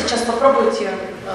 сейчас попробуйте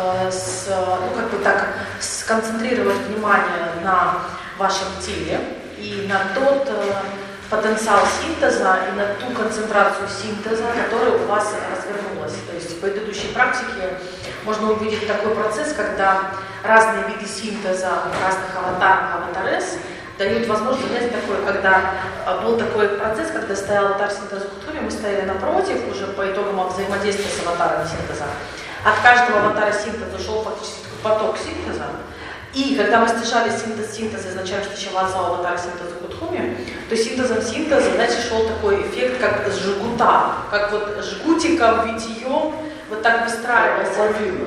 сконцентрировать внимание на вашем теле и на тот потенциал синтеза и на ту концентрацию синтеза, которая у вас развернулась. То есть в предыдущей практике можно увидеть такой процесс, когда разные виды синтеза разных аватарес дают возможность взять такой, когда был такой процесс, когда стоял аватар синтеза Кутхуми, мы стояли напротив уже по итогам взаимодействия с аватаром синтеза. От каждого аватара синтеза шел фактически такой поток синтеза. И когда мы стяжали синтеза, изначально стащила за аватар синтеза Кутхуми, то синтезом синтеза, знаете, шел такой эффект, как с жгута, как вот жгутиком, витьем, вот так выстраивался.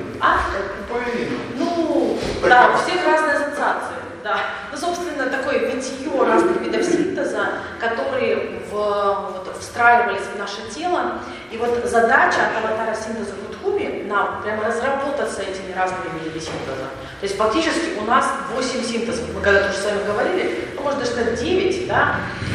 Ну, да, у всех разные ассоциации. Да. Ну, собственно, такое витье разных видов синтеза, которые встраивались в наше тело. И вот задача от аватара синтеза Кутхуми нам прямо разработаться этими разными видами синтеза. То есть фактически у нас 8 синтезов. Мы когда-то уже с вами говорили, ну, можно даже сказать 9, да?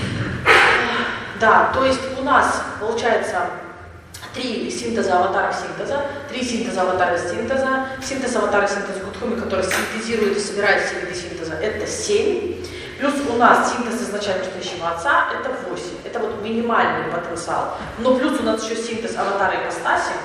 Да, то есть у нас получается 3 синтеза аватара синтеза, 3 синтеза аватара синтеза, синтез аватара синтеза Кутхуми, который синтезирует и собирает все виды синтеза, это 7. Плюс у нас синтез изначально стоящего отца, это 8. Это вот минимальный потенциал. Но плюс у нас еще синтез аватара ипостаси,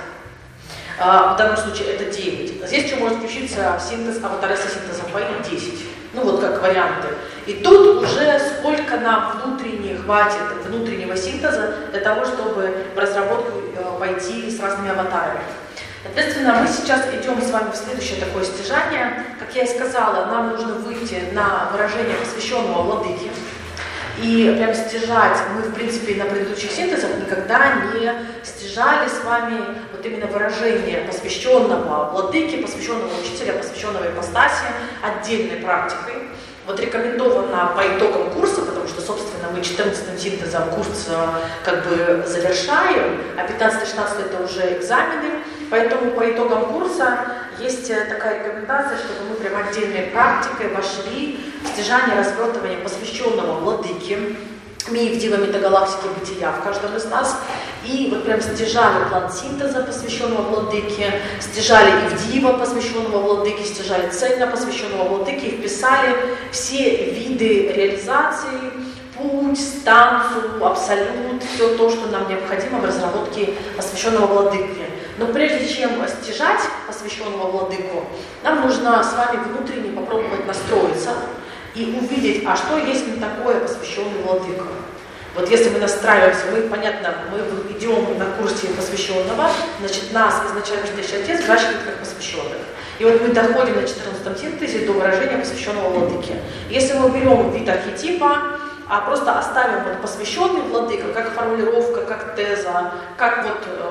в данном случае это 9. Здесь еще может включиться синтез аватара синтеза Б 10. Ну вот как варианты. И тут уже сколько нам хватит внутреннего синтеза для того, чтобы в разработку пойти с разными аватарами. Соответственно, мы сейчас идем с вами в следующее такое стяжание. Как я и сказала, нам нужно выйти на выражение посвященного владыке. И прям стяжать мы, в принципе, на предыдущих синтезах никогда не стяжали с вами вот именно выражение посвященного владыки, посвященного учителя, посвященного ипостаси отдельной практикой. Вот рекомендовано по итогам курса, потому что, собственно, мы 14-м синтезом курс как бы завершаем, а 15-16 это уже экзамены. Поэтому по итогам курса есть такая рекомендация, чтобы мы прям отдельной практикой вошли в стяжание развертывания посвященного владыке, миф Дива метагалактики бытия в каждом из нас. И вот прям стяжали план синтеза, посвященного владыке, стяжали и в Дива, посвященного владыке, стяжали цельно посвященного владыке и вписали все виды реализации, путь, станцию, абсолют, все то, что нам необходимо в разработке посвященного владыке. Но прежде чем стяжать посвященного владыку, нам нужно с вами внутренне попробовать настроиться и увидеть, а что есть такое посвященный владыка. Вот если мы настраиваемся, понятно, мы идем на курсе посвященного, значит, нас изначально Святейший Отец взращивает как посвященных. И вот мы доходим на 14-м синтезе до выражения посвященного владыки. Если мы берем вид архетипа, а просто оставим вот посвященный владыка как формулировка, как теза, как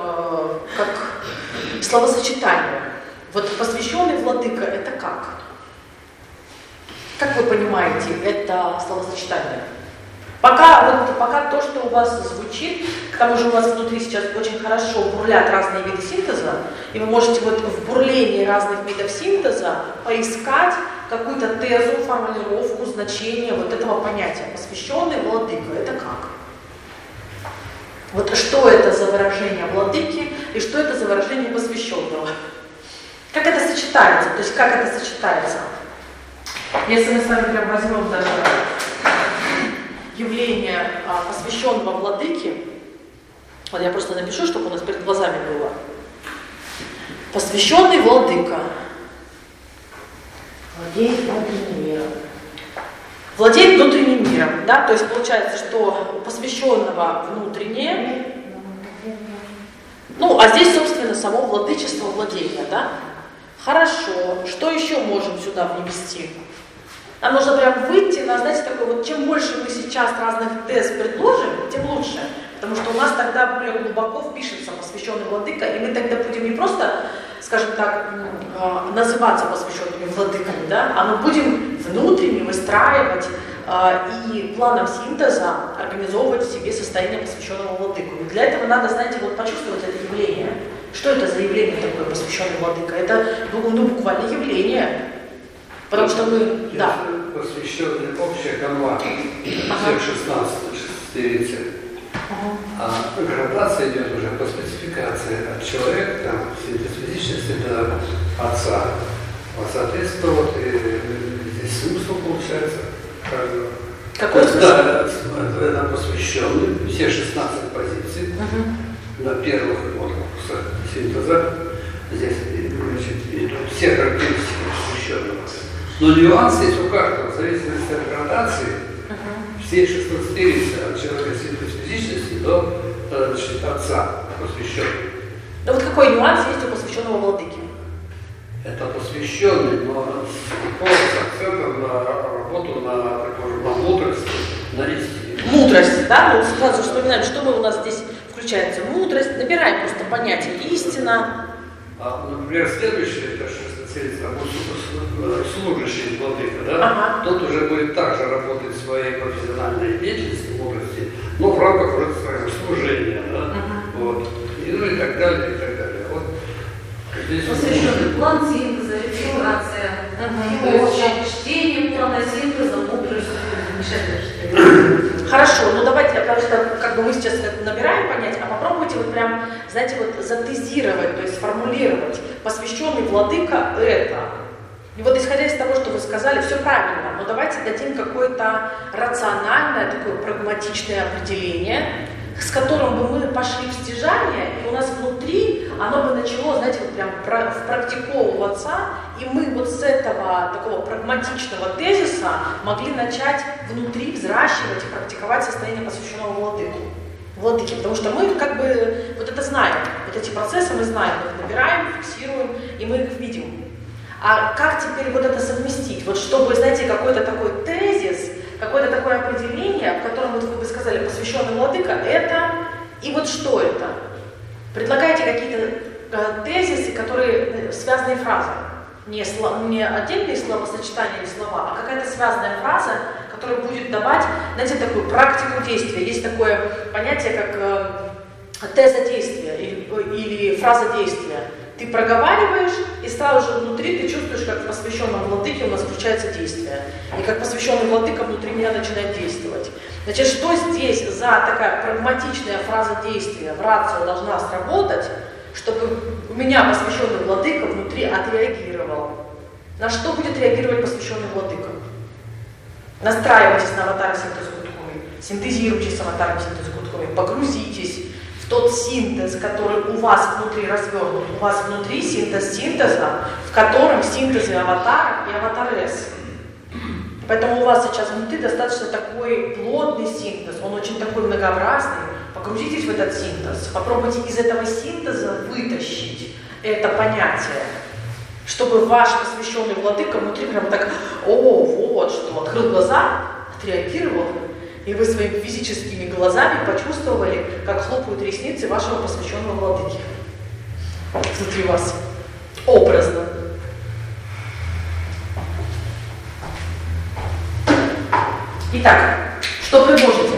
словосочетание. Вот посвященный владыка это как? Как вы понимаете, это словосочетание? Пока то, что у вас звучит, к тому же у вас внутри сейчас очень хорошо бурлят разные виды синтеза, и вы можете вот в бурлении разных видов синтеза поискать какую-то тезу, формулировку, значение вот этого понятия. Посвященный владыка, это как? Вот что это за выражение владыки и что это за выражение посвященного? Как это сочетается? То есть как это сочетается? Если мы с вами прям возьмем даже явление посвященного владыке, вот я просто напишу, чтобы у нас перед глазами было. Посвященный владыка владеет внутренним миром. Владеет внутренним миром, да, то есть получается, что у посвященного внутреннее, ну, а здесь, собственно, само владычество владения, да. Хорошо, что еще можем сюда внести? Нам нужно прям выйти на, знаете, такой вот, чем больше мы сейчас разных тез предложим, тем лучше. Потому что у нас тогда более глубоко впишется посвященный владыка, и мы тогда будем не просто, скажем так, называться посвященными владыками, да, а мы будем внутренне выстраивать и планом синтеза организовывать в себе состояние посвященного владыку. И для этого надо, знаете, вот почувствовать это явление. Что это за явление такое, посвященный владыка? Это буквально явление. Потому что мы, да. Посвященный общая канва, всех 16 стелится. А градация идет уже по спецификации от человека, там, физических Отца. Вот, соответственно, вот здесь смысл получается каждого. Какой смысл? Это посвященный, все 16 позиций на первых курсах синтеза. Здесь идут все характеристики посвященного. Но нюансы есть у каждого, в зависимости от градации, все 16 лекций от человека физически до Отца посвященного. Да вот какой нюанс есть у посвященного владыки? Это посвященный, но с акцентом на работу, на мудрость, на истине. Мудрость, да? Ну, сразу вспоминаем, что у нас здесь включается. Мудрость, набираем просто понятие истина. Например, следующее, это служащий владыка, да? Тот уже будет также работать в своей профессиональной деятельности, мудрости, но в рамках уже своего служения, да? Вот. И, ну и так далее, и так далее. Вот. Посвященный план синтеза, регистрация, чтение плана синтеза, мудрость, Хорошо, ну давайте, потому что как бы мы сейчас набираем понятие, а попробуйте вот прям, знаете, вот затезировать, то есть сформулировать. Посвященный владыка это. И вот исходя из того, что вы сказали, все правильно, но давайте дадим какое-то рациональное, такое прагматичное определение, с которым бы мы пошли в стяжание, и у нас внутри оно бы начало, знаете, вот прям практиковываться, и мы вот с этого такого прагматичного тезиса могли начать внутри взращивать и практиковать состояние посвященного владыки. Потому что мы как бы вот это знаем, вот эти процессы мы знаем, мы их набираем, фиксируем, и мы их видим. А как теперь вот это совместить? Вот чтобы, знаете, какой-то такой тезис, какое-то такое определение, в котором вот вы бы сказали, посвященный владыка, это и вот что это? Предлагайте какие-то тезисы, которые связанные фразы. Не отдельные словосочетания или слова, а какая-то связанная фраза, которая будет давать, знаете, такую практику действия. Есть такое понятие, как теза действия или фраза действия. Ты проговариваешь, и сразу же внутри ты чувствуешь, как в посвященном владыке у нас включается действие. И как посвященный владыка внутри меня начинает действовать. Значит, что здесь за такая прагматичная фраза действия в рацио должна сработать, чтобы у меня посвященный владыка внутри отреагировал? На что будет реагировать посвященный владыка? Настраивайтесь на аватар синтез Гудхуми, синтезируйте с аватаром синтез Гудхуми, погрузитесь в тот синтез, который у вас внутри развернут. У вас внутри синтез синтеза, в котором синтезы аватара и аватар-эс. Поэтому у вас сейчас внутри достаточно такой плотный синтез, он очень такой многообразный. Погрузитесь в этот синтез, попробуйте из этого синтеза вытащить это понятие, чтобы ваш посвященный владыка внутри прям так, вот что, открыл глаза, отреагировал, и вы своими физическими глазами почувствовали, как хлопают ресницы вашего посвященного владыки внутри вас, образно. Итак, что вы можете?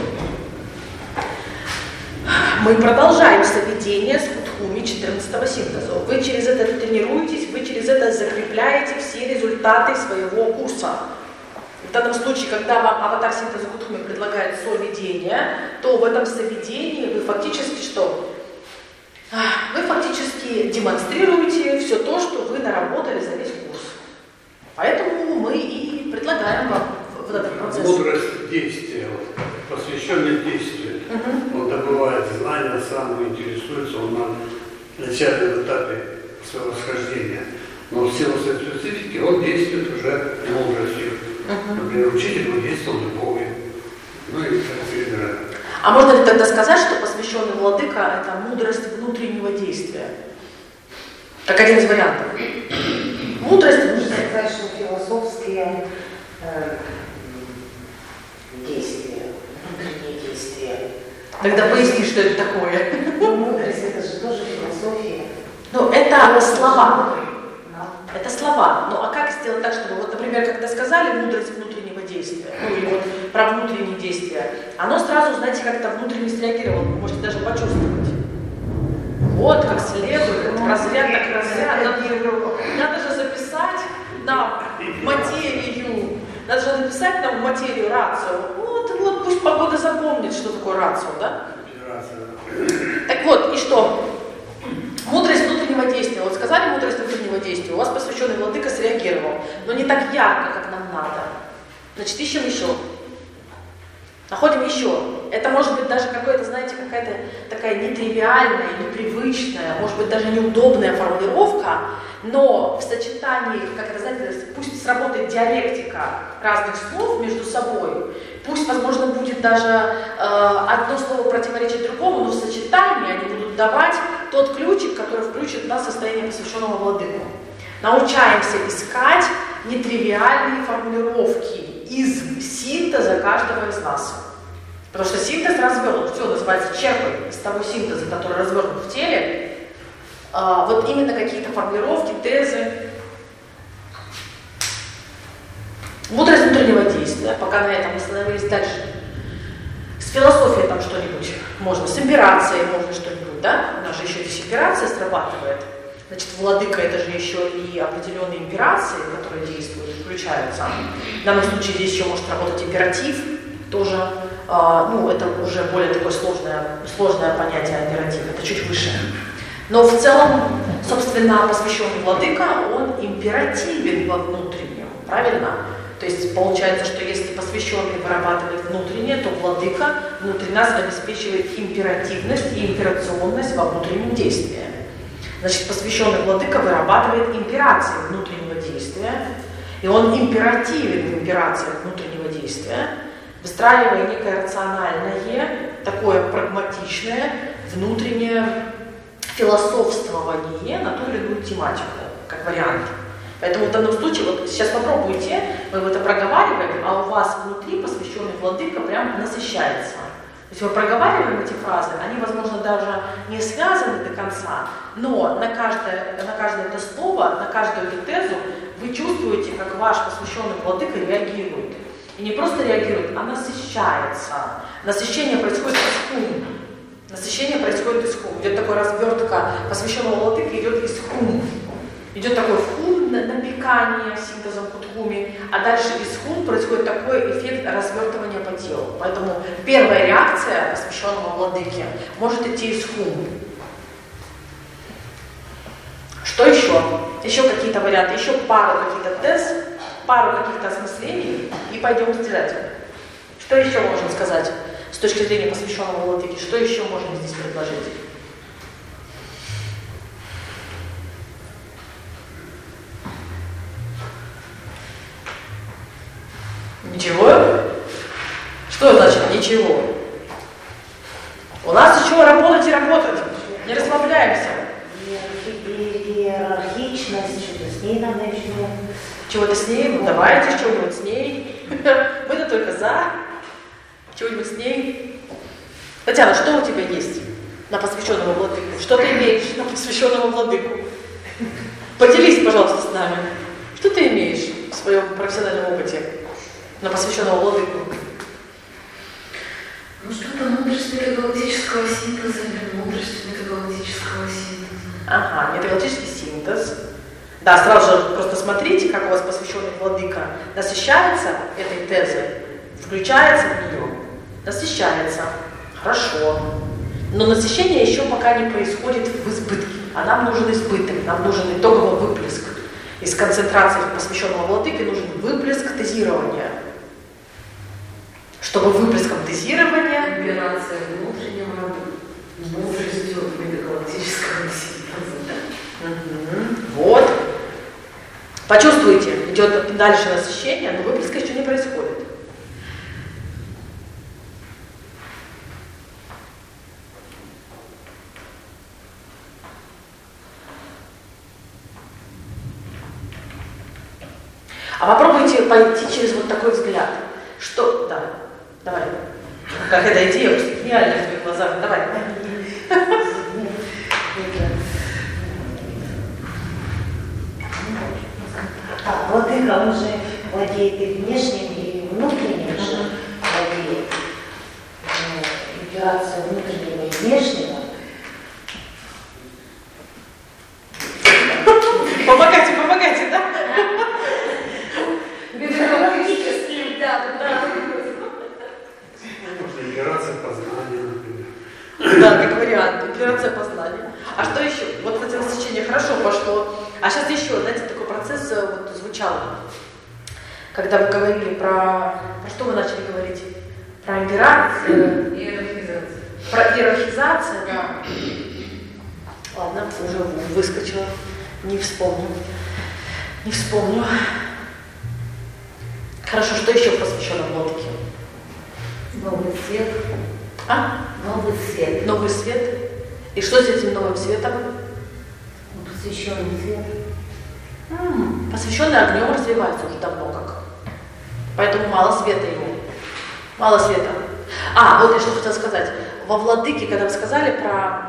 Мы продолжаем соведение с Гудхуми 14-го синтеза. Вы через это тренируетесь, вы через это закрепляете все результаты своего курса. В данном случае, когда вам аватар синтеза Гудхуми предлагает соведение, то в этом соведении вы фактически что? Вы фактически демонстрируете все то, что вы наработали за весь курс. Поэтому мы и предлагаем вам вот этот процесс. Мудрость действия, посвященный действию. Он добывает знания, сам интересуется, он на начальном этапе своего восхождения. Но в силу своей специфики он действует уже мудростью. Например, учитель он действовал любовью. Ну и так перебираем. А можно ли тогда сказать, что посвященный владыка – это мудрость внутреннего действия? Как один из вариантов. Мудрость внутреннего. Сказать, что философские действия, внутренние действия. Тогда поясни, что это такое. Но мудрость – это же тоже философия. Ну, это слова. Это слова. Ну, а как сделать так, чтобы, вот, например, когда сказали мудрость внутреннего действия, ну, или вот про внутренние действия, оно сразу, знаете, как-то внутренне среагировало, вы можете даже почувствовать. Вот, как следует, разряд, так разряд. Надо же записать нам материю, надо же написать нам материю рацио. Вот, пусть погода запомнит, что такое рацио, да? Так вот, и что? Мудрость внутреннего действия. Вот сказали мудрость внутреннего действия, у вас посвящен посвященный владыка среагировал, но не так ярко, как нам надо. Значит, ищем еще. Находим еще. Это может быть даже какое-то, знаете, какая-то такая нетривиальная, непривычная, может быть даже неудобная формулировка, но в сочетании, как это, знаете, пусть сработает диалектика разных слов между собой, пусть, возможно, будет даже одно слово противоречить другому, но в сочетании они будут давать тот ключик, который включит нас в состояние посвященного владыку. Научаемся искать нетривиальные формулировки из синтеза каждого из нас. Потому что синтез развернут, все называется черпай из того синтеза, который развернут в теле. Вот именно какие-то формулировки, тезы. Мудрость внутреннего действия, пока на этом остановились дальше. С философией там что-нибудь можно, с имперацией можно что-нибудь, да? У нас же еще здесь имперация срабатывает. Значит, владыка это же еще и определенные имперации, которые действуют, включаются. В данном случае здесь еще может работать императив, тоже, это уже более такое сложное понятие императив, это чуть выше. Но в целом, собственно, посвященный владыка, он императивен во внутреннем, правильно? То есть получается, что если посвященный вырабатывает внутреннее, то владыка внутри нас обеспечивает императивность и имперационность во внутреннем действии. Значит, посвященный владыка вырабатывает имперации внутреннего действия, и он императивен в имперациях внутреннего действия, выстраивая некое рациональное, такое прагматичное, внутреннее философствование на ту или иную тематику, как вариант. Поэтому в данном случае, вот сейчас попробуйте, мы это проговариваем, а у вас внутри посвященный владыка прям насыщается. То есть мы проговариваем эти фразы, они, возможно, даже не связаны до конца, но на каждое это слово, на каждую эту тезу вы чувствуете, как ваш посвященный владыка реагирует. И не просто реагирует, а насыщается. Насыщение происходит из хум. Насыщение происходит из хум. Идет такая развертка посвященного владыка, идет из хум. Идет такой хум, напекание синтезом кутхуми, а дальше из хум происходит такой эффект развертывания по телу. Поэтому первая реакция посвященного владыке может идти из хум. Что еще? Еще какие-то варианты, еще пару каких-то тез, пару каких-то осмыслений и пойдем стирать. Что еще можно сказать с точки зрения посвященного владыке? Что еще можно здесь предложить? Ничего? Что значит ничего? У нас еще работать и работать. Не расслабляемся. Иерархичность, что-то с ней надо еще. Чего-то с ней? Ну давайте что-нибудь с ней. Мы-то только за. Чего-нибудь с ней. Татьяна, что у тебя есть на посвященного владыку? Что ты имеешь на посвященного владыку? Поделись, пожалуйста, с нами. Что ты имеешь в своем профессиональном опыте на посвященного владыку? Ну, что-то мудрость метагалактического синтеза или мудрость метагалактического синтеза. Ага, метагалактический синтез. Да, сразу же просто смотрите, как у вас посвященный владыка насыщается этой тезой, включается в нее, насыщается. Хорошо. Но насыщение еще пока не происходит в избытке, а нам нужен избыток, нам нужен итоговый выплеск. Из концентрации посвященного владыки нужен выплеск тезирования. Чтобы выплеском тезирования... Операция внутреннего мудростью метагалактического синтеза. Вот. Почувствуйте, идет дальше насыщение, но выплеска еще не происходит. А попробуйте пойти через вот такой взгляд. Что? Да, давай. Как эта идея просто гениальная в твоих глазах. Давай. Владыка, он же владеет и внешним, и внутренним же владеет. Имперация внутреннего и внешнего. Помогайте, да? Метагалактический, да. Можно имперация познания, например. Да, как вариант. Имперация познания. А что еще? Вот, кстати, насыщение хорошо пошло. А сейчас еще, знаете, такой процесс процесс вот, звучал, когда вы говорили про что вы начали говорить? Про имперацию? Иерархизация. Про иерархизацию? Да. Ладно, уже выскочила. Не вспомню. Хорошо, что еще посвящено Владыке? Новый свет. Новый свет. Новый свет. И что с этим новым светом? Посвященный свет. Посвященный огнем развивается уже давно как. Поэтому мало света ему. Мало света. Вот я что хотела сказать. Во Владыке, когда вы сказали про...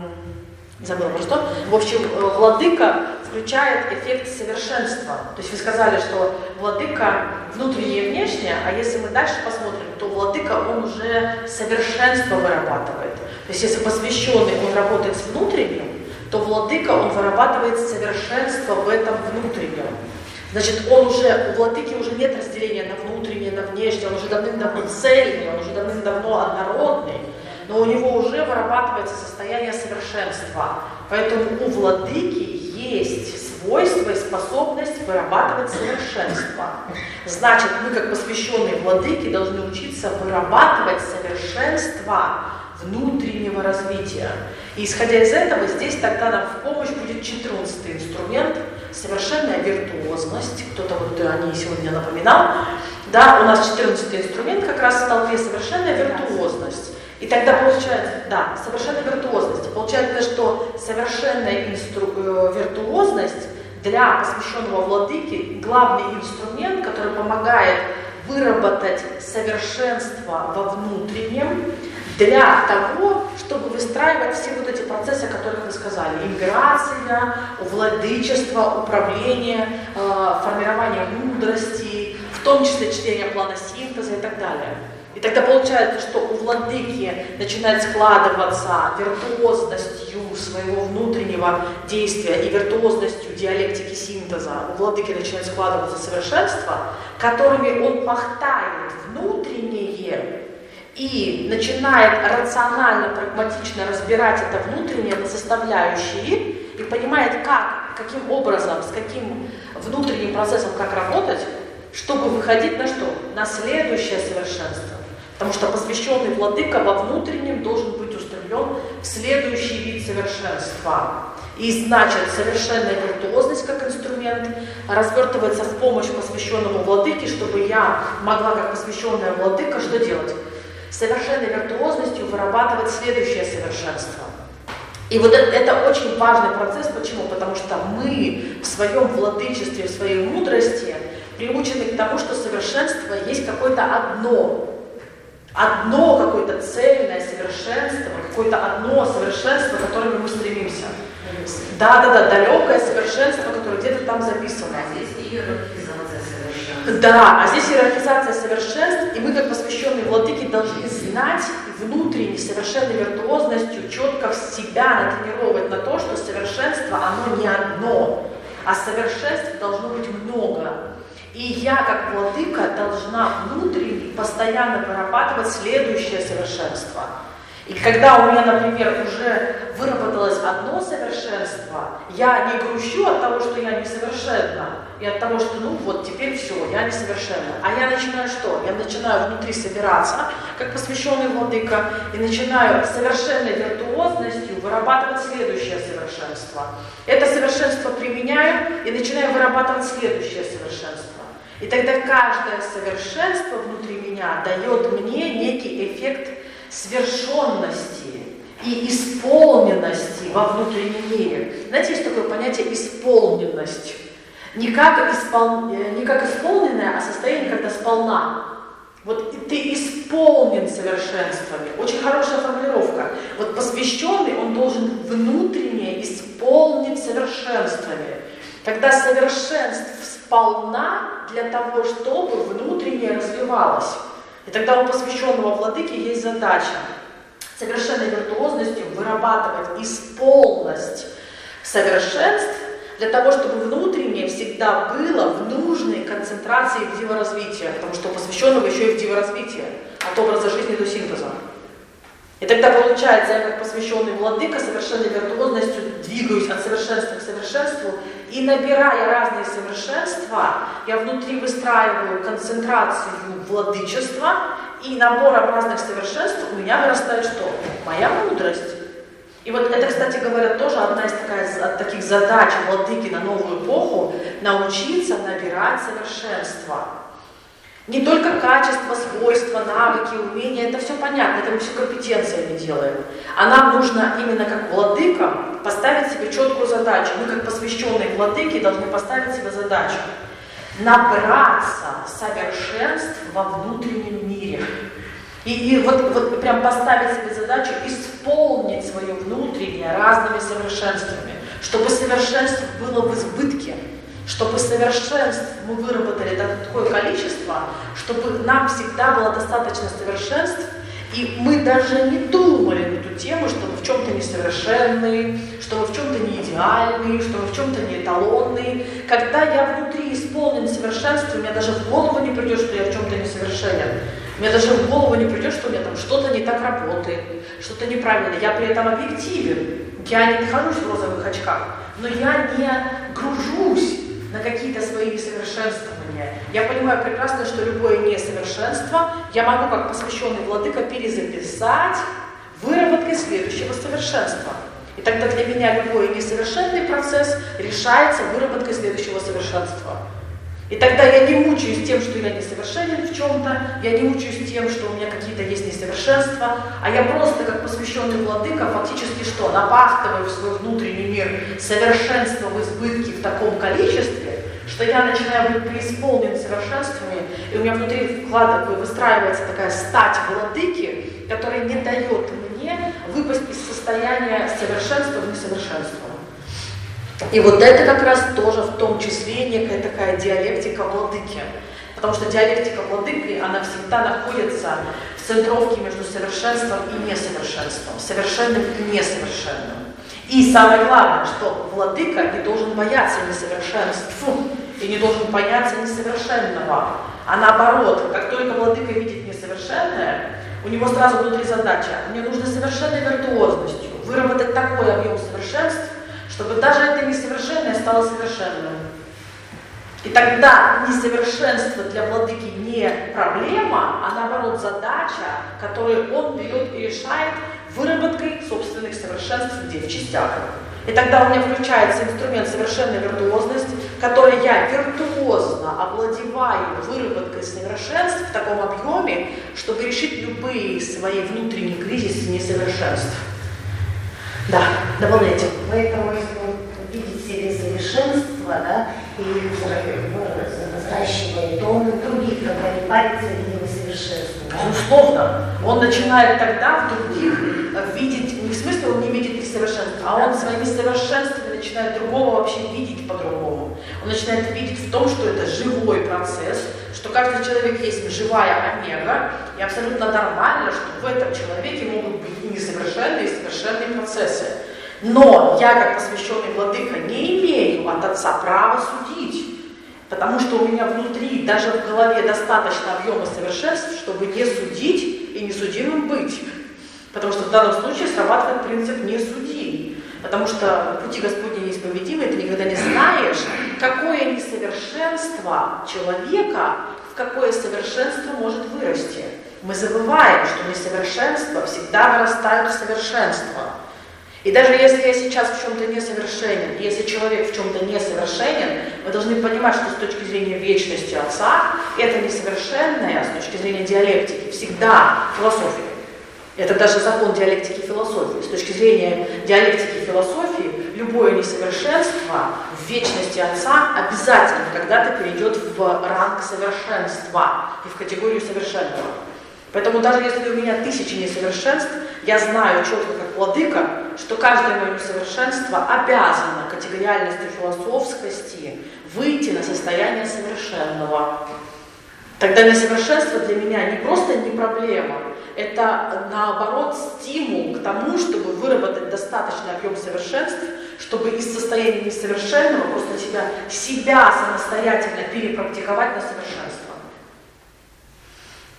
Забыла про что. В общем, Владыка включает эффект совершенства. То есть вы сказали, что Владыка внутреннее и внешнее, а если мы дальше посмотрим, то Владыка, он уже совершенство вырабатывает. То есть если посвященный, он работает с внутренним, то Владыка, он вырабатывает совершенство в этом внутреннем. Значит, у Владыки уже нет разделения на внутреннее, на внешнее, он уже давным-давно цельный, он уже давным-давно однородный, но у него уже вырабатывается состояние совершенства. Поэтому у Владыки есть свойство и способность вырабатывать совершенство. Значит, мы, как посвященные Владыке, должны учиться вырабатывать совершенство внутреннего развития. И исходя из этого, здесь тогда нам в помощь будет 14-й инструмент – совершенная виртуозность. Кто-то вот о ней сегодня напоминал. Да, у нас 14-й инструмент как раз в толпе – совершенная виртуозность. И тогда получается, совершенная виртуозность. Получается, что совершенная виртуозность для посвященного Владыки – главный инструмент, который помогает выработать совершенство во внутреннем, для того, чтобы выстраивать все вот эти процессы, о которых вы сказали. Имперация, владычество, управление, формирование мудрости, в том числе чтение плана синтеза и так далее. И тогда получается, что у Владыки начинает складываться виртуозностью своего внутреннего действия и виртуозностью диалектики синтеза. У Владыки начинает складываться совершенство, которыми он пахтает внутреннее и начинает рационально, прагматично разбирать это внутреннее на составляющие и понимает, каким образом, с каким внутренним процессом, как работать, чтобы выходить на что? На следующее совершенство. Потому что посвященный Владыка во внутреннем должен быть устремлен в следующий вид совершенства. И значит, совершенная виртуозность как инструмент развертывается в помощь посвященному Владыке, чтобы я могла, как посвященная Владыка, что делать? Совершенной виртуозностью вырабатывать следующее совершенство. И вот это очень важный процесс. Почему? Потому что мы в своем владычестве, в своей мудрости приучены к тому, что совершенство есть какое-то одно какое-то цельное совершенство, какое-то одно совершенство, к которому мы стремимся. Далекое совершенство, которое где-то там записано. Здесь иерархизация совершенства. Да, а здесь иерархизация совершенств, и мы, как посвященные Владыки, должны знать внутренней совершенной виртуозностью четко в себя натренировать на то, что совершенство, оно не одно, а совершенств должно быть много. И я, как Владыка, должна внутренне постоянно вырабатывать следующее совершенство. И когда у меня, например, уже выработалось одно совершенство, я не грущу от того, что я несовершенна, и от того, что теперь все, я несовершенна. А я начинаю что? Я начинаю внутри собираться, как посвященный Владыка, и начинаю совершенной виртуозностью вырабатывать следующее совершенство. Это совершенство применяю и начинаю вырабатывать следующее совершенство. И тогда каждое совершенство внутри меня дает мне некий эффект свершенности и исполненности во внутреннем мире. Знаете, есть такое понятие исполненность. Не как исполненное, а состояние, когда сполна. Вот ты исполнен совершенствами. Очень хорошая формулировка. Вот посвященный, он должен внутренне исполнить совершенствами. Когда совершенств сполна для того, чтобы внутренне развивалось. И тогда у посвященного Владыки есть задача совершенной виртуозностью вырабатывать исполненность совершенств для того, чтобы внутреннее всегда было в нужной концентрации в диворазвития, потому что у посвященного еще и в диворазвитие, от образа жизни до синтеза. И тогда получается, я как посвященный владыка совершенной виртуозностью двигаюсь от совершенства к совершенству, и набирая разные совершенства, я внутри выстраиваю концентрацию владычества, и набором разных совершенств у меня вырастает что? Моя мудрость. И вот это, кстати говоря, тоже одна из таких задач владыки на новую эпоху – научиться набирать совершенство. Не только качество, свойства, навыки, умения, это все понятно, это мы все компетенциями делаем. А нам нужно именно как владыкам поставить себе четкую задачу. Мы как посвященные владыки должны поставить себе задачу набраться совершенств во внутреннем мире. И вот прям поставить себе задачу исполнить свое внутреннее разными совершенствами, чтобы совершенств было в избытке. Чтобы совершенств мы выработали такое количество, чтобы нам всегда было достаточно совершенств, и мы даже не думали на эту тему, что мы в чем-то несовершенны, что мы в чем-то не идеальны, что мы в чем-то не эталонны. Когда я внутри исполнен совершенством, мне даже в голову не придет, что я в чем-то несовершенен. Мне даже в голову не придет, что у меня там что-то не так работает, что-то неправильно. Я при этом объективен. Я не нахожусь в розовых очках, но я не гружусь на какие-то свои несовершенствования. Я понимаю прекрасно, что любое несовершенство я могу как посвященный владыка перезаписать выработкой следующего совершенства. И тогда для меня любой несовершенный процесс решается выработкой следующего совершенства. И тогда я не мучаюсь тем, что я несовершенен в чем-то, я не мучаюсь тем, что у меня какие-то есть несовершенства, а я просто, как посвященный владыка, фактически что? Напахтываю в свой внутренний мир совершенство в избытке в таком количестве, что я начинаю быть преисполнен совершенствами, и у меня внутри выстраивается такая стать владыки, которая не дает мне выпасть из состояния совершенства в несовершенство. И вот это как раз тоже в том числе некая такая диалектика владыки. Потому что диалектика владыки, она всегда находится в центровке между совершенством и несовершенством, совершенным и несовершенным. И самое главное, что владыка не должен бояться несовершенств и не должен бояться несовершенного. А наоборот, как только владыка видит несовершенное, у него сразу внутри задача: мне нужно совершенной виртуозностью выработать такой объем совершенств, чтобы даже это несовершенное стало совершенным. И тогда несовершенство для владыки не проблема, а наоборот задача, которую он берет и решает выработкой собственных совершенств где? В частях. И тогда у меня включается инструмент совершенная виртуозность, который я виртуозно овладеваю выработкой совершенств в таком объеме, чтобы решить любые свои внутренние кризисы несовершенств. Да, дополняйте. Поэтому, если он видит в себе совершенство, да, и взращивает, то он других тогда не парится и не усовершенствует. Безусловно. Он начинает тогда в других видеть, не в смысле он не видит несовершенства, а он своими совершенствами начинает другого вообще видеть по-другому. Он начинает видеть в том, что это живой процесс, что каждый человек есть живая омега, и абсолютно нормально, что в этом человеке могут быть и несовершенные, и совершенные процессы. Но я, как посвященный владыка, не имею от Отца права судить, потому что у меня внутри, даже в голове, достаточно объема совершенств, чтобы не судить и несудимым быть. Потому что в данном случае срабатывает принцип «не суди». Потому что пути Господни неисповедимы, ты никогда не знаешь, какое несовершенство человека в какое совершенство может вырасти. Мы забываем, что несовершенство всегда вырастает в совершенство. И даже если я сейчас в чем-то несовершенен, если человек в чем-то несовершенен, мы должны понимать, что с точки зрения вечности Отца, это несовершенное, с точки зрения диалектики, всегда философия. Это даже закон диалектики и философии. С точки зрения диалектики и философии, любое несовершенство в вечности Отца обязательно когда-то перейдет в ранг совершенства и в категорию совершенного. Поэтому даже если у меня 1000 несовершенств, я знаю четко как владыка, что каждое мое несовершенство обязано категориальностью философскости выйти на состояние совершенного. Тогда несовершенство для меня не просто не проблема, это наоборот стимул к тому, чтобы выработать достаточный объем совершенств, чтобы из состояния несовершенного просто себя самостоятельно перепрактиковать на совершенство.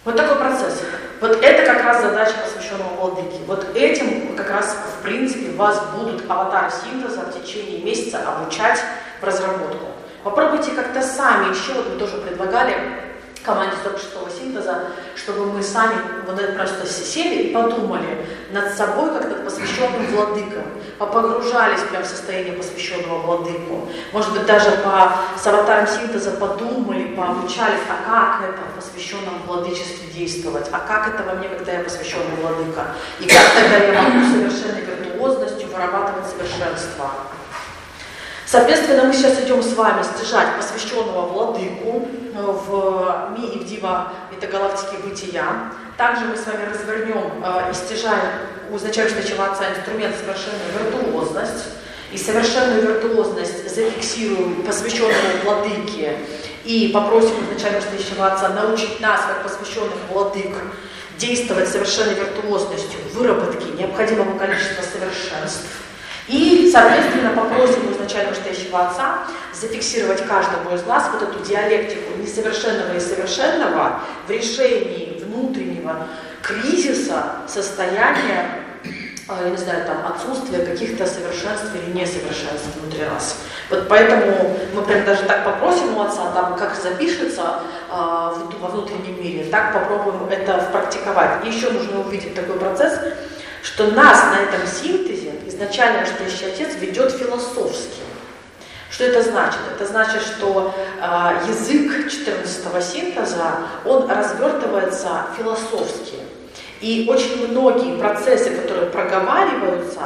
Вот такой процесс. Вот это как раз задача посвященного владыке. Вот этим как раз в принципе вас будут аватары синтеза в течение месяца обучать в разработку. Попробуйте как-то сами еще, вот мы тоже предлагали команде 46-го синтеза, чтобы мы сами вот это просто сели и подумали над собой, как над посвященным владыком, погружались прям в состояние посвященного владыку. Может быть, даже с аватаром синтеза подумали, пообучались, а как это в посвященном владычестве действовать, а как это во мне, когда я посвященный владыка, и как тогда я могу совершенной виртуозностью вырабатывать совершенство. Соответственно, мы сейчас идем с вами стяжать посвященного владыку в Ми и в Дива метагалактики бытия. Также мы с вами развернем и стяжаем у изначального отца инструмент совершенную виртуозность. И совершенную виртуозность зафиксируем посвященному владыке и попросим изначального отца научить нас, как посвященных владык, действовать совершенной виртуозностью в выработке необходимого количества совершенств. И, соответственно, попросим у изначального стоящего отца зафиксировать каждому из нас вот эту диалектику несовершенного и совершенного в решении внутреннего кризиса, состояния, я не знаю, там, отсутствия каких-то совершенств или несовершенств внутри нас. Вот поэтому мы прям даже так попросим у отца, там, как запишется во внутреннем мире, так попробуем это практиковать. И еще нужно увидеть такой процесс, что нас на этом синтезе изначально настоящий отец ведет философски. Что это значит? Это значит, что язык 14-го синтеза, он развертывается философски. И очень многие процессы, которые проговариваются,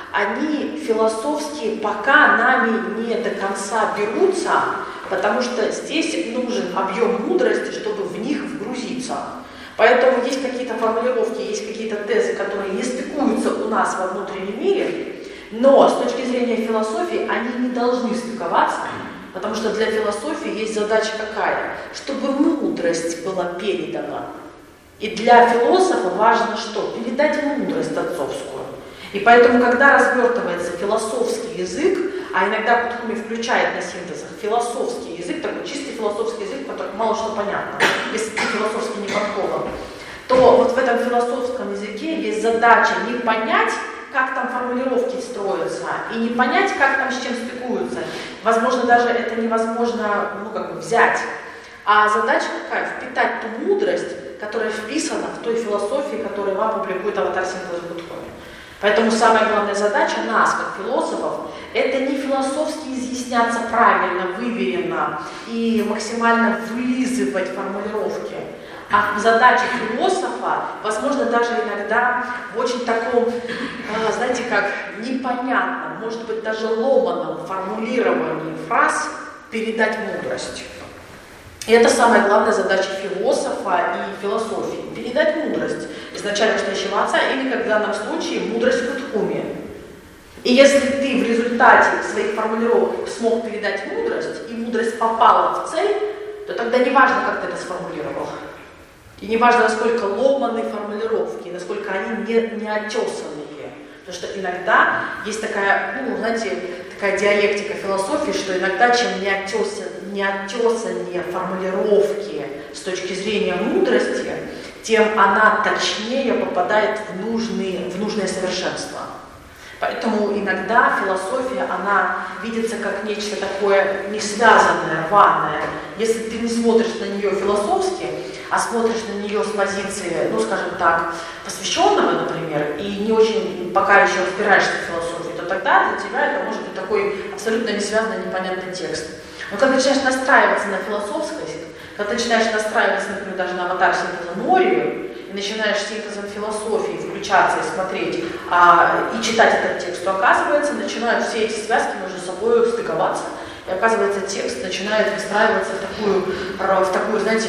они философские пока нами не до конца берутся, потому что здесь нужен объем мудрости, чтобы в них вгрузиться. Поэтому есть какие-то формулировки, есть какие-то тезы, которые не стыкуются у нас во внутреннем мире, но с точки зрения философии они не должны стыковаться, потому что для философии есть задача какая? Чтобы мудрость была передана. И для философа важно что? Передать мудрость отцовскую. И поэтому, когда развертывается философский язык, а иногда Кутхуми включает на синтезах философский язык, такой чистый философский язык, в котором мало что понятно, если ты философски не подкован, то вот в этом философском языке есть задача не понять, как там формулировки строятся, и не понять, как там с чем стыкуются. Возможно, даже это невозможно взять. А задача какая? Впитать ту мудрость, которая вписана в той философии, которую вам публикует аватар синтеза Кутхуми. Поэтому самая главная задача нас, как философов, это не философски изъясняться правильно, выверенно и максимально вылизывать формулировки, а задача философа, возможно, даже иногда в очень таком, знаете, как непонятном, может быть, даже ломаном формулировании фраз передать мудрость. И это самая главная задача философа и философии – передать мудрость изначально настоящего отца или, как в данном случае, мудрость Кутхуми. И если ты в результате своих формулировок смог передать мудрость, и мудрость попала в цель, то тогда не важно, как ты это сформулировал. И не важно, насколько ломаны формулировки, насколько они не отесанные. Потому что иногда есть такая, такая диалектика философии, что иногда чем неотесаннее формулировки с точки зрения мудрости, тем она точнее попадает в нужное совершенство. Поэтому иногда философия, она видится как нечто такое несвязанное, рваное. Если ты не смотришь на нее философски, а смотришь на нее с позиции, скажем так, посвященного, например, и не очень пока еще разбираешься в философии, то тогда для тебя это может быть такой абсолютно несвязанный, непонятный текст. Но когда ты начинаешь настраиваться на философскость, когда ты начинаешь настраиваться, например, даже на аватар синтеза Норию, и начинаешь синтезом философии включаться и смотреть, и читать этот текст, то оказывается, начинают все эти связки между собой стыковаться, и оказывается, текст начинает выстраиваться в такую, знаете,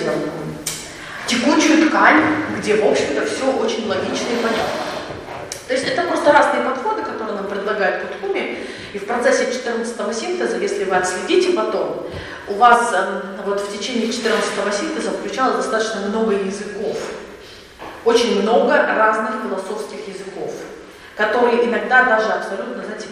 текучую ткань, где, в общем-то, все очень логично и понятно. То есть это просто разные подходы, которые нам предлагает Кутхуми, и в процессе 14-го синтеза, если вы отследите потом, у вас вот в течение 14-го синтеза включалось достаточно много языков. Очень много разных философских языков, которые иногда даже абсолютно, знаете,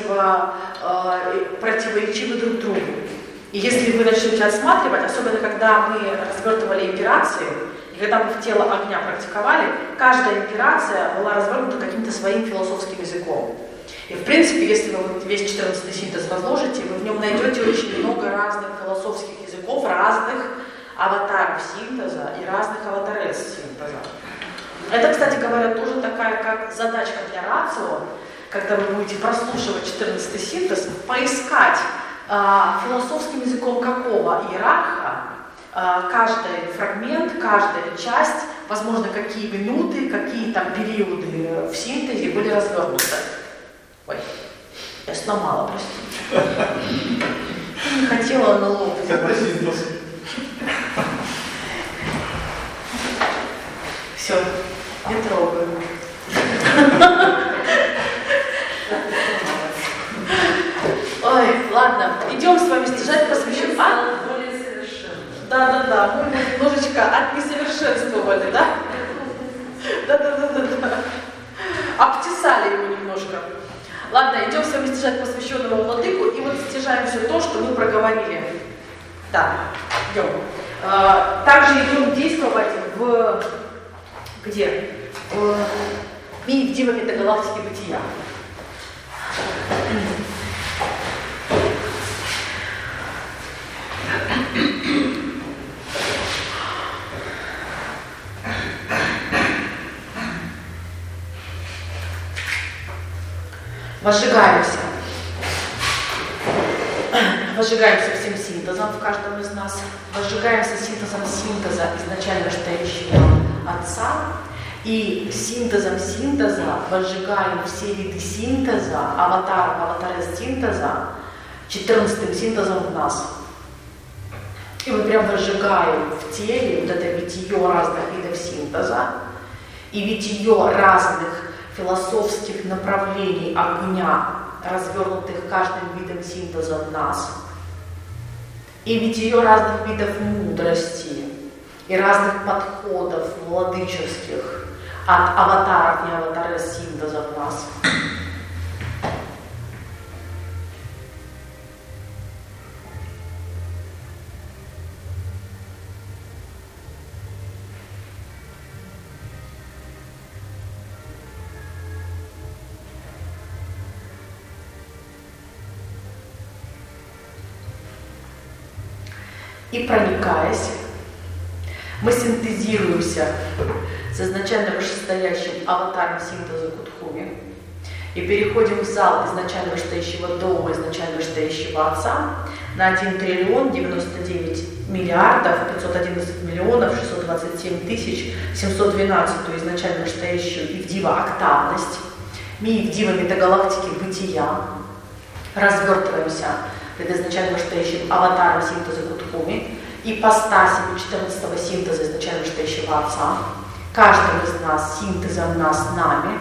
противоречивы друг другу. И если вы начнете отсматривать, особенно когда мы развертывали имперации, И когда мы в тело огня практиковали, каждая операция была развернута каким-то своим философским языком. И в принципе, если вы вот весь 14-й синтез разложите, вы в нем найдете очень много разных философских языков, разных аватаров синтеза и разных аватарес синтеза. Это, кстати говоря, тоже такая как задачка для рацио, когда вы будете прослушивать 14-й синтез, поискать философским языком какого иерарха каждый фрагмент, каждая часть, возможно, какие минуты, какие там периоды в синтезе были развернуты. Ой, я сломала, простите. Не хотела на лоб. Все, не трогаю. Ой, ладно, идем с вами стяжать посвящен. Более совершенно. Да, мы немножечко отнесовершенствовали, да? Да. Обтесали его немножко. Ладно, идем с вами стяжать посвященного владыку, и вот стяжаем все то, что мы проговорили. Да, идем. Также идем действовать в... Где? В Дива метагалактики бытия. Возжигаемся всем синтезом в каждом из нас. Возжигаемся синтезом синтеза изначально стоящего Отца. И синтезом синтеза возжигаем все виды синтеза, аватарес синтеза, 14-м синтезом в нас. И мы прям возжигаем в теле вот это витие разных видов синтеза и витие разных философских направлений огня, развернутых каждым видом синтеза в нас, и витие разных видов мудрости и разных подходов владыческих от аватаров и аватарес синтеза в нас. И проникаясь, мы синтезируемся с изначально вышестоящим аватаром синтеза Кутхуми и переходим в зал изначально вышестоящего дома, изначально вышестоящего Отца на 1 триллион 99 миллиардов 511 миллионов 627 тысяч 712 изначально вышестоящую Ивдива октавность, Ивдива метагалактики бытия, развертываемся перед изначально вышестоящим аватаром синтеза Кутхуми, ипостасью 14-го синтеза изначально вышестоящего Отца, каждым из нас синтезом нас нами.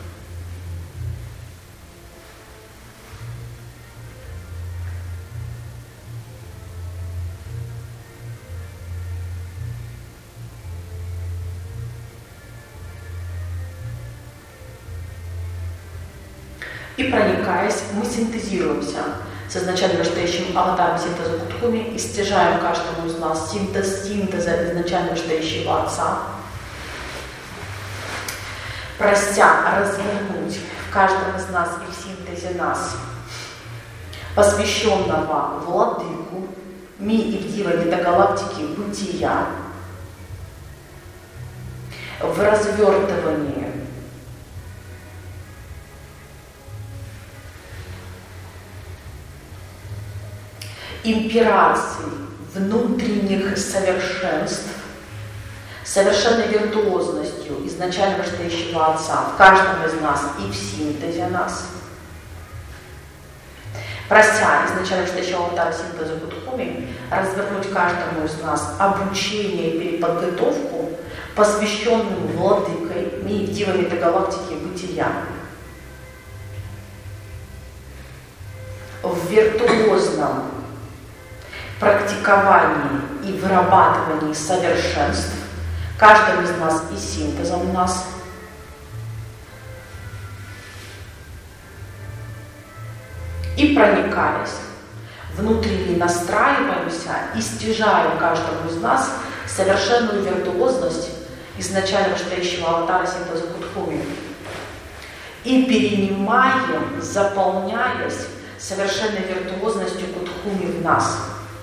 И проникаясь, мы синтезируемся с изначально вышестоящим аватаром синтеза Кутхуми и стяжаем каждому из нас синтез синтеза изначально вышестоящего Отца, прося развернуть в каждом из нас и в синтезе нас посвященного владыку Ивдива метагалактики бытия в развертывании импераций внутренних совершенств, совершенной виртуозностью изначально вышестоящего Отца в каждом из нас и в синтезе нас, прося изначально вышестоящего аватара синтеза Кутхуми развернуть каждому из нас обучение и переподготовку, посвященную владыкой Ивдива метагалактики бытия, в виртуозном практиковании и вырабатывании совершенств, каждым из нас и синтезом нас, и проникаясь, внутренне настраиваемся и стяжаем каждому из нас совершенную виртуозность изначально стоящего аватара синтеза Кудхуми и перенимаем, заполняясь совершенной виртуозностью Кудхуми в нас.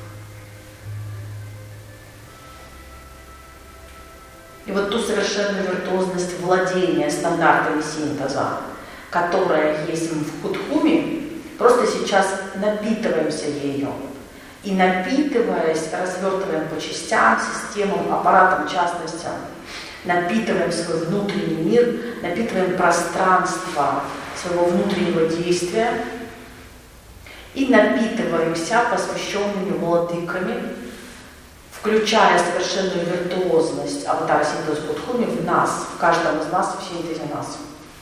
И вот ту совершенную виртуозность владения стандартами синтеза, которая есть в Кудхуми, просто сейчас напитываемся ею. И напитываясь, развертываем по частям, системам, аппаратам, частностям, напитываем свой внутренний мир, напитываем пространство своего внутреннего действия и напитываемся посвященными владыками, включая совершенную виртуозность аватара синтеза Кудхуми в нас, в каждом из нас, в синтезе нас.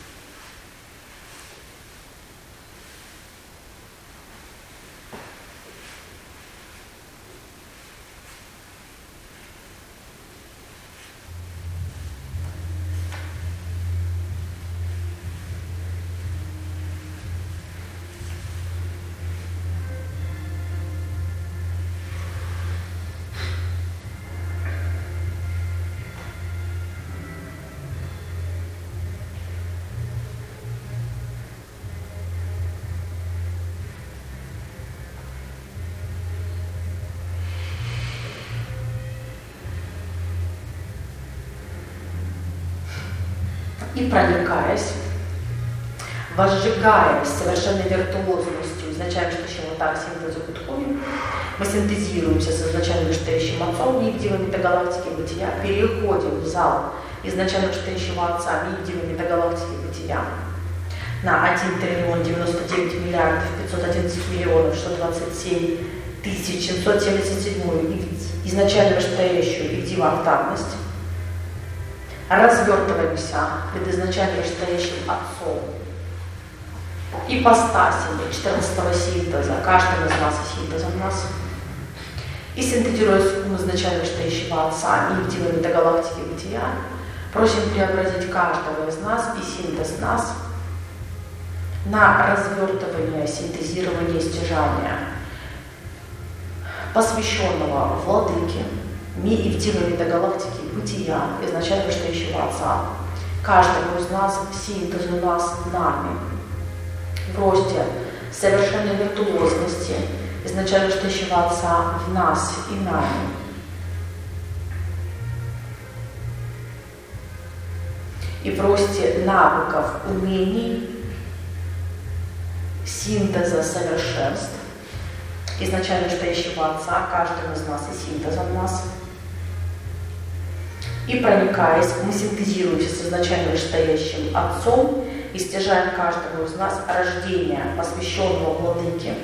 И проникаясь, возжигаясь совершенной виртуозностью изначально стоящего аватара синтеза Кудхуми, мы синтезируемся с изначально вышестоящим Отцом Нигдива Метагалактики Бытия, переходим в зал изначально вышестоящего Отца Нигдива Метагалактики Бытия на 1 триллион 99 миллиардов 511 миллионов 627 тысяч 777 изначально вышестоящую Нигдива-актарность, развертываемся пред изначально вышестоящим Отцом, ипостасями 14-го синтеза, каждым из нас и синтезом нас, и синтезируя ум изначально вышестоящего Отца Нигдива Метагалактики Бытия, просим преобразить каждого из нас и синтез нас на развертывание, синтезирование, стяжание посвященного Владыке Нигдива Метагалактики Бытия, изначально вышестоящего Отца, каждому из нас, синтезу нас, нами, в росте совершенной виртуозности, изначально вышестоящего Отца в нас и нами. И в росте навыков, умений, синтеза совершенств, изначально вышестоящего Отца, каждым из нас и синтезом нас. И проникаясь, мы синтезируемся с изначально вышестоящим Отцом и стяжаем каждому из нас рождение посвященного Владыке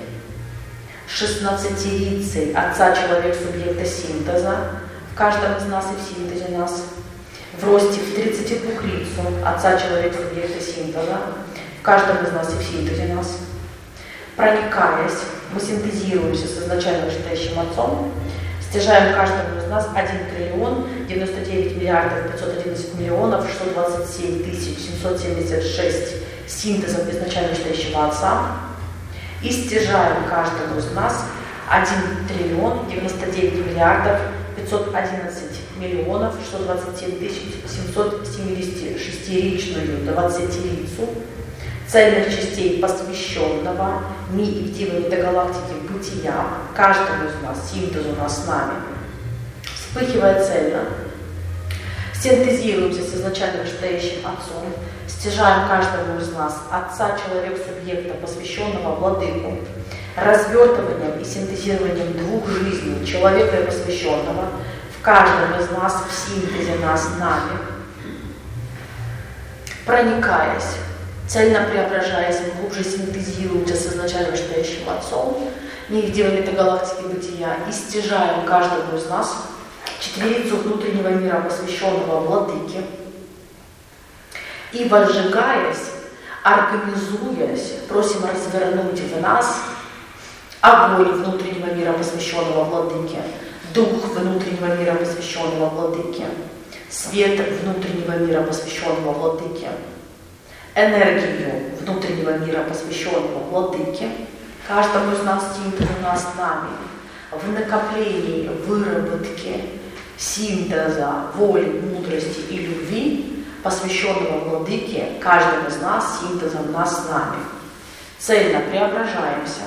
16-лицей Отца Человек Субъекта Синтеза в каждом из нас и в синтезе нас, в росте в 32-лицу Отца Человек Субъекта Синтеза в каждом из нас и в синтезе нас. Проникаясь, мы синтезируемся с изначально вышестоящим Отцом, стяжаем каждому из нас 1 триллион 99 миллиардов 511 миллионов 627 тысяч 776 синтезов изначально вышестоящего Отца и стяжаем каждому из нас 1 триллион 99 миллиардов 511 миллионов 627 тысяч 776-ричную 20-лицу цельных частей посвященного Нигдива Метагалактики Бытия, каждому из нас, синтезу нас с нами, вспыхивая цельно, синтезируемся с изначально вышестоящим Отцом, стяжаем каждому из нас Отца Человек-Субъекта, посвященного Владыку, развертыванием и синтезированием двух жизней, человека и посвященного, в каждом из нас, в синтезе нас с нами, проникаясь, цельно преображаясь, глубже синтезируемся с изначально вышестоящим Отцом Нигдива Метагалактики Бытия и стяжаем каждому из нас четверицу внутреннего мира, посвященного Владыке, и возжигаясь, организуясь, просим развернуть в нас огонь внутреннего мира, посвященного Владыке, дух внутреннего мира, посвященного Владыке, свет внутреннего мира, посвященного Владыке, энергию внутреннего мира, посвященного Владыке, каждому из нас, синтезу нас с нами, в накоплении, выработке синтеза воли, мудрости и любви, посвященного Владыке, каждым из нас, синтезом нас с нами. Цельно преображаемся.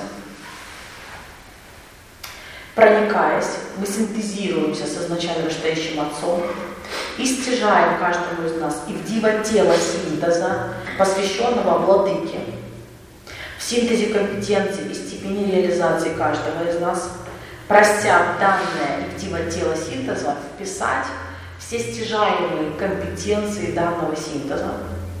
Проникаясь, мы синтезируемся с изначально стоящим Отцом и стяжаем каждому из нас и в диво тело синтеза, посвященного Владыке. В синтезе компетенций и степени реализации каждого из нас, прося данное и в диво тело синтеза, вписать все стяжаемые компетенции данного синтеза.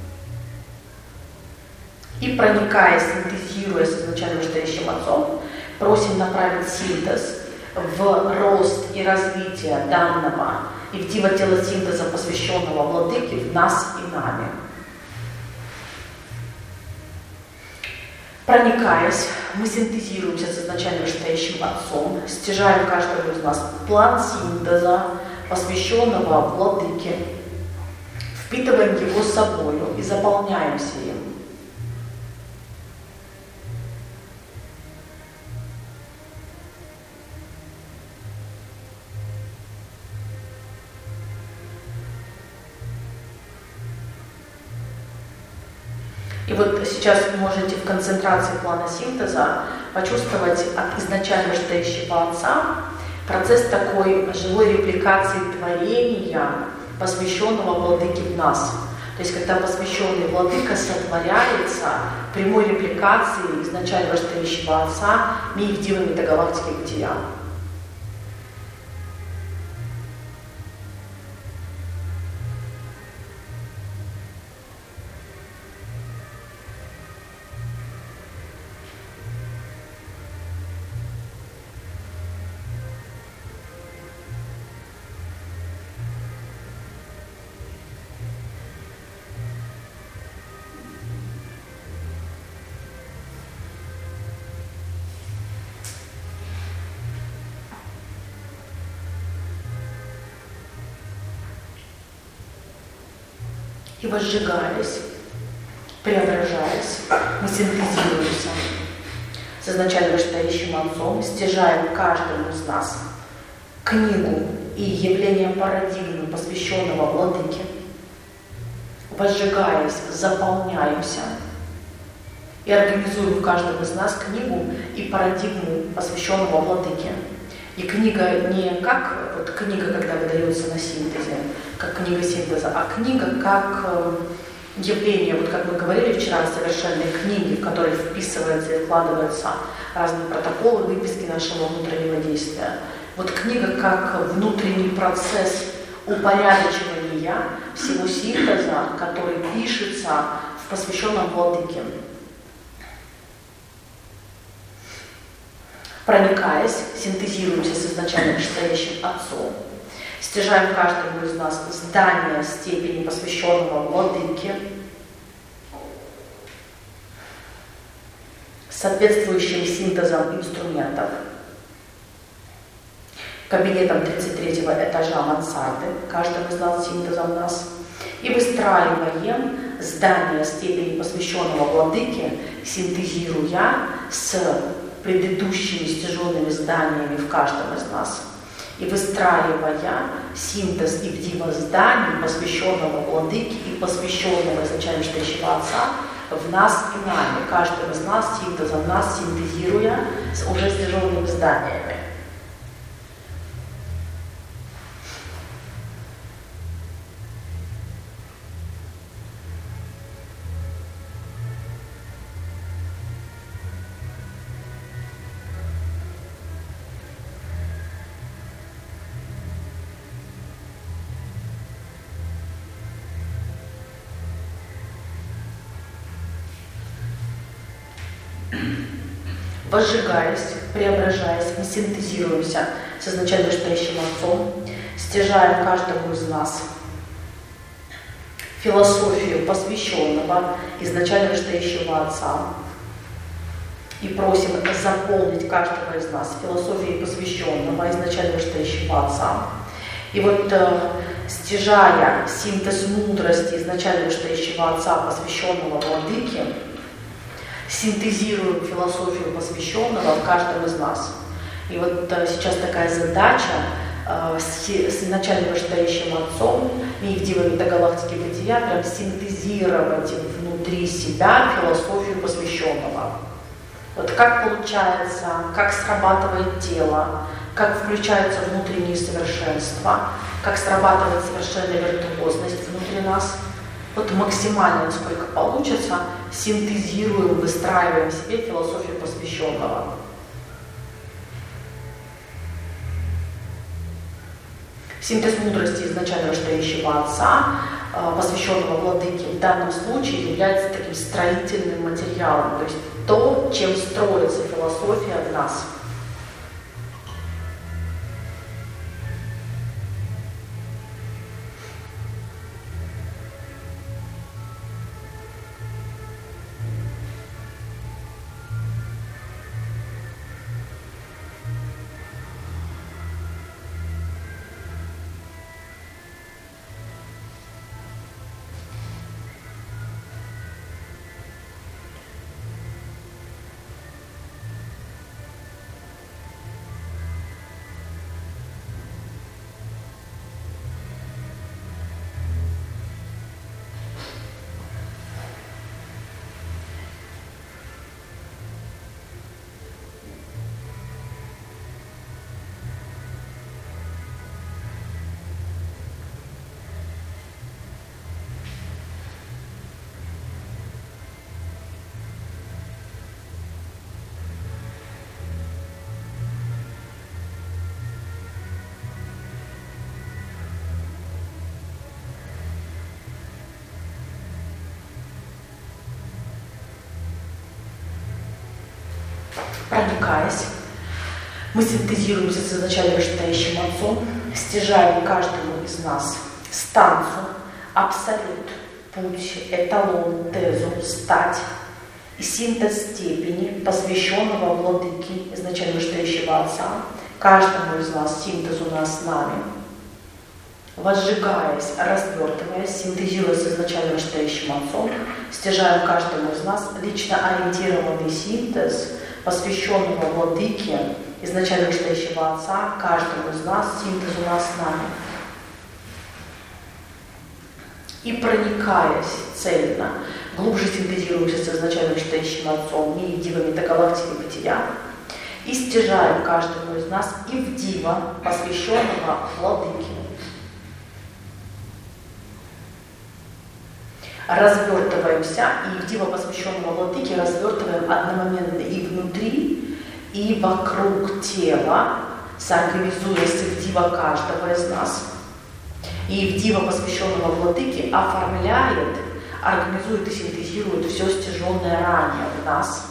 И проникаясь, синтезируя с изначально стоящим Отцом, просим направить синтез в рост и развитие данного и в диво тело синтеза, посвященного Владыке, в нас и нами. Проникаясь, мы синтезируемся с изначально стоящим Отцом, стяжаем каждому из нас план синтеза, посвященного Владыке, впитываем его с собою и заполняемся им. И вот сейчас вы можете в концентрации плана синтеза почувствовать от изначально стоящего Отца процесс такой живой репликации творения, посвященного Владыке в нас. То есть, когда посвященный Владыка сотворяется прямой репликацией изначально стоящего Отца ми в дивы метагалактики бытия. И возжигаясь, преображаясь, мы синтезируемся с изначально стоящим Отцом, стяжаем каждому из нас книгу и явление парадигмы, посвященного Владыке. Возжигаясь, заполняемся и организуем в каждом из нас книгу и парадигму, посвященного Владыке. И книга не как вот книга, когда выдается на синтезе, как книга синтеза, а книга как явление, вот как мы говорили вчера о совершенной книге, в которой вписываются и вкладываются разные протоколы, выписки нашего внутреннего действия. Вот книга как внутренний процесс упорядочивания всего синтеза, который пишется в посвященном Владыке. Проникаясь, синтезируемся с изначально стоящим Отцом, стяжаем каждому из нас здание степени, посвященного Владыке, с соответствующим синтезом инструментов, кабинетом 33-го этажа мансарды, каждым из нас синтезом нас, и выстраиваем здание степени, посвященного Владыке, синтезируя с предыдущими стяженными зданиями в каждом из нас, и выстраивая синтез и бдива зданий, посвященного Владыке и посвященного изначально стоящего Отца, в нас и нами, каждым из нас синтезом нас, синтезируя с уже стяженными зданиями. Возжигаясь, преображаясь, мы синтезируемся с изначально стоящим Отцом, стяжаем каждому из нас философию посвященного изначально стоящего Отца и просим заполнить каждого из нас философией посвященного изначально стоящего Отца. И вот стяжая синтез мудрости изначально стоящего Отца, посвященного Владыке, синтезируем философию посвященного в каждом из нас. И вот сейчас такая задача с начальным вышестоящим Отцом и в Дива Метагалактики Бытия прям синтезировать внутри себя философию посвященного. Вот как получается, как срабатывает тело, как включаются внутренние совершенства, как срабатывает совершенная виртуозность внутри нас. Вот максимально, насколько получится, синтезируем, выстраиваем в себе философию посвященного. Синтез мудрости изначально вышестоящего Отца, посвященного Владыке, в данном случае является таким строительным материалом, то есть то, чем строится философия в нас. Проникаясь, мы синтезируемся с изначально вышестоящим Отцом, стяжаем каждому из нас станцию, абсолют, путь, эталон, тезу, стать и синтез степени, посвященного Владыке изначально вышестоящего Отца, каждому из нас синтез у нас с нами, возжигаясь, развертываясь, синтезируясь с изначально вышестоящим Отцом, стяжаем каждому из нас лично ориентированный синтез, посвященного Владыке, изначально вышестоящего Отца, каждому из нас, синтез у нас с нами. И проникаясь цельно, глубже синтезируемся с изначально вышестоящим Отцом и в Дива Метагалактики Бытия, и стяжаем каждому из нас и в Дива, посвященного Владыке. Развертываемся, и в Дива, посвященного Владыке, развертываем одномоментно и внутри, и вокруг тела, соорганизуясь в Дива каждого из нас. И в Дива, посвященного Владыке, оформляет, организует и синтезирует все стяженное ранее в нас.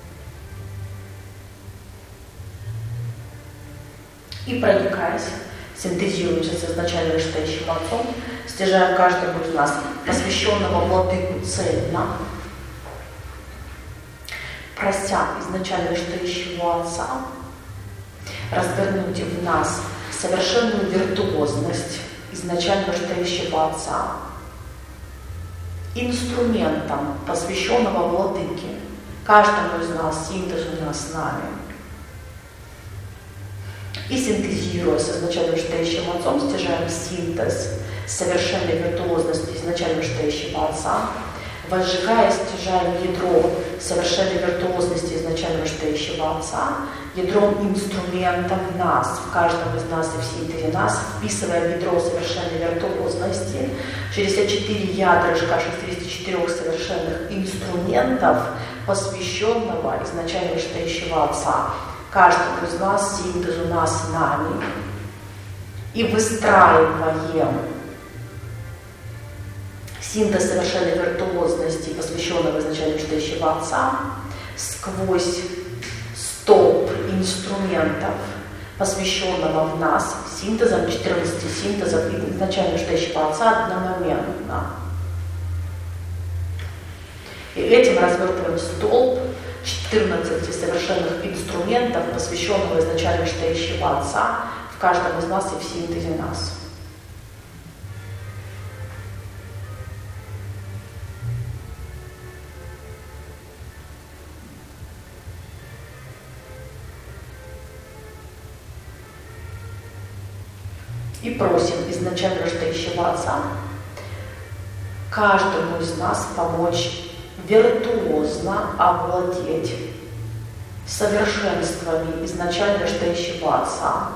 И проникаясь, синтезируемся с изначально вышестоящим Отцом, стяжаем каждому из нас посвященного Владыку цельно, прося изначально вышестоящего Отца развернуть в нас совершенную виртуозность изначально вышестоящего Отца, инструментом посвященного Владыке, каждому из нас, синтезу нас с нами. И синтезируя с изначально вышестоящим Отцом, стяжаем синтез совершенной виртуозности изначально вышестоящего Отца, возжигая, стяжаем ядро совершенной виртуозности изначально вышестоящего Отца, ядром инструментом нас, в каждом из нас и в синтезе нас, вписывая в ядро совершенной виртуозности 64 ядрышка 64 совершенных инструментов, посвященного изначально вышестоящего Отца, каждому из нас, синтезу нас с нами, и выстраиваем синтез совершенной виртуозности, посвященного изначально вышестоящего Отца, сквозь столб инструментов, посвященного в нас синтезом 14 синтезов изначально вышестоящего Отца одномоментно. И этим развертываем столб 14 совершенных инструментов, посвященного изначально вышестоящего Отца, в каждом из нас и в синтезе нас. И просим изначально вышестоящего Отца каждому из нас помочь виртуозно овладеть совершенствами изначально вышестоящего Отца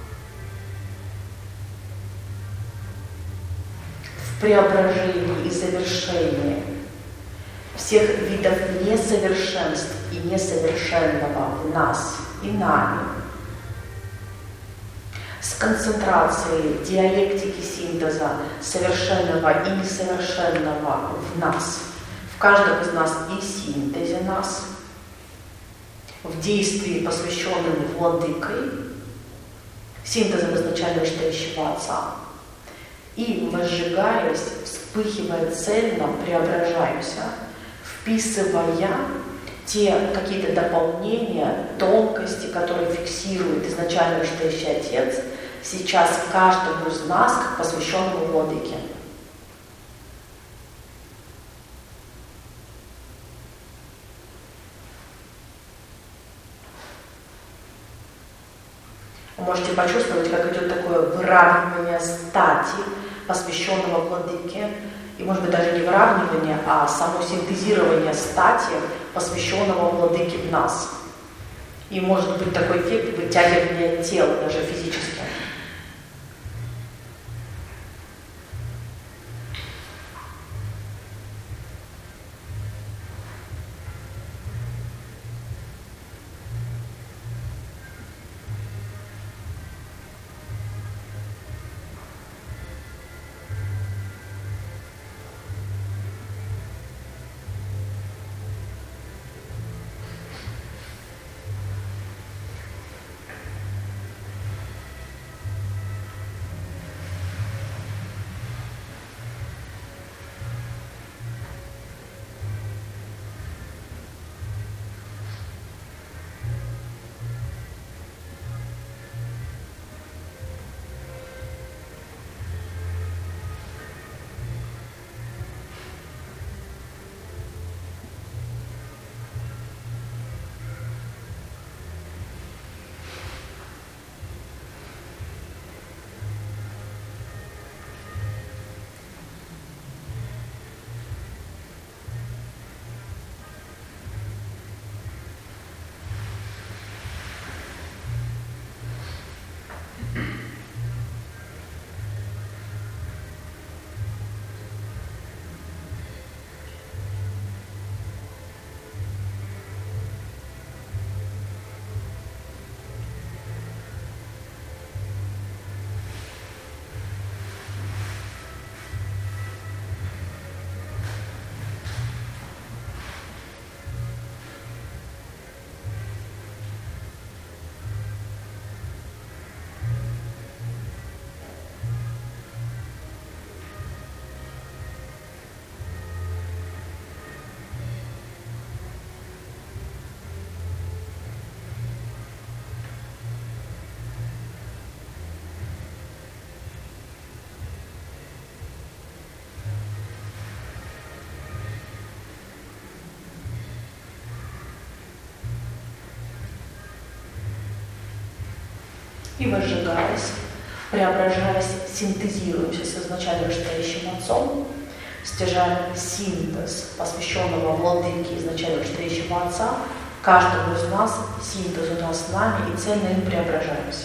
в преображении и завершении всех видов несовершенств и несовершенного в нас и нами, с концентрацией диалектики синтеза совершенного и несовершенного в нас, в каждом из нас и синтезе нас, в действии, посвященном Владыкой, синтезом изначально вышестоящего Отца, и, возжигаясь, вспыхивая цельно, преображаемся, вписывая те какие-то дополнения, тонкости, которые фиксирует изначально вышестоящий Отец, сейчас каждому из нас, как посвященному Владыке. Вы можете почувствовать, как идет такое выравнивание стати, посвященного Владыке, и, может быть, даже не выравнивание, а само синтезирование стати, посвященного Владыке в нас. И может быть такой эффект вытягивания тела, даже физически. И возжигаясь, преображаясь, синтезируемся с изначально рождающим Отцом, стяжаем синтез посвященного Владыке изначально рождающего Отца, каждому из нас, синтез у нас с нами, и цельно им преображаемся.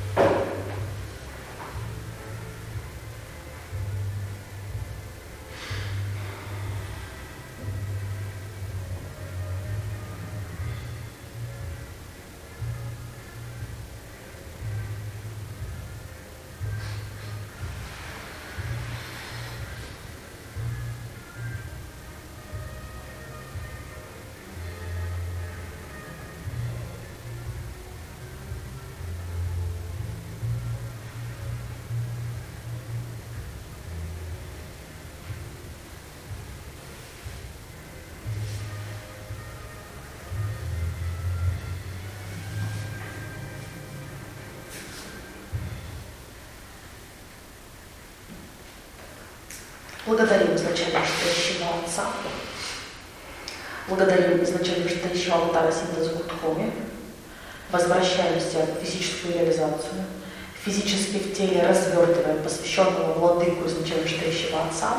Благодарим изначально рождающего Отца. Благодарим изначально рождающего Аватара синтеза Гудхоми. Возвращаемся в физическую реализацию. Физически в теле развертываем посвященного Владыку изначально рождающего Отца.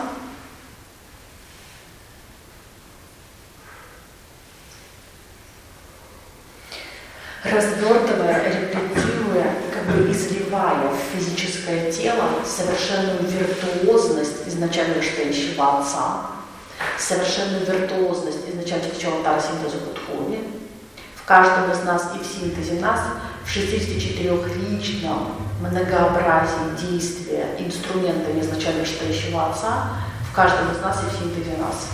Развертывая, репетируя, как бы изливая в физическое тело совершенную виртуозность изначально рождающего Отца, совершенную виртуозность изначально рождающего Аватара синтеза Гудхоми, в каждом из нас и в синтезе нас, в 64-личном многообразии действия инструментами изначально рождающего Отца, в каждом из нас и в синтезе нас.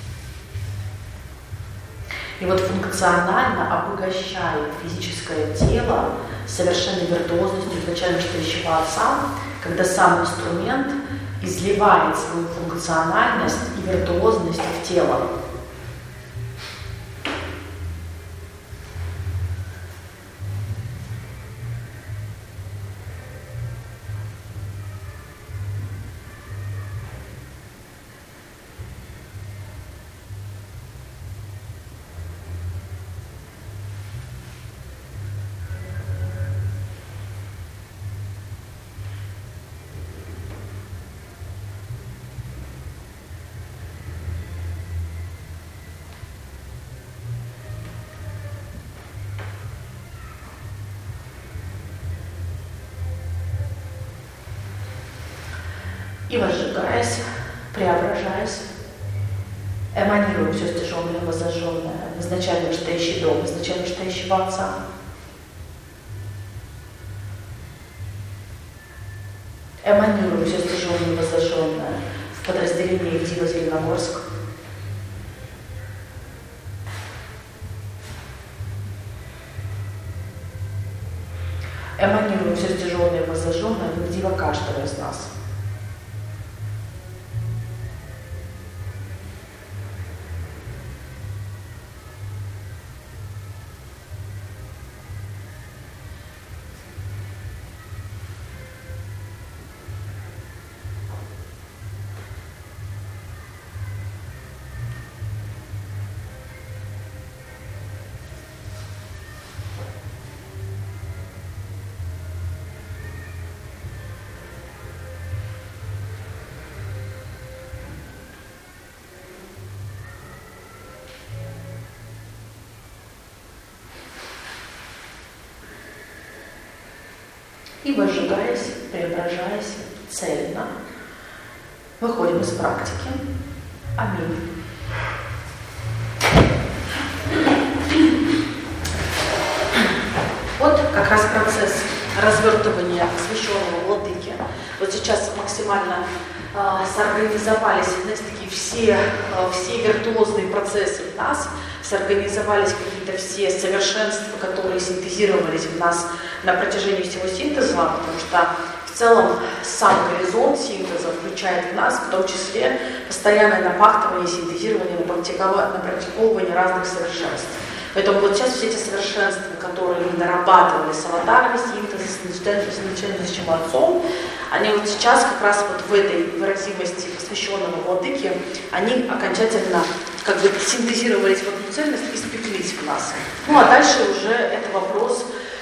И вот функционально обогащает физическое тело совершенной виртуозностью изначально рождающего Отца, когда сам инструмент изливает свою функциональность и виртуозность в тело. И возжигаясь, преображаясь, эманируем все стяженное и воззажженное в изначально рождающий дом, изначально рождающего Отца. Эманируем все стяженное и воззажженное в подразделении Дива Зеленогорск. Эманируем все стяженное и воззажженное в Дива каждого из нас. И возжигаясь, преображаясь цельно, выходим из практики. Аминь. Вот как раз процесс развертывания посвященного Владыке. Вот сейчас максимально сорганизовались, знаете, такие все виртуозные процессы в нас, сорганизовались какие-то все совершенства, которые синтезировались в нас на протяжении всего синтеза, потому что в целом сам горизонт синтеза включает в нас, в том числе, постоянное напахтывание, синтезирование, напрактиковывание разных совершенств. Поэтому вот сейчас все эти совершенства, которые мы нарабатывали с аватарами синтеза, с начальным Отцом, они вот сейчас как раз вот в этой выразимости посвященного Владыке, они окончательно как бы синтезировались в одну цельность и спеклись в нас. Ну а дальше уже это вопрос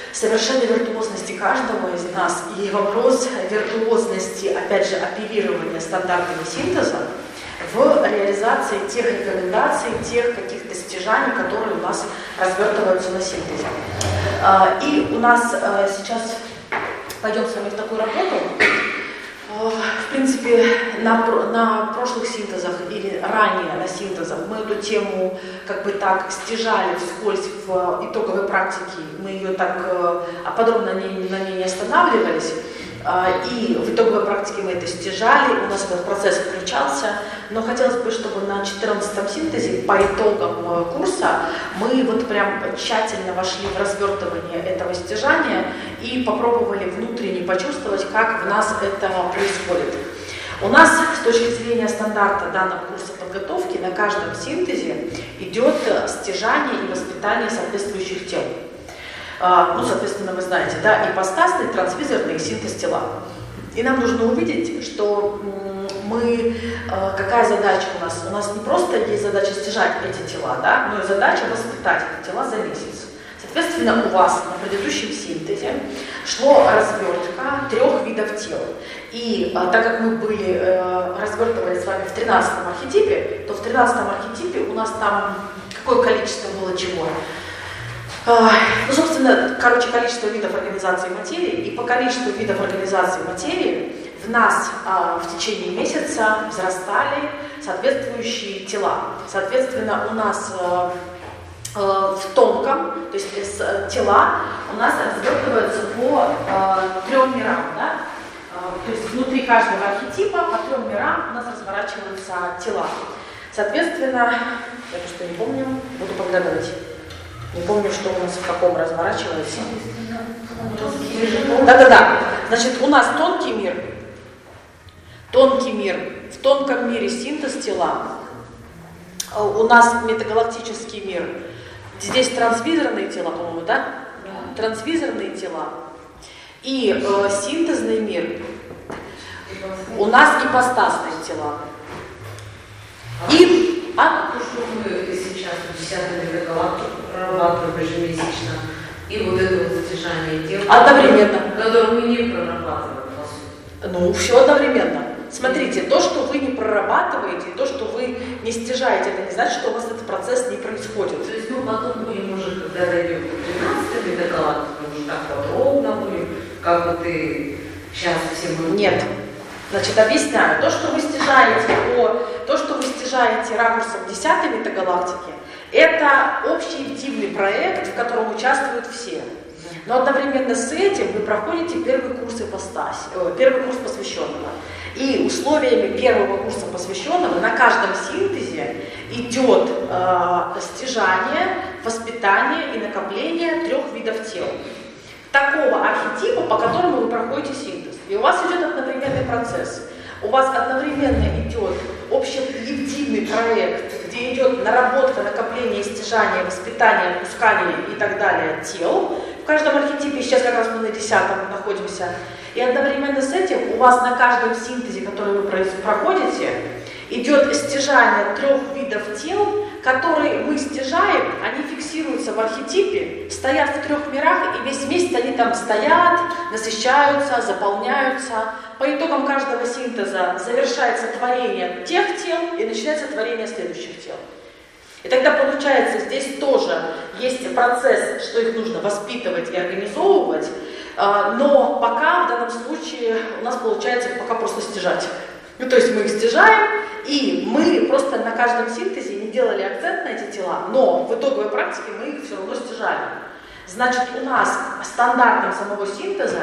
совершенной виртуозности каждого из нас и вопрос виртуозности, опять же, оперирования стандартами синтеза в реализации тех рекомендаций, тех каких-то стяжаний, которые у нас развертываются на синтезе. И у нас сейчас пойдем с вами в такую работу. В принципе, на прошлых синтезах или ранее на синтезах мы эту тему как бы так стяжали вскользь в итоговой практике, мы ее так подробно на ней не останавливались. И в итоговой практике мы это стяжали, у нас этот процесс включался, но хотелось бы, чтобы на 14-м синтезе по итогам курса мы вот прям тщательно вошли в развертывание этого стяжания и попробовали внутренне почувствовать, как в нас это происходит. У нас с точки зрения стандарта данного курса подготовки на каждом синтезе идет стяжание и воспитание соответствующих тел. Ну, соответственно, вы знаете, да, ипостасный, трансвизорный и синтез тела. И нам нужно увидеть, что какая задача у нас? У нас не просто есть задача стяжать эти тела, да, но и задача воспитать эти тела за месяц. Соответственно, у вас на предыдущем синтезе шло развертка 3 видов тел. И так как мы развертывали с вами в 13-м архетипе, то в 13-м архетипе у нас там какое количество было чего? Ну, собственно, количество видов организации материи, и по количеству видов организации материи в нас в течение месяца взрастали соответствующие тела. Соответственно, у нас в тонком, то есть тела у нас развертываются по 3 мирам, да? То есть внутри каждого архетипа по 3 мирам у нас разворачиваются тела. Соответственно, я просто не помню, буду поглядывать. Не помню, что у нас в каком разворачивается. Да. Значит, у нас тонкий мир. Тонкий мир. В тонком мире синтез тела. У нас метагалактический мир. Здесь трансвизорные тела, по-моему, да? Трансвизорные тела. И синтезный мир. У нас ипостасные тела. И то, что мы сейчас в 10-м метагалактику прорабатываем ежемесячно, и вот это вот стяжание тел, одновременно, которое мы не прорабатываем, по сути. Ну, все одновременно. Смотрите, то, что вы не прорабатываете, то, что вы не стяжаете, это не значит, что у вас этот процесс не происходит. То есть мы потом будем уже, когда дойдем до 13-й метагалактики, уже так подробно будем, как вот и сейчас все мы... Нет. Значит, объясняю. То, что вы стяжаете ракурсом 10-й метагалактики, это общий активный проект, в котором участвуют все. Но одновременно с этим вы проходите первый курс посвященного. И условиями первого курса посвященного на каждом синтезе идет стяжание, воспитание и накопление 3 видов тел. Такого архетипа, по которому вы проходите синтез. И у вас идет одновременный процесс. У вас одновременно идет общеобъективный проект, где идет наработка, накопление, стяжание, воспитание, отпускание и так далее тел. В каждом архетипе, сейчас как раз мы на 10-м находимся. И одновременно с этим у вас на каждом синтезе, который вы проходите, идет стяжание 3 видов тел, которые мы стяжаем, они фиксируются в архетипе, стоят в 3 мирах, и весь месяц они там стоят, насыщаются, заполняются. По итогам каждого синтеза завершается творение тех тел и начинается творение следующих тел. И тогда получается, здесь тоже есть процесс, что их нужно воспитывать и организовывать, но пока в данном случае у нас получается пока просто стяжать. Ну, то есть мы их стяжаем, и мы просто на каждом синтезе не делали акцент на эти тела, но в итоговой практике мы их все равно стяжали. Значит, у нас стандартом самого синтеза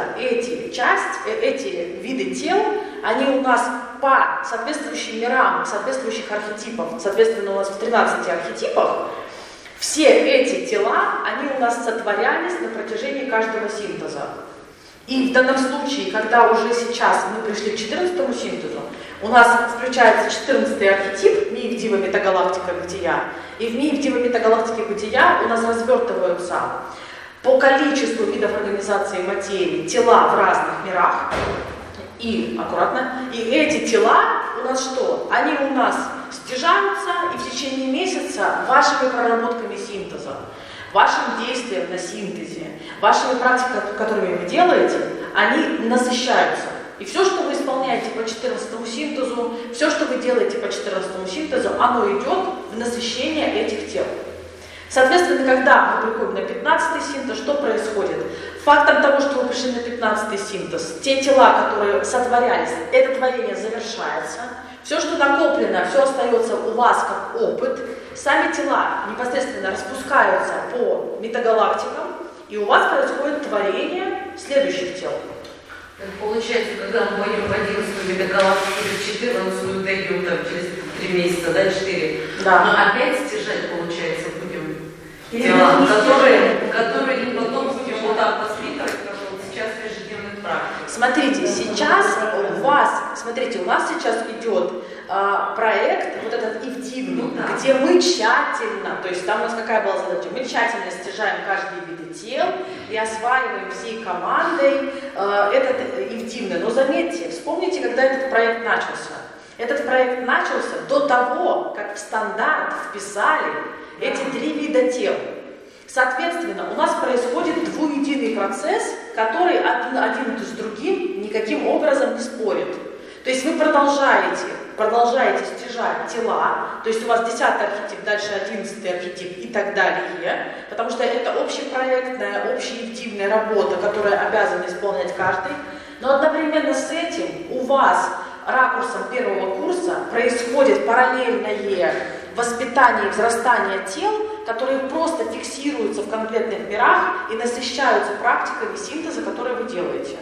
эти виды тел, они у нас по соответствующим мирам, соответствующих архетипов, соответственно, у нас в 13 архетипах, все эти тела, они у нас сотворялись на протяжении каждого синтеза. И в данном случае, когда уже сейчас мы пришли к 14-му синтезу, у нас включается 14-й архетип Миевдива метагалактика бытия, и в Миевдива метагалактике бытия у нас развертываются по количеству видов организации материи тела в разных мирах, и эти тела у нас что? Они у нас стяжаются и в течение месяца вашими проработками синтеза, вашим действиям на синтезе, вашими практиками, которыми вы делаете, они насыщаются. И все, что вы исполняете по 14 синтезу, все, что вы делаете по 14 синтезу, оно идет в насыщение этих тел. Соответственно, когда мы приходим на 15 синтез, что происходит? Фактом того, что вы пришли на 15 синтез, те тела, которые сотворялись, это творение завершается. Все, что накоплено, все остается у вас как опыт. Сами тела непосредственно распускаются по метагалактикам, и у вас происходит творение следующих тел. Получается, когда мы вводим в 11-ю метагалактику или в 14-ю дойдем там, через 3 месяца, да, 4, Да. мы опять стяжать, получается, будем тела, которые потом будем вот так воспитывать, как вот сейчас в ежедневных практиках. Смотрите, сейчас у нас сейчас идет проект, вот этот Ивдивный, где мы тщательно, то есть там у нас какая была задача, мы тщательно стяжаем каждый вид тел и осваиваем всей командой этот Ивдивный. Но заметьте, вспомните, когда этот проект начался. Этот проект начался до того, как в стандарт вписали эти 3 вида тел. Соответственно, у нас происходит двуединый процесс, который один с другим никаким образом не спорит. То есть вы продолжаете стяжать тела, то есть у вас 10-й архетип, дальше 11-й архетип и так далее, потому что это общепроектная, общеевтивная работа, которую обязан исполнять каждый. Но одновременно с этим у вас ракурсом первого курса происходит параллельное воспитание и взрастание тел, которые просто фиксируются в конкретных мирах и насыщаются практиками синтеза, которые вы делаете.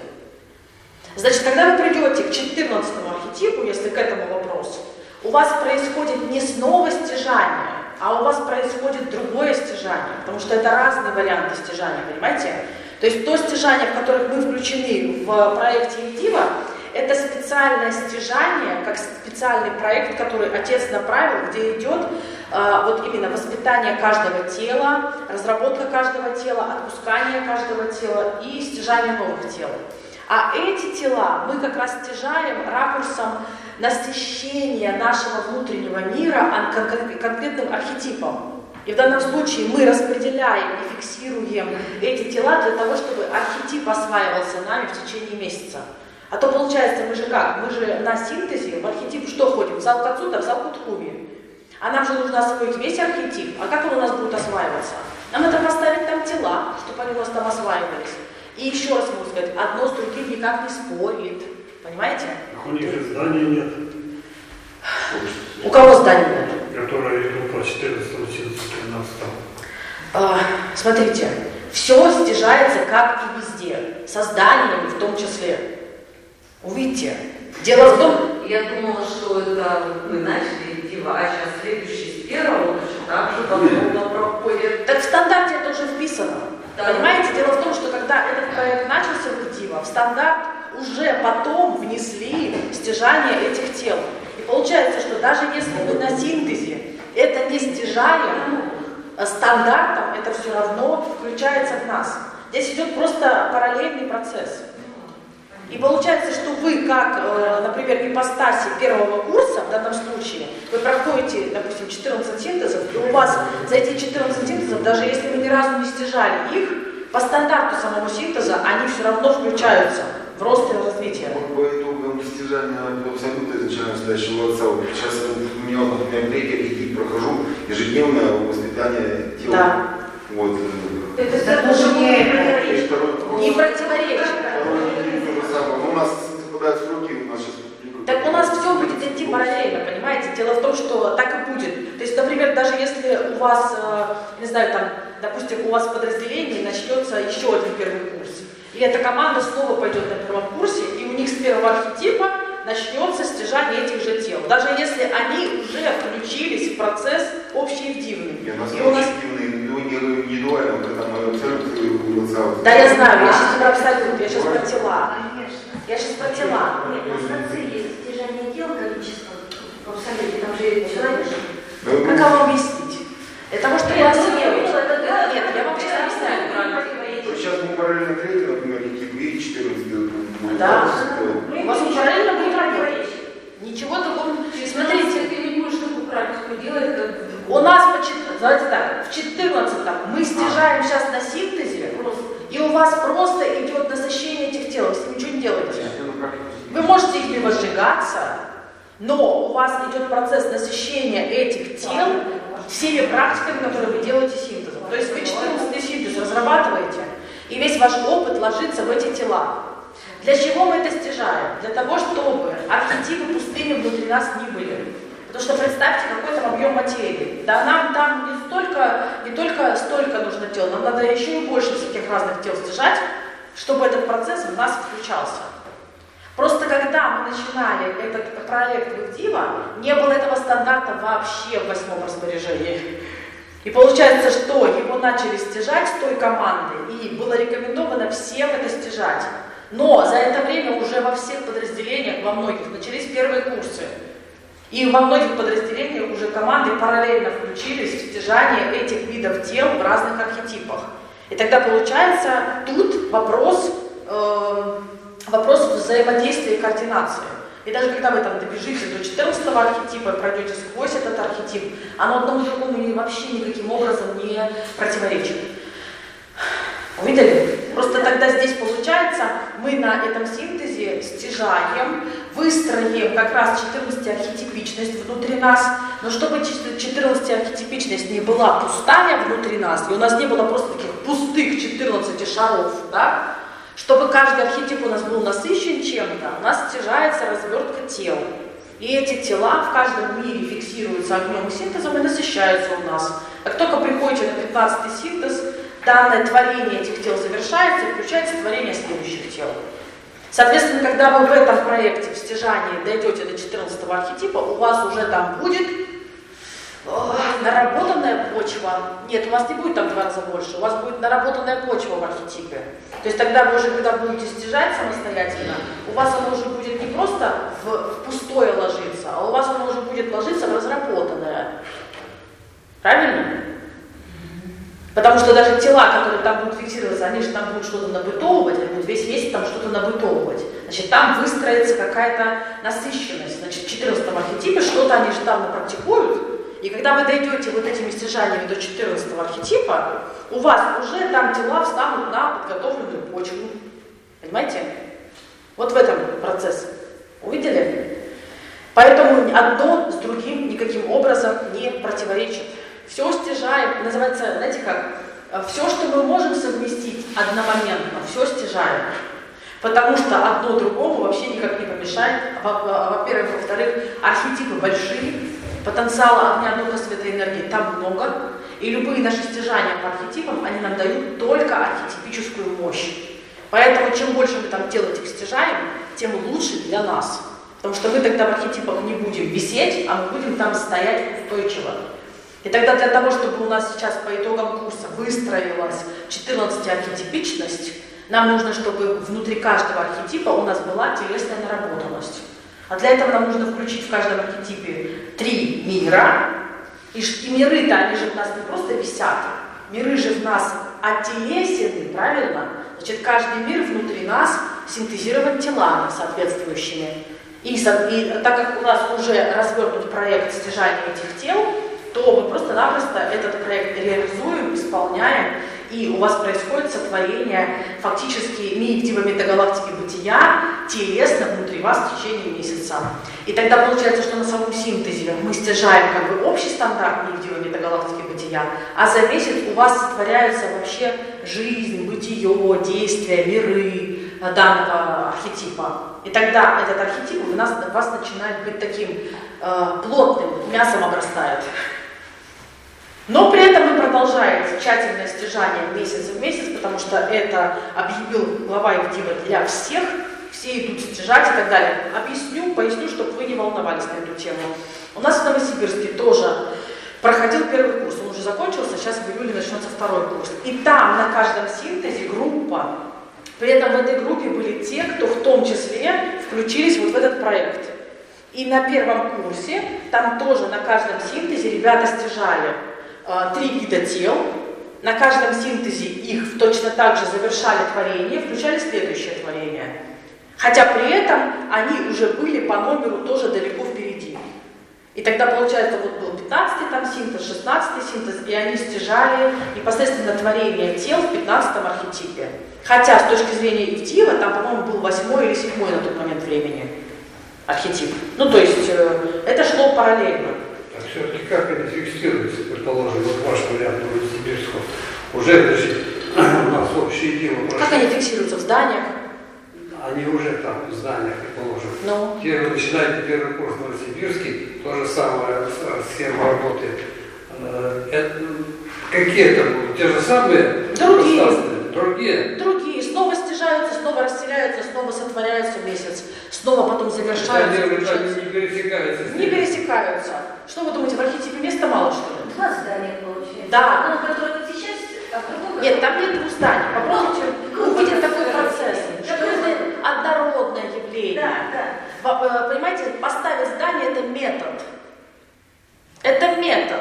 Значит, когда вы придете к 14-му архетипу, если к этому вопросу, у вас происходит не снова стяжание, а у вас происходит другое стяжание, потому что это разные варианты стяжания, понимаете? То есть то стяжание, в которых мы включены в проекте Ивдива, это специальное стяжание, как специальный проект, который отец направил, где идет вот именно воспитание каждого тела, разработка каждого тела, отпускание каждого тела и стяжание новых тел. А эти тела мы как раз стяжаем ракурсом насыщения нашего внутреннего мира конкретным архетипом. И в данном случае мы распределяем и фиксируем эти тела для того, чтобы архетип осваивался нами в течение месяца. А то получается, мы же как? Мы же на синтезе в архетип что ходим? В зал Кацута, в зал Кутхуми. А нам же нужно освоить весь архетип. А как он у нас будет осваиваться? Нам надо поставить там тела, чтобы они у нас там осваивались. И еще раз могу сказать, одно с другим никак не спорит. Понимаете? У них и зданий нет. У кого зданий нет? Которые идут по 14, 13. Смотрите, все стяжается как и везде. Со зданиями в том числе. Увидите. Дело в том... Я думала, что это мы начали Ивдива, а сейчас следующий с первого точно так же подробно проходит. Так в стандарте это уже вписано. Да. Понимаете, дело в том, что когда этот проект начался в Ивдива, в стандарт уже потом внесли стяжание этих тел. И получается, что даже если мы на синтезе это не стяжаем, стандартом это все равно включается в нас. Здесь идет просто параллельный процесс. И получается, что вы, как, например, ипостаси первого курса, в данном случае, вы проходите, допустим, 14 синтезов, и у вас за эти 14 синтезов, даже если вы ни разу не стяжали их, по стандарту самого синтеза, они все равно включаются в рост и развитие. По итогам стяжания абсолютно изначально стоящего отца, сейчас у меня, например, 3-й архетип прохожу, ежедневное воспитание тела. Да. Вот. Это тоже не противоречит. У нас совпадают сроки, у нас сейчас... Так у нас все будет идти параллельно, понимаете? Дело в том, что так и будет. То есть, например, даже если у вас, не знаю, там, допустим, у вас в подразделении начнется еще один первый курс, и эта команда снова пойдет на первом курсе, и у них с первого архетипа начнется стяжание этих же тел. Даже если они уже включились в процесс общеевдивный. И у нас индивидуально, когда мы абсолютно... Да, я знаю, я сейчас не про абсолют, я сейчас про тела. Я сейчас про тела. Нет, на станции есть стяжание тел, количество в абсолюте, там же человек. Как вам объяснить? Это может балансировать. Нет, я вам сейчас объясняю. Сейчас мы параллельно 3-й, например, и 14. Да. У вас параллельно будет работать. Ничего такого. Смотрите, ты не будешь такую практику делать, как... у нас давайте так, в 14-м мы стяжаем сейчас на синтезе, и у вас просто идет насыщение этих тел, вы с ним ничего не делаете. Вы можете ими возжигаться, но у вас идет процесс насыщения этих тел всеми практиками, которые вы делаете синтезом. То есть вы 14-й синтез разрабатываете, и весь ваш опыт ложится в эти тела. Для чего мы это стяжаем? Для того, чтобы архетипы пустыни внутри нас не были. Потому что представьте, какой там объем материи. Да нам там не только столько нужно тел, нам надо еще и больше всяких разных тел стяжать, чтобы этот процесс в нас включался. Просто когда мы начинали этот проект в Дива, не было этого стандарта вообще в 8-м распоряжении. И получается, что его начали стяжать с той команды, и было рекомендовано всем это стяжать. Но за это время уже во всех подразделениях, во многих, начались первые курсы. И во многих подразделениях уже команды параллельно включились в стяжание этих видов тел в разных архетипах. И тогда получается тут вопрос взаимодействия и координации. И даже когда вы там добежите до 14-го архетипа и пройдете сквозь этот архетип, оно одному другому вообще никаким образом не противоречит. Увидели? Просто тогда здесь получается, мы на этом синтезе стяжаем, выстроим как раз 14-архетипичность внутри нас, но чтобы 14-архетипичность не была пустая внутри нас, и у нас не было просто таких пустых 14 шаров, да, чтобы каждый архетип у нас был насыщен чем-то, у нас стяжается развертка тел. И эти тела в каждом мире фиксируются огнем и синтезом и насыщаются у нас. Как только приходите на 15-й синтез, данное творение этих тел завершается и включается творение следующих тел. Соответственно, когда вы в этом проекте в стяжании дойдете до 14-го архетипа, у вас уже там будет наработанная почва. Нет, у вас не будет там 2 раза больше, у вас будет наработанная почва в архетипе. То есть тогда вы уже, когда будете стяжать самостоятельно, у вас оно уже будет не просто в пустое ложиться, а у вас оно уже будет ложиться в разработанное. Правильно? Потому что даже тела, которые там будут фиксироваться, они же там будут что-то набытовывать, они будут весь месяц там что-то набытовывать. Значит, там выстроится какая-то насыщенность. Значит, в 14-м архетипе что-то они же там напрактикуют. И когда вы дойдете вот этими стяжаниями до 14-го архетипа, у вас уже там тела встанут на подготовленную почву. Понимаете? Вот в этом процесс. Увидели? Поэтому одно с другим никаким образом не противоречит. Все стяжаем, называется, знаете как, все, что мы можем совместить одномоментно, все стяжаем. Потому что одно другому вообще никак не помешает. Во-первых, во-вторых, архетипы большие, потенциала огня, духа, света, энергии там много. И любые наши стяжания по архетипам, они нам дают только архетипическую мощь. Поэтому чем больше мы там тел этих стяжаем, тем лучше для нас. Потому что мы тогда в архетипах не будем висеть, а мы будем там стоять устойчиво. И тогда для того, чтобы у нас сейчас по итогам курса выстроилась 14-архетипичность, нам нужно, чтобы внутри каждого архетипа у нас была телесная наработанность. А для этого нам нужно включить в каждом архетипе 3 мира. И миры-то, они же в нас не просто висят. Миры же в нас оттелесены, правильно? Значит, каждый мир внутри нас синтезирован телами соответствующими. И так как у нас уже развернут проект стяжания этих тел, то мы просто-напросто этот проект реализуем, исполняем, и у вас происходит сотворение фактически миектива-метагалактики бытия телесно внутри вас в течение месяца. И тогда получается, что на самом синтезе мы стяжаем как бы общий стандарт миектива-метагалактики бытия, а за месяц у вас сотворяется вообще жизнь, бытие, действия, миры данного архетипа. И тогда этот архетип у вас начинает быть таким плотным, мясом обрастает. Но при этом вы продолжаете тщательное стяжание месяц в месяц, потому что это объявил глава Ивдива для всех, все идут стяжать и так далее. Поясню, чтобы вы не волновались на эту тему. У нас в Новосибирске тоже проходил первый курс, он уже закончился, сейчас в июле начнется второй курс. И там на каждом синтезе группа, при этом в этой группе были те, кто в том числе включились вот в этот проект. И на первом курсе там тоже на каждом синтезе ребята стяжали 3 вида тел, на каждом синтезе их точно так же завершали творение, включали следующее творение. Хотя при этом они уже были по номеру тоже далеко впереди. И тогда, получается, вот был 15-й там синтез, 16-й синтез, и они стяжали непосредственно творение тел в 15-м архетипе. Хотя с точки зрения Ивдива, там, по-моему, был 8-й или 7-й на тот момент времени архетип. Ну, то есть, это шло параллельно. А все-таки как это фиксируется, предположим, вот ваш вариант Новосибирского? Уже, значит, у нас общие темы прошли. Как они фиксируются? В зданиях? Они уже там, в зданиях, предположим. Ну. Те, вы начинаете первый курс Новосибирский, то же самое схема работает. Какие это будут? Те же самые? Другие. Другие. Снова стяжаются, снова расселяются, снова сотворяются месяц, снова потом завершаются. Они не пересекаются. Не пересекаются. Что вы думаете, в архетипе места мало, что ли? 2 здания получается. Да. Одно, которое вот сейчас, а в другом... Нет, там нет двух зданий. Попробуйте увидеть такой процесс, что это однородное явление. Да. Понимаете, поставить здание – это метод. Это метод.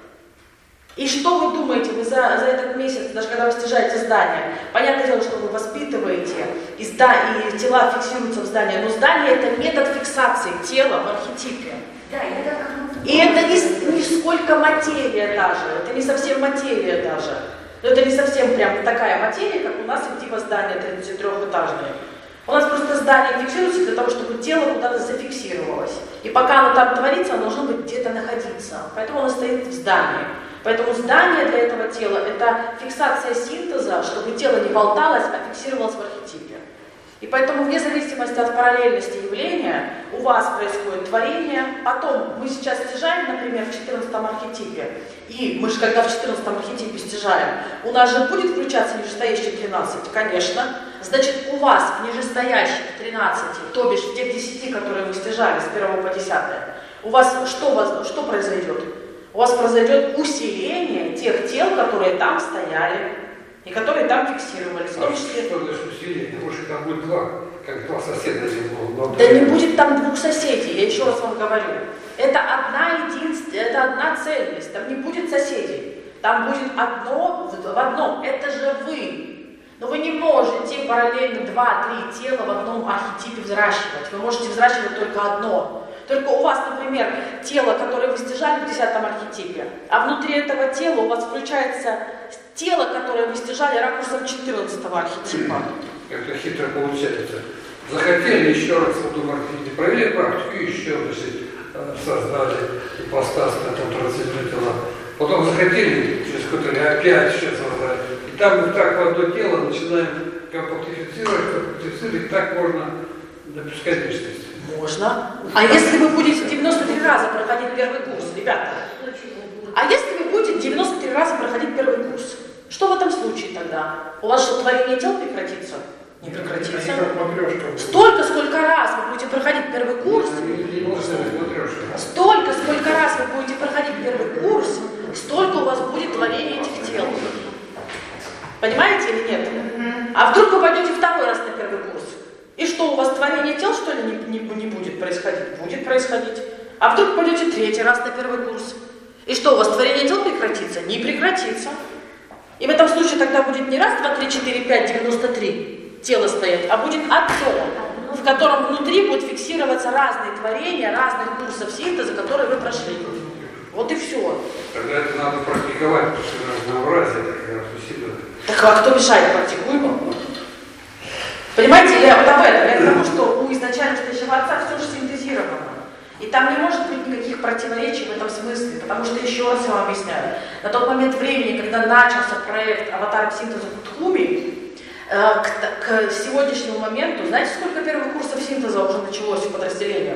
И что вы думаете, вы за этот месяц, даже когда вы стяжаете здание, понятное дело, что вы воспитываете, и тела фиксируются в здании, но здание – это метод фиксации тела в архетипе. Да, я так... И это не сколько материя даже, это не совсем материя даже. Но это не совсем прям такая материя, как у нас Ивдива здание 33-этажное. У нас просто здание фиксируется для того, чтобы тело куда-то зафиксировалось. И пока оно там творится, оно должно быть где-то находиться. Поэтому оно стоит в здании. Поэтому здание для этого тела – это фиксация синтеза, чтобы тело не болталось, а фиксировалось в архетипе. И поэтому вне зависимости от параллельности явления у вас происходит творение, потом мы сейчас стяжаем, например, в 14-м архетипе, и мы же когда в 14-м архетипе стяжаем, у нас же будет включаться нижестоящий 13, конечно, значит у вас в нижестоящих 13, то бишь в тех 10, которые вы стяжали с 1 по 10, у вас что произойдет? У вас произойдет усиление тех тел, которые там стояли, и которые там фиксировались. В том числе... Что значит усиление? Может, там будет два соседа. Да не будет там двух соседей, я еще раз вам говорю. Это одна цельность, там не будет соседей. Там будет одно в одном, это же вы. Но вы не можете параллельно 2-3 тела в одном архетипе взращивать. Вы можете взращивать только одно. Только у вас, например, тело, которое вы стяжали в 10-м архетипе, а внутри этого тела у вас включается тело, которое вы стяжали ракурсом 14-го архетипа. Как-то хитро получается. Захотели еще раз в этом архетипе проверить практику, еще создали ипостас на том трансцендентном тела. Потом захотели через какое-то время опять сейчас создать. И там мы так в одно тело начинаем компактифицировать, и так можно до бесконечности. Можно. А если вы будете 93 раза проходить первый курс, ребята? А если вы будете 93 раза проходить первый курс? Что в этом случае тогда? У вас что, творение тел прекратится? Не прекратится. Столько, сколько раз вы будете проходить первый курс, столько, сколько раз вы будете проходить первый курс, столько у вас будет творение этих тел. Понимаете или нет? А вдруг вы пойдете второй раз на первый курс? И что, у вас творение тел, что ли, не будет происходить? Будет происходить. А вдруг пойдете 3-й раз на первый курс? И что, у вас творение тел прекратится? Не прекратится. И в этом случае тогда будет не раз, 2, 3, 4, 5, 93 тела стоять, а будет одно, в котором внутри будут фиксироваться разные творения, разных курсов синтеза, которые вы прошли. Вот и все. Тогда это надо практиковать, потому что разнообразие как раз усиливает. Так а кто мешает практикуемому? Понимаете, я вот об этом, я к тому, что у изначально стоящего отца все же синтезировано. И там не может быть никаких противоречий в этом смысле, потому что, еще раз я вам объясняю, на тот момент времени, когда начался проект «Аватар синтеза Кутхуми», к сегодняшнему моменту, знаете, сколько первых курсов синтеза уже началось в подразделениях?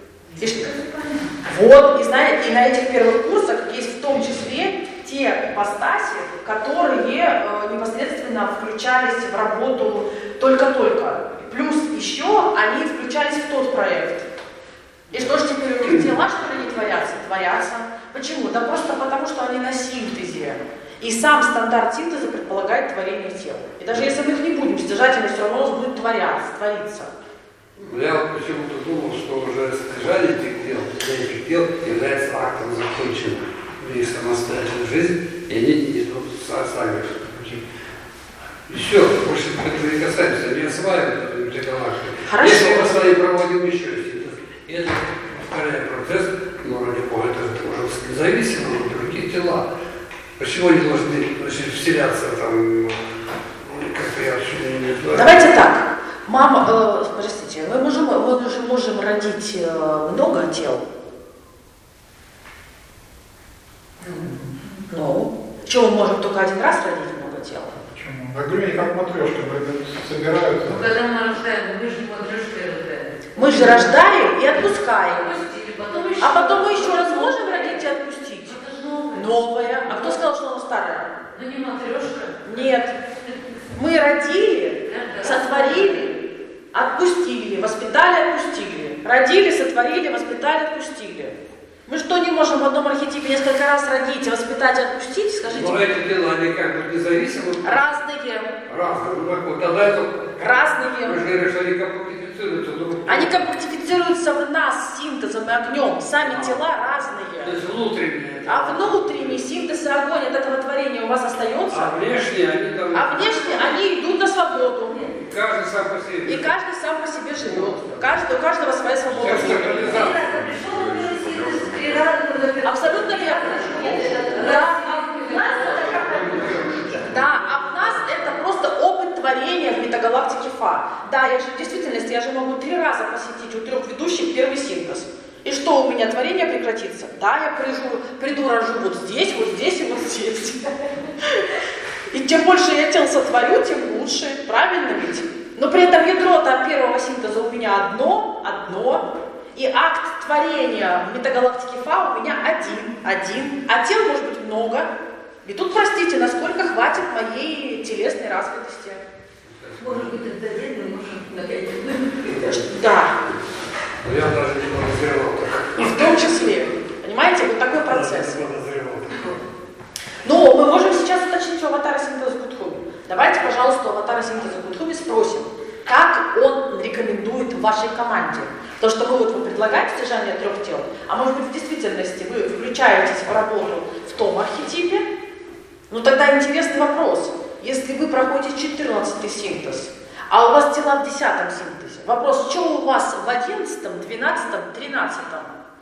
Вот, и знаете, и на этих первых курсах есть в том числе те ипостаси, которые непосредственно включались в работу только-только. Плюс еще они включались в тот проект. И что же теперь у них дела, что ли, не творятся? Творятся. Почему? Да просто потому, что они на синтезе. И сам стандарт синтеза предполагает творение тел. И даже если мы их не будем стяжать, они все равно у нас будут твориться. Я почему-то думал, что уже стяжание этих дел является актом законченным в их самостоятельной жизни, и они идут сами. И все, больше этого не касаемся, не осваивают эти галактики. Если мы с вами проводим еще синтез, и это повторяет процесс, но ради бога, это уже зависимы от других тела. Почему они должны, значит, вселяться там, как-то я вообще не знаю. Давайте так. Мама, простите, мы же можем родить много тел. Ну, чего мы можем только один раз родить много тел? Почему? Я говорю, не как матрешка, собираются. Ну, когда мы рождаем, мы же не матрешкой рождаем. Мы же рождаем и отпускаем. Отпустили, потом еще. А потом мы еще раз можем родить и отпустить? Это же новое. Новое. А кто сказал, что оно старое? Ну не матрешка. Нет. Мы родили, сотворили, отпустили, воспитали, отпустили. Родили, сотворили, воспитали, отпустили. Мы что, не можем в одном архетипе несколько раз родить, воспитать и отпустить? Скажите. Но эти дела, они как бы независимы. Разные. Разные. Ну как вот тогда это... Разные. Вы же говорите, что они компактифицируются друг друга. Они компактифицируются в нас синтезом и огнем. Сами тела То разные. есть внутренние. А внутренний синтез и огонь от этого творения у вас остается? А внешние они там... А внешне они идут на свободу. Каждый сам по себе. И каждый сам по себе живет. У каждого своя свобода. Все, что реализация. Абсолютно верно. Да. Да, а в нас это просто опыт творения в метагалактике Фа. Да, я же в действительности, я же могу 3 раза посетить у 3 ведущих первый синтез. И что, у меня творение прекратится? Да, я приду, рожу вот здесь и вот здесь. И чем больше я тел сотворю, тем лучше. Правильно ведь? Но при этом ядро-то от первого синтеза у меня одно. И акт творения в метагалактике Фа у меня один. А тел может быть много. И тут, простите, насколько хватит моей телесной развитости. Может быть, это дед, мы можем наконец. Да. Я даже не подозревал так. И в том числе. Понимаете, вот такой процесс. Не подозревал. Но мы можем сейчас уточнить у аватара синтеза Кутхуми. Давайте, пожалуйста, у аватара синтеза Кутхуми спросим, как он рекомендует в вашей команде. Потому что вы предлагаете содержание 3 тел, а может быть в действительности вы включаетесь в работу в том архетипе. Ну тогда интересный вопрос. Если вы проходите 14-й синтез, а у вас тела в 10-м синтезе, вопрос, что у вас в 11-м, 12-м, 13-м?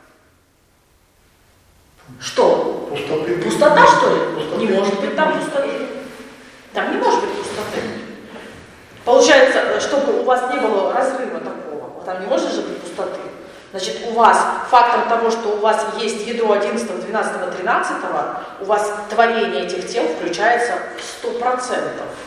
Что? Пустоты. Пустота, что ли? Пустоты. Не может быть там пустоты. Там не может быть пустоты. Получается, чтобы у вас не было разрыва такого, там не может же быть пустоты. Значит, у вас фактор того, что у вас есть ядро 11, 12, 13, у вас творение этих тел включается в 100%.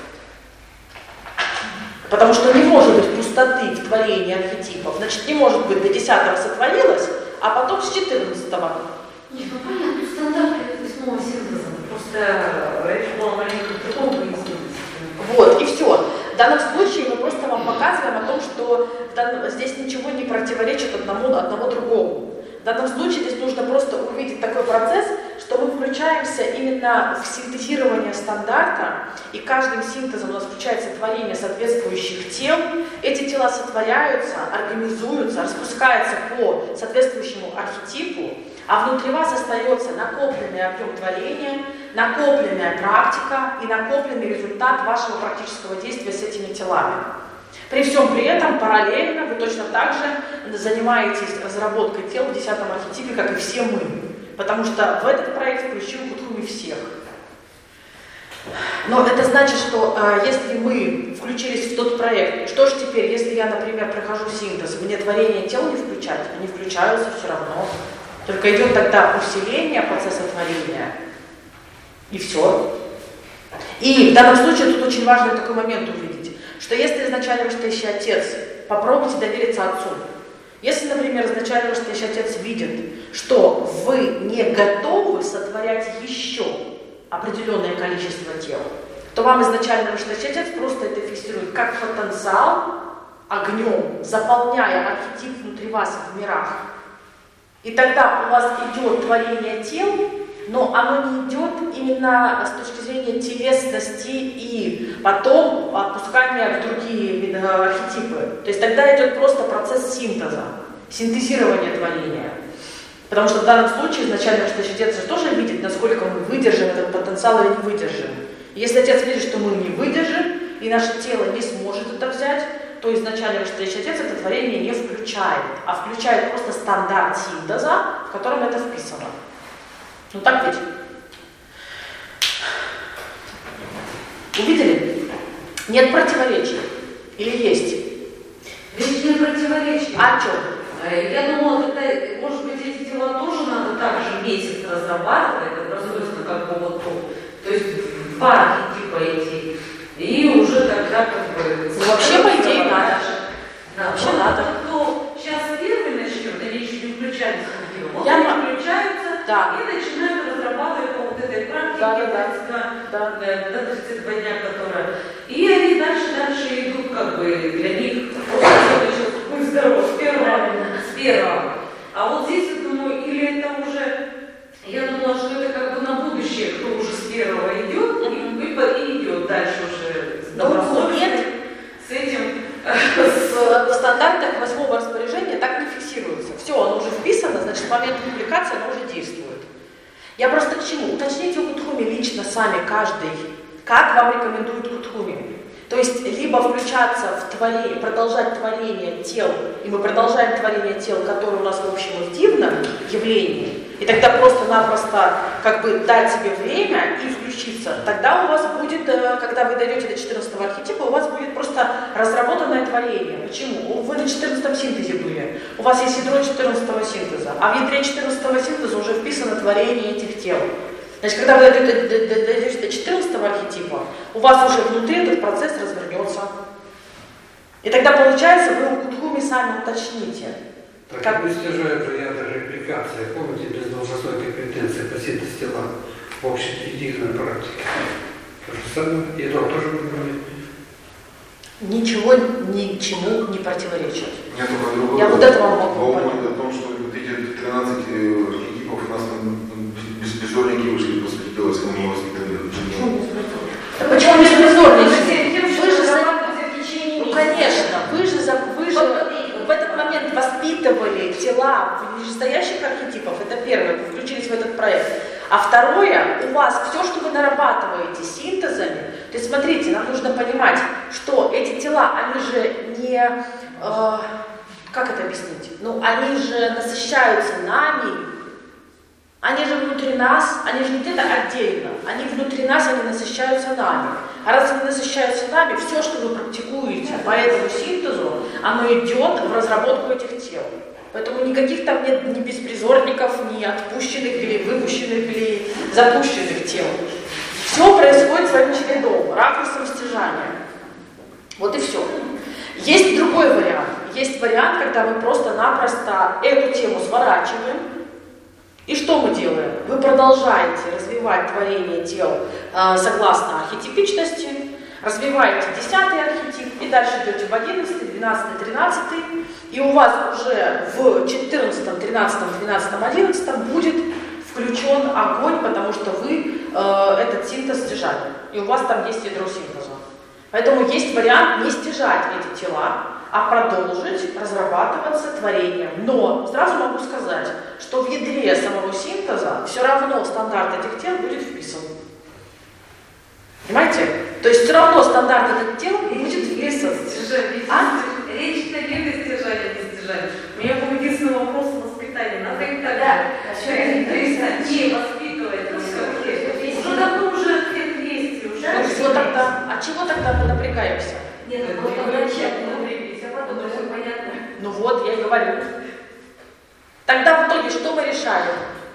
Потому что не может быть пустоты в творении архетипов. Значит, не может быть до 10-го сотворилось, а потом с 14-го. Нет, ну понятно, стандарты восьмого синтеза. Просто речь была маленько в другом выяснилось. Вот, и все. В данном случае мы просто вам показываем о том, что здесь ничего не противоречит одному другому. В данном случае здесь нужно просто увидеть такой процесс, что мы включаемся именно в синтезирование стандарта, и каждым синтезом у нас включается творение соответствующих тел. Эти тела сотворяются, организуются, распускаются по соответствующему архетипу, а внутри вас остается накопленный объем творения, накопленная практика и накопленный результат вашего практического действия с этими телами. При всем при этом параллельно вы точно так же занимаетесь разработкой тел в 10-м архетипе, как и все мы. Потому что в этот проект включил Кутхуми всех. Но это значит, что если мы включились в тот проект, что же теперь, если я, например, прохожу синтез, мне творение тел не включать? Они включаются все равно. Только идет тогда усиление процесса творения. И все. И в данном случае тут очень важный такой момент увидеть, что если изначально вышестоящий отец, попробуйте довериться отцу. Если, например, изначально вышестоящий отец видит, что вы не готовы сотворять еще определенное количество тел, то вам изначально вышестоящий отец просто это фиксирует как потенциал огнем, заполняя архетип внутри вас в мирах. И тогда у вас идет творение тел, но оно не идет именно с точки зрения телесности и потом опускания в другие архетипы. То есть тогда идет просто процесс синтеза, синтезирования творения. Потому что в данном случае изначально вышестоящий отец тоже видит, насколько мы выдержим этот потенциал или не выдержим. Если отец видит, что мы не выдержим, и наше тело не сможет это взять, то изначально вышестоящий отец это творение не включает, а включает просто стандарт синтеза, в котором это вписано. Ну так ведь? Увидели? Нет противоречий. Или есть? Ведь не противоречие. А о чем? Я думала, это, может быть, эти дела тоже надо так же месяц разрабатывать, образуется как бы вот, то есть в парке типа идти, и уже тогда как бы... Ну, вообще, по идее, надо. Да, Вообще надо. Кто сейчас первый начнет, они еще не включались в фильм, вот Я они включаются Да. и начинают разрабатывать по вот этой практике, Да. до 32 дня, которая... И они дальше идут, как бы, для них просто будь здоров, с первого. А вот здесь, я думаю, или это уже... Я думала, что это как бы на будущее, кто уже с первого идет, и идет дальше уже с добросовестным, с этим... В стандартах 8-го распоряжения так не фиксируется. Все, оно уже вписано, значит, в момент публикации оно уже действует. Я просто к чему? Уточните у Кутхуми лично сами каждый, как вам рекомендует Кутхуми. То есть, либо включаться в творение, продолжать творение тел, и мы продолжаем творение тел, которые у нас в общем и в дивном явлении, и тогда просто-напросто как бы дать себе время и включиться. Тогда у вас будет, когда вы дойдете до 14-го архетипа, у вас будет просто разработанное творение. Почему? Вы на 14-м синтезе были. У вас есть ядро 14-го синтеза, а в ядре 14-го синтеза уже вписано творение этих тел. Значит, когда вы дойдете до 14-го архетипа, у вас уже внутри этот процесс развернется. И тогда получается, вы у Кутхуми сами уточните. Так как достижают же ядра репликации, помните, без должностной компетенции по синтез тела в общедивной практике. То же самое, ядро тоже будет. Ничего ничему не противоречит. Нет, только другой. Я вот это вам могу понять. понять. О том, что вот эти 13 архетипов у нас там безорники вышли, по сути дела, если мы воспитали. Почему беспризорники? Вы же зарабатываете в течение Ну, месяца. конечно, вы же в этот момент воспитывали тела вышестоящих архетипов, это первое, вы включились в этот проект. А второе, у вас все, что вы нарабатываете синтезами, то есть смотрите, нам нужно понимать, что эти тела, они же не, как это объяснить, ну они же насыщаются нами, они же внутри нас, они же не где-то отдельно, они внутри нас, они насыщаются нами. А раз они насыщаются нами, все, что вы практикуете по этому синтезу, оно идет в разработку этих тел. Поэтому никаких там нет ни беспризорников, ни отпущенных или выпущенных или запущенных тел. Все происходит своим чередом, ракурсом стяжания. Вот и все. Есть другой вариант. Есть вариант, когда мы просто-напросто эту тему сворачиваем. И что мы делаем? Вы продолжаете развивать творение тел согласно архетипичности, развиваете 10-й архетип, и дальше идете в 11-й, 12-й, 13-й, и у вас уже в 14-м, 13-м, 12-м, 11-м будет включен огонь, потому что вы этот синтез стяжали, и у вас там есть ядро синтеза. Поэтому есть вариант не стяжать эти тела, а продолжить разрабатываться творением. Но сразу могу сказать, что в ядре самого синтеза все равно стандарт этих тел будет вписан. Понимаете? То есть все равно стандарт этих тел будет вписан. Речь-то не достижали, У меня был единственный вопрос воспитания. Надо их тогда детей воспитывать. Ну, такой уже ответ есть. Ну, что тогда? А чего тогда мы напрягаемся? Нет, ну просто вначале, а потом все понятно. Ну вот, я и говорю. Тогда в итоге что мы решаем?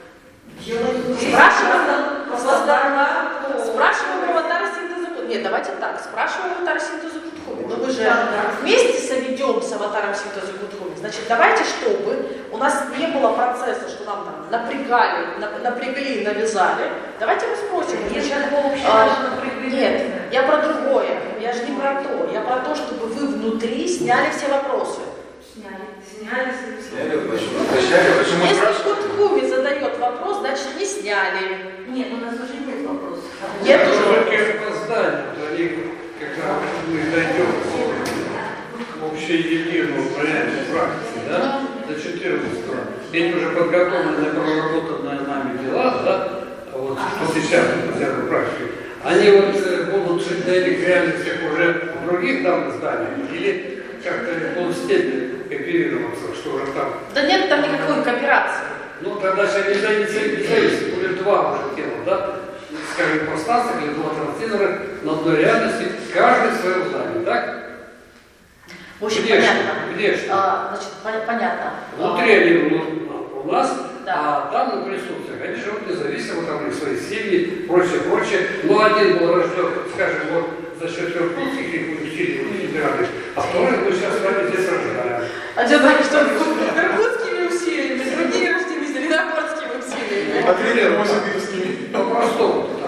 Спрашиваем аватара синтеза Кутхуми. Нет, давайте так, спрашиваем аватара синтеза Кутхуми. Но мы же вместе соведем с аватаром синтеза Кутхуми. Значит, давайте, чтобы у нас не было процесса, что нам там напрягли, навязали. Давайте мы спросим. Нет, я про другое. Я же не про то. Я про то, чтобы вы внутри сняли все вопросы. Сняли, почему Если Кутхуми задает вопрос, значит не сняли. Нет, у нас уже нет вопросов. Нет Это уже. опоздание, они, когда мы дойдем к общеединому варианту практики, да, до 14-го, эти уже подготовленные, проработанные нами дела, да, вот что сейчас в практике, они вот будут жить на этих реальностях уже в других данных зданиях или как-то будут в степени кооперироваться, что уже там. Да нет там никакой кооперации. Ну тогда же они зависят, будет два уже тела, да? Скажем, пространство или два трансцендера на одной реальности, каждый в своем знании, так? В общем, где понятно. Где что? Значит, понятно. Внутри они у нас, да. А там на присутствии. Они живут независимо, там у них свои семьи, прочее. Но один был рожден, скажем, вот за счет иркутских их усилий, а второй мы сейчас с вами здесь рождаем. Один так, что иркутскими усилиями, другие русскими зеленогорскими усилиями. А третий новосибирскими. По-простому так.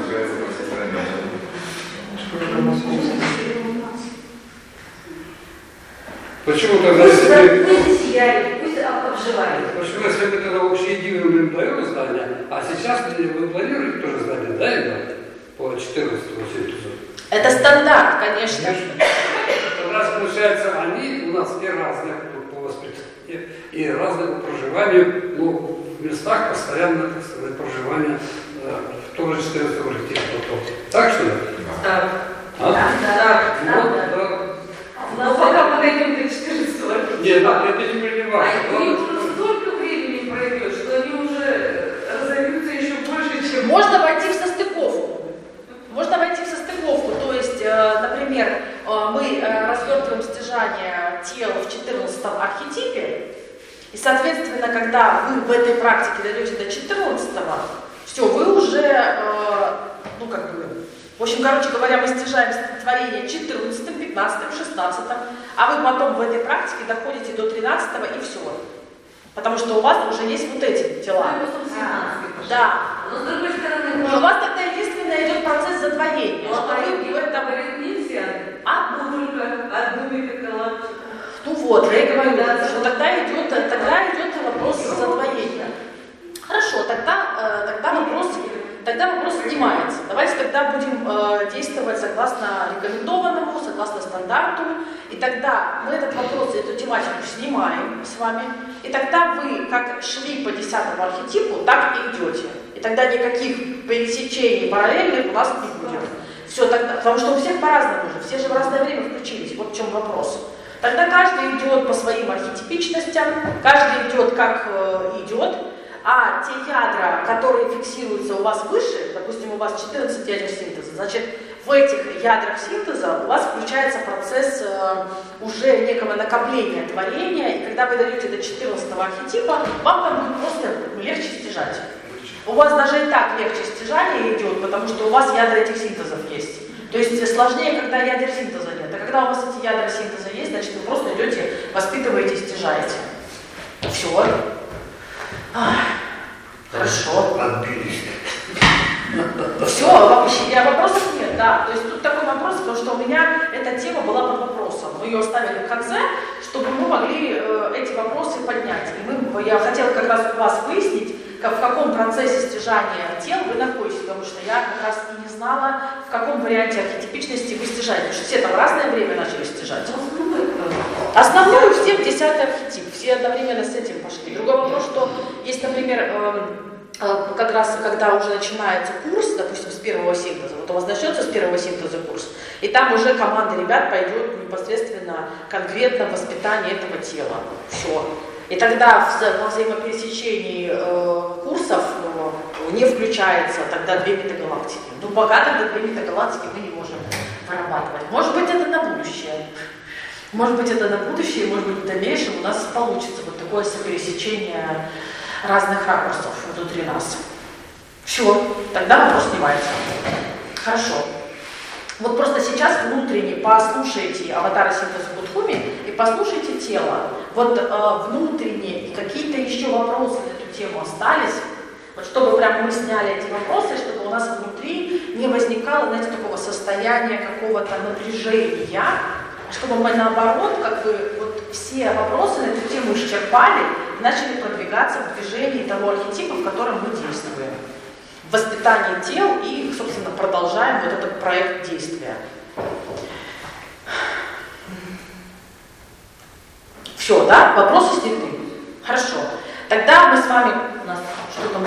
Почему тогда, Пусть если сияли, пусть обживают. почему, если мы тогда общеединым им даем здание, а сейчас вы планируете тоже здание, да, или нет? По 14-му синтезу? Это стандарт, конечно. Тогда получается, они у нас и разные по воспитанию, и разные по проживанию, ну, в местах постоянно, так сказать, проживания в том же 14-м коллективе. Так что ли? Так. А? Так. Но пока подойдем до 14-го. Нет, это не принимается. У них уже столько времени пройдет, что они уже разовьются еще больше, чем... Можно войти в состыковку. То есть, например, мы развертываем стяжание тела в 14-м архетипе, и, соответственно, когда вы в этой практике дойдете до 14-го, все, вы уже, в общем, короче говоря, мы стяжаем творение 14-м, 15-м, 16-м, а вы потом в этой практике доходите до 13-го и все. Потому что у вас уже есть вот эти тела. Да. Но с другой стороны, у вас тогда единственно идет процесс задвоения. в этом нельзя одну мегагалактику. Ну вот, я и говорю, что тогда идет вопрос задвоения. Хорошо, тогда вопрос снимается. Давайте тогда будем действовать согласно рекомендованному, согласно стандарту. И тогда мы этот вопрос, эту тематику снимаем с вами. И тогда вы, как шли по 10-му архетипу, так и идете. И тогда никаких пересечений параллельных у нас не будет. Все тогда, потому что у всех по-разному уже, все же в разное время включились. Вот в чем вопрос. Тогда каждый идет по своим архетипичностям, каждый идет как идет. А те ядра, которые фиксируются у вас выше, допустим, у вас 14 ядер синтеза, значит, в этих ядрах синтеза у вас включается процесс уже некого накопления творения, и когда вы дойдете до 14-го архетипа, вам там будет просто легче стяжать. У вас даже и так легче стяжание идет, потому что у вас ядра этих синтезов есть. То есть сложнее, когда ядер синтеза нет. А когда у вас эти ядра синтеза есть, значит, вы просто идете, воспитываете, стяжаете. Все. Хорошо. Отбились. Все, вообще, вопросов нет, да. То есть тут такой вопрос, потому что у меня эта тема была под вопросом. Мы ее оставили в конце, чтобы мы могли эти вопросы поднять. И я хотела как раз у вас выяснить, в каком процессе стяжания тел вы находитесь, потому что я как раз и не знала, в каком варианте архетипичности вы стяжаете, потому что все там в разное время начали стяжать. Основной у всех 10-й архетип, все одновременно с этим пошли. Другой вопрос, что есть, например, как раз когда уже начинается курс, допустим, с первого синтеза, вот у вас начнется с первого синтеза курс, и там уже команда ребят пойдет непосредственно конкретно воспитание этого тела. Все. И тогда во взаимопересечении курсов не включается тогда 2 метагалактики. Ну, пока тогда 2 метагалактики мы не можем вырабатывать. Может быть, это на будущее. Может быть, в дальнейшем у нас получится вот такое сопересечение разных ракурсов внутри нас. Все, тогда вопрос снимается. Хорошо. Вот просто сейчас внутренне послушайте аватара синтеза Будхуми и послушайте тело. Вот внутренне и какие-то еще вопросы на эту тему остались, вот чтобы прям мы сняли эти вопросы, чтобы у нас внутри не возникало, знаете, такого состояния какого-то напряжения, чтобы мы наоборот, как бы вот все вопросы на эту тему исчерпали и начали продвигаться в движении того архетипа, в котором мы действуем. Воспитание тел и, собственно, продолжаем вот этот проект действия. Все, да? Вопросы сняты? Хорошо. Тогда мы с вами... У нас что-то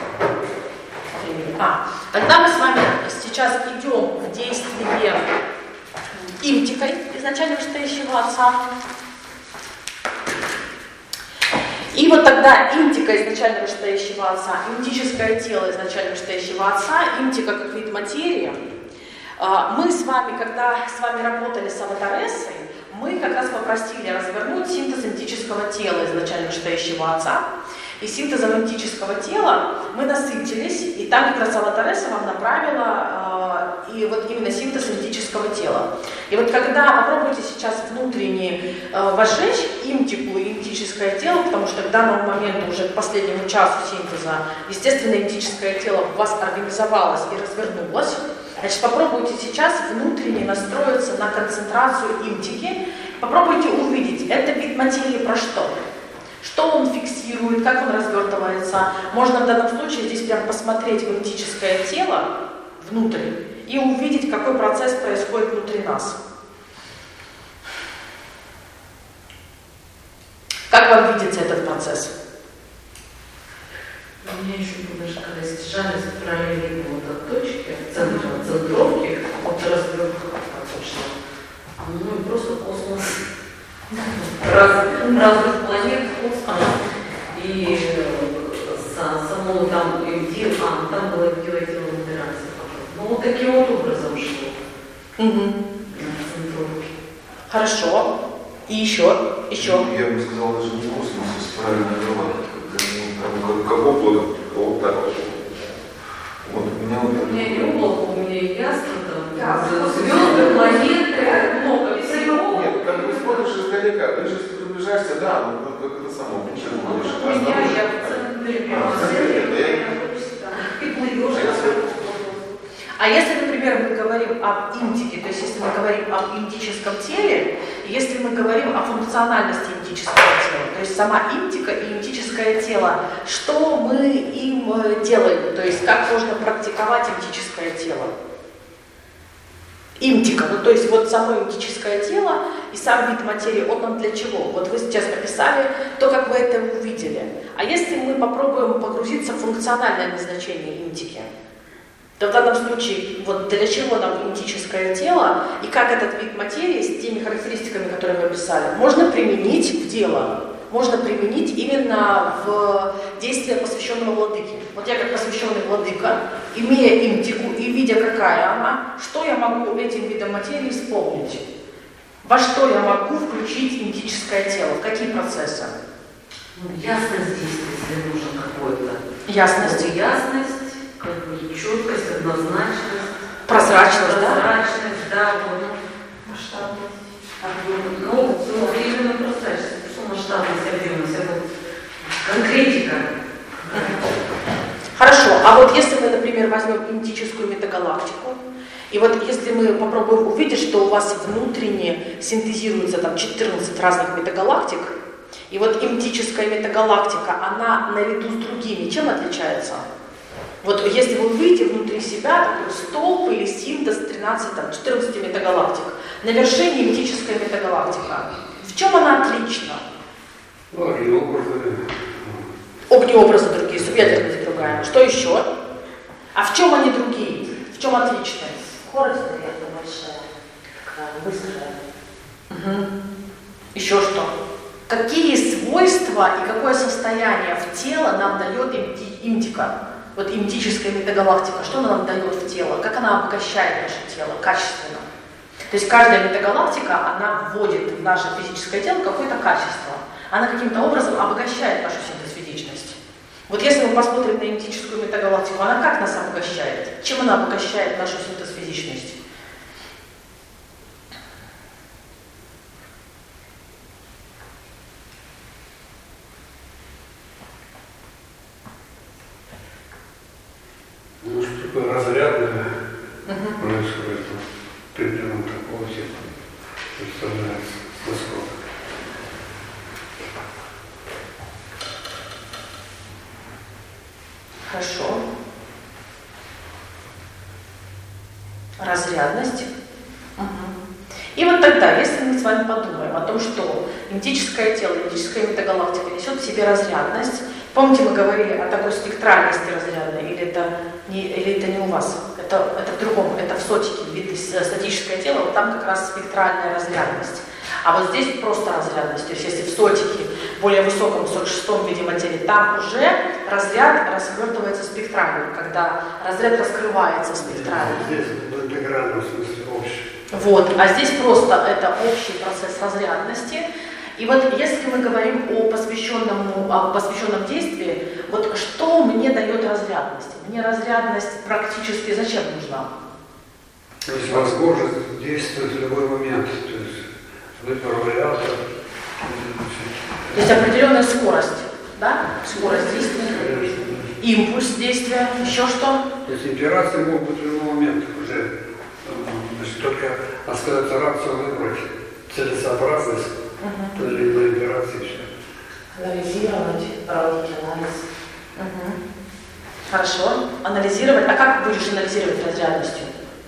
тогда мы с вами сейчас идем в действие имтикой, изначально вышестоящего отца. И вот тогда имтика изначально вышестоящего отца, имтическое тело изначально вышестоящего отца, имтика как вид материи. Мы с вами, когда с вами работали с аватарессой, мы как раз попросили развернуть синтез имтического тела изначально вышестоящего отца. И синтезом имтического тела мы насытились, и там как раз аватаресса вам направила и вот именно синтез имтического тела. И вот когда попробуйте сейчас внутренне возжечь имтику и имтическое тело, потому что к данному моменту, уже к последнему часу синтеза, естественно, имтическое тело у вас организовалось и развернулось, значит, попробуйте сейчас внутренне настроиться на концентрацию имтики, попробуйте увидеть, это вид материи про что? Что он фиксирует, как он развертывается. Можно в данном случае здесь прям посмотреть в имтическое тело внутрь и увидеть, какой процесс происходит внутри нас. Как вам видится этот процесс? У меня еще было, даже когда снижались параллельно вот от точки, центровки, вот развертка точно. Ну и просто космос. Разных планет, космос, и само там тело, там было тело модерации. Ну вот таким вот образом шло. Хорошо. И еще. Я бы сказал, даже не космос, а правильно говорить, как облако, вот так вот. Вот, у меня не облако, у меня ясно там, звезды, планеты, много всего. Нет, как бы смотришь издалека, ты же приближаешься, да, ну как это само, ты сейчас будешь. У меня я в центре, и плывешь. А если, например, мы говорим об имтике, то есть если мы говорим об имтическом теле, если мы говорим о функциональности имтического тела, то есть сама имтика и имтическое тело, что мы им делаем, то есть как можно практиковать имтическое тело? Имтика, ну то есть вот само имтическое тело и сам вид материи, он нам для чего? Вот вы сейчас написали то, как вы это увидели. А если мы попробуем погрузиться в функциональное назначение имтики, то в данном случае, вот для чего нам имтическое тело и как этот вид материи с теми характеристиками, которые вы описали, можно применить в дело, можно применить именно в действие посвященного владыки. Вот я как посвященный владыка, имея имтику и видя, какая она, что я могу этим видом материи исполнить? Во что я могу включить имтическое тело? В какие процессы? Ясность действия нужен какой-то. Ясность. Ясность. Как бы четкость, однозначность, прозрачность, да, вот, масштабность. Ну, именно прозрачность, что масштабность, объемность, это конкретика. Хорошо, а вот если мы, например, возьмем имтическую метагалактику, и вот если мы попробуем увидеть, что у вас внутренне синтезируется там 14 разных метагалактик, и вот имтическая метагалактика, она наряду с другими, чем отличается? Вот если вы увидите внутри себя такой столб или синтез 14 метагалактик, на вершине имтическая метагалактика, в чем она отлична? Огнеобразы другие, субъектность другая. Что еще? А в чем они другие? В чем отличны? Скорость, наверное, большая, такая быстрая. Еще что? Какие свойства и какое состояние в тело нам дает имтика? Вот имтическая метагалактика, что она нам дает в тело, как она обогащает наше тело качественно. То есть каждая метагалактика, она вводит в наше физическое тело какое-то качество. Она каким-то образом обогащает нашу синтез-физичность. Вот если мы посмотрим на имтическую метагалактику, она как нас обогащает? Чем она обогащает нашу синтез-физичность? Ну, что такое разрядное происходит примерно такого типа, представляется насколько. Хорошо. Разрядность. И вот тогда, если мы с вами подумаем о том, что имтическое тело, имтическая метагалактика несет в себе разрядность, помните, мы говорили о такой спектральности разрядной, или это не у вас? Это в другом, это в сотике, вид статическое тело, вот там как раз спектральная разрядность. А вот здесь просто разрядность, то есть если в сотике более высоком 46-м, видимо, теле, там уже разряд развертывается спектрально, когда разряд раскрывается спектрально. Здесь в интегральном смысле общий. Вот, а здесь просто это общий процесс разрядности. И вот если мы говорим о посвященном действии, вот что мне дает разрядность? Мне разрядность практически зачем нужна? То есть возможность действовать в любой момент. То есть выбор вариантов. То есть определенная скорость, да? Скорость действия, импульс действия, еще что? То есть операции могут быть в любой момент уже. Значит, только остается рацию выбрать целесообразность той или иной операции. Все. Анализировать, проводить анализ. Хорошо. Анализировать. А как будешь анализировать разрядностью?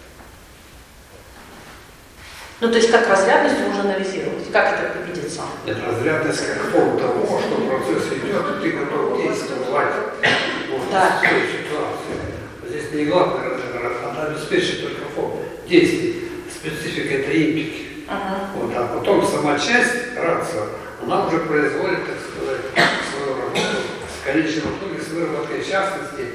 Ну, то есть как разрядность можно анализировать? Как это видится? Это разрядность как фон того, что процесс идет, и ты готов действовать в той ситуации. Здесь не главное разрядность, она обеспечит только фон действий. Специфика это импики. Вот, а потом сама часть, рация, она уже производит, так сказать, свою работу в конечном итоге с выработкой частности,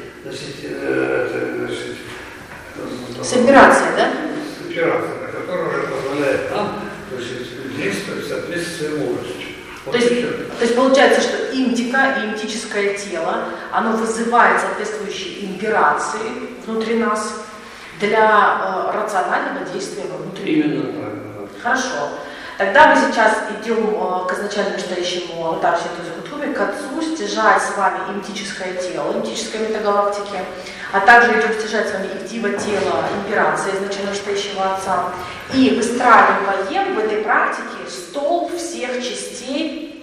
с операцией, да? С операцией, которая уже позволяет нам действовать в соответствии с своим уровнем. Вот то есть получается, что имтика и имтическое тело, оно вызывает соответствующие имперации внутри нас для рационального действия внутри. Именно так. Хорошо. Тогда мы сейчас идем к изначально настоящему аватару синтеза Кутхуми, к отцу, стяжать с вами имтическое тело, имтической метагалактики, а также идем стяжать с вами ивдива тело имперации изначально настоящего отца. И выстраиваем в этой практике столб всех частей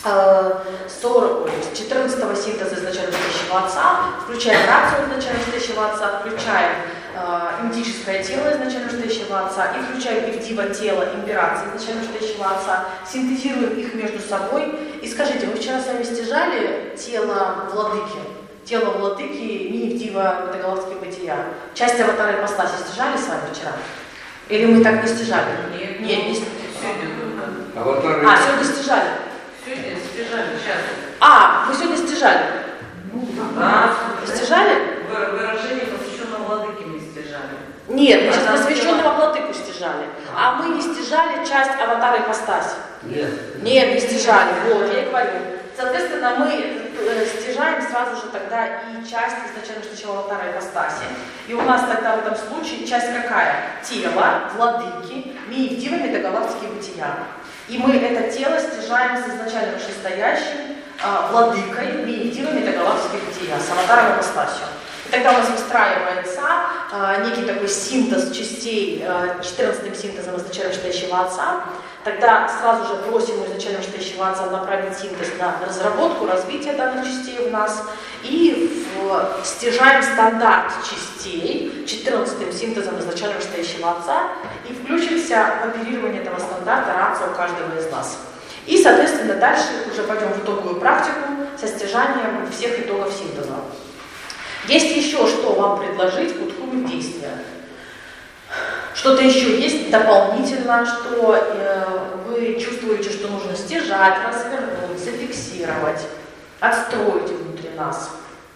14-го синтеза изначально настоящего отца, включаем рацию изначально настоящего отца, включаем имтическое тело изначально настоящего отца и включаем ивдива тело имперации изначально настоящего отца, синтезируем их между собой. И скажите, мы вчера с вами стяжали тело владыки? Тело владыки мини-ивдива метагалактики бытия. Часть аватара ипостаси стяжали с вами вчера? Или мы так не стяжали? Нет, не стяжали. Сегодня стяжали? Сегодня стяжали, сейчас. Вы сегодня стяжали? Стяжали? Выражение посвященного владыке мы стяжали. Нет, мы сейчас посвященного владыку стяжали. А мы не стяжали часть аватара ипостаси. Нет, не стяжали. Вот, я и говорю. Соответственно, мы стяжаем сразу же тогда и часть изначально настоящего аватара ипостаси. И у нас тогда в этом случае часть какая? Тело, владыки, миивдива метагалактики бытия. И мы это тело стяжаем с изначально вышестоящим владыкой миивдива метагалактики бытия, с аватаром ипостасью. И тогда у нас выстраивается некий такой синтез частей 14-м синтезом изначально настоящего отца. Тогда сразу же просим у изначально настоящего отца направить синтез на разработку, развитие данных частей в нас. И стяжаем стандарт частей 14-м синтезом изначально настоящего отца и включимся в оперирование этого стандарта рацио каждого из нас. И, соответственно, дальше уже пойдем в итоговую практику со стяжанием всех итогов синтеза. Есть еще что вам предложить Кутхуми в действии? Что-то еще есть дополнительно, что вы чувствуете, что нужно стяжать, развернуть, зафиксировать, отстроить внутри нас?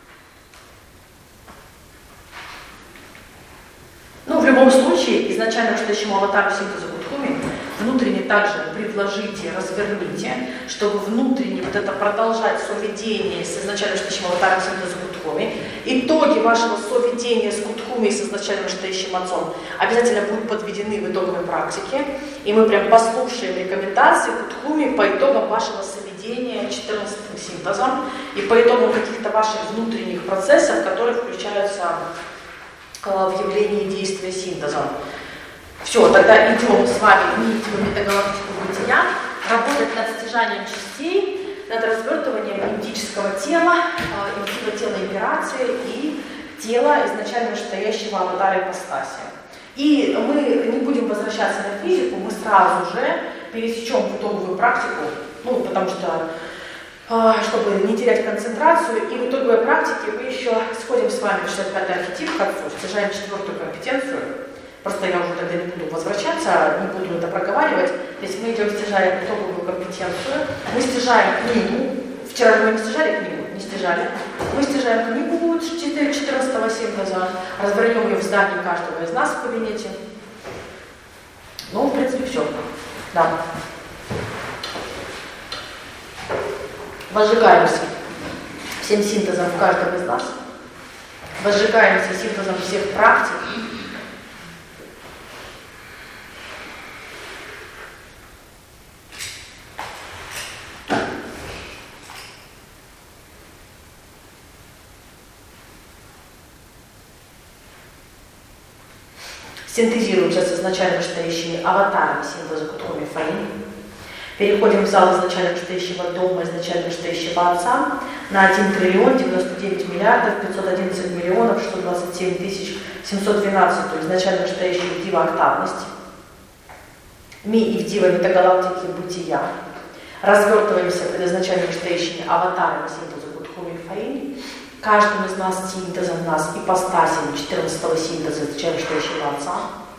В любом случае, изначально настоящему аватару синтеза Кутхуми внутренне также предложите, разверните, чтобы внутренне вот это продолжать соведение с изначально настоящим аватаром синтеза Кутхуми. Итоги вашего соведения с Кутхуми и с изначально настоящим отцом обязательно будут подведены в итоговой практике. И мы прям послушаем рекомендации Кутхуми по итогам вашего соведения 14-м синтезом и по итогам каких-то ваших внутренних процессов, которые включаются в явлении действия синтеза. Все, тогда идем с вами в метагалактику бытия, работать над стяжанием частей, над развертыванием имтического тела, имтического тела имперации и тела изначально настоящего аватара ипостаси. И мы не будем возвращаться на физику, мы сразу же пересечем в итоговую практику, потому что чтобы не терять концентрацию, и в итоговой практике мы еще сходим с вами в 65-й архетип к отцу, стяжаем 4-ю компетенцию, Просто я уже тогда не буду возвращаться, не буду это проговаривать. То есть мы идем стяжаем итоговую компетенцию, мы стяжаем книгу. Вчера мы не стяжали книгу, не стяжали. Мы стяжаем книгу 14-го синтеза, развернем ее в здании каждого из нас в кабинете. Ну, в принципе, все. Да. Возжигаемся всем синтезом в каждом из нас. Возжигаемся синтезом всех практик. Синтезируемся с изначально вышестоящими аватарами синтеза Кутхуми Фаин. Переходим в зал изначально вышестоящего дома, изначально вышестоящего Отца на 1 триллион 99 миллиардов 511 миллионов 627 тысяч 712 изначально вышестоящую дива-актавность. Ми и в дива метагалактики бытия. Развертываемся под изначально вышестоящими аватарами синтеза Кутхуми Фаин. Каждым из нас синтезом нас ипостасями 14-го синтеза изначально вышестоящего Отца.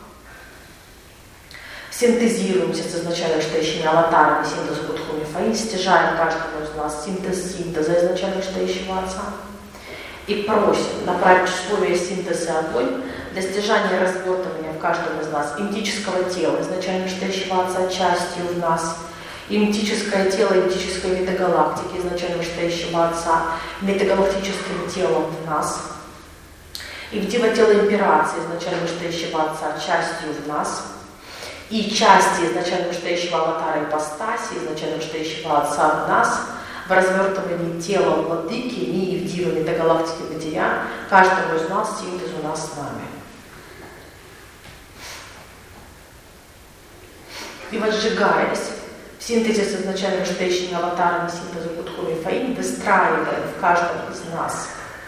Синтезируемся с изначально вышестоящими аватарами синтеза Кутхуми Фаин, стяжаем каждому из нас синтеза изначально вышестоящего Отца и просим направить условия синтеза огонь для стяжания и развертывания в каждом из нас имтического тела изначально вышестоящего Отца частью в нас, имтическое тело имтической метагалактики изначально вышестоящего Отца метагалактическим телом в нас, и в дива тело имперации изначально вышестоящего Отца частью в нас, и части изначально вышестоящего аватара ипостаси, изначально вышестоящего Отца в нас, в развертывании тела владыки, ми и в дива метагалактики бытия, каждого из нас синтез у нас с нами. И возжигаясь в синтезе с изначально вышестоящими аватарами синтеза Кутхуми Фаин, выстраиваем в каждом из нас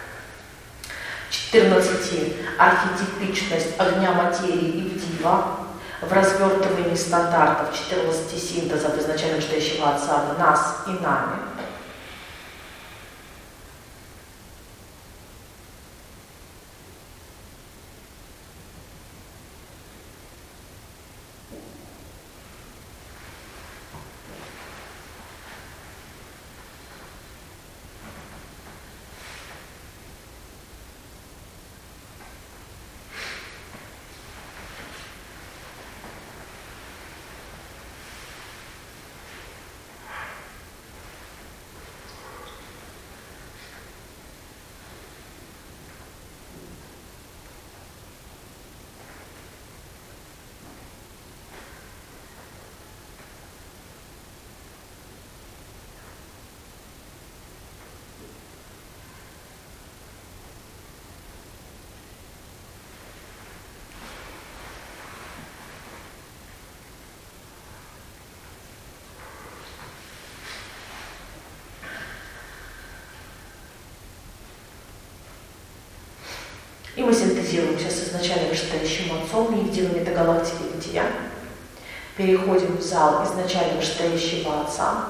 14 архетипичность огня материи и в дива, в развертывании стандартов 14 синтезов изначально вышестоящего Отца в нас и нами. И мы синтезируемся с изначально вышестоящим Отцом и в дива метагалактики бытия. Переходим в зал изначально вышестоящего Отца.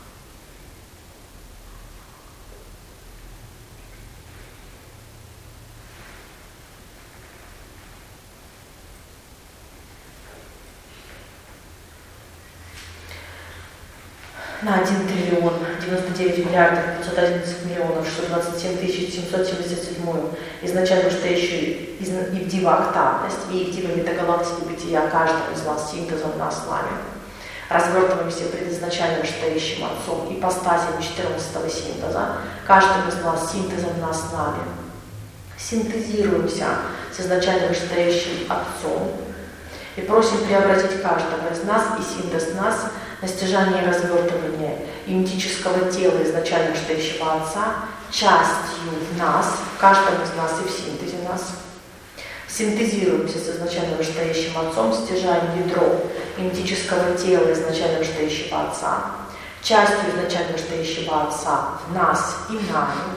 На 1 триллион 99 миллиардов 511 миллионов 627 тысяч 777 изначально вышестоящую и в дива-актавность, и в дива метагалактики бытия каждого из нас синтезом нас с нами. Развертываемся пред изначально вышестоящим Отцом ипостасями 14-го синтеза, каждым из нас синтезом нас с нами. Синтезируемся с изначально вышестоящим Отцом и просим преобразить каждого из нас и синтез нас на стяжание и развертывание имтического тела изначально вышестоящего Отца частью в нас, в каждом из нас и в синтезе нас. Синтезируемся с изначально вышестоящим Отцом, стяжаем ядро имтического тела изначально вышестоящего Отца, частью изначально вышестоящего Отца в нас и нами.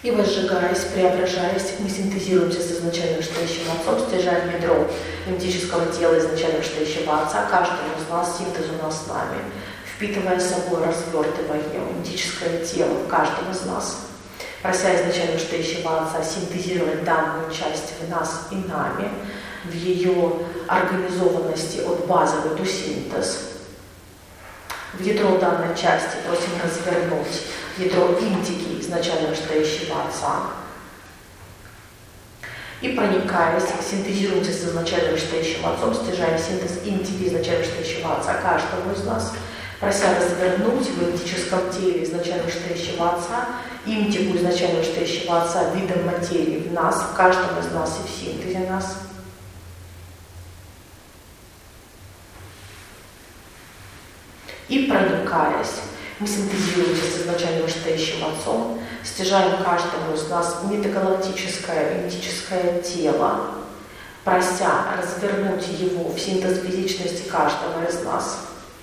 И возжигаясь, преображаясь, мы синтезируемся с изначально вышестоящим Отцом, стяжаем ядро эмтического тела изначально вышестоящего Отца, каждому из нас, синтез у нас с нами, впитывая собой, развертывая эмтическое тело в каждом из нас, прося изначально вышестоящего Отца синтезировать данную часть в нас и нами, в ее организованности от базовой до синтез. В ядро данной части просим развернуть ядро интики изначально вышестоящего Отца. И проникаясь, синтезируемся с изначально вышестоящим Отцом, стяжаем синтез интики изначально вышестоящего Отца каждому из нас, прося развернуть в интическом теле изначально вышестоящего Отца, интику изначально вышестоящего Отца видом материи в нас, в каждом из нас и в синтезе нас. И проникаясь, мы синтезируемся с изначально вышестоящим Отцом, стяжаем каждому из нас метагалактическое, энтическое тело, прося развернуть его в синтез физичности каждого из нас.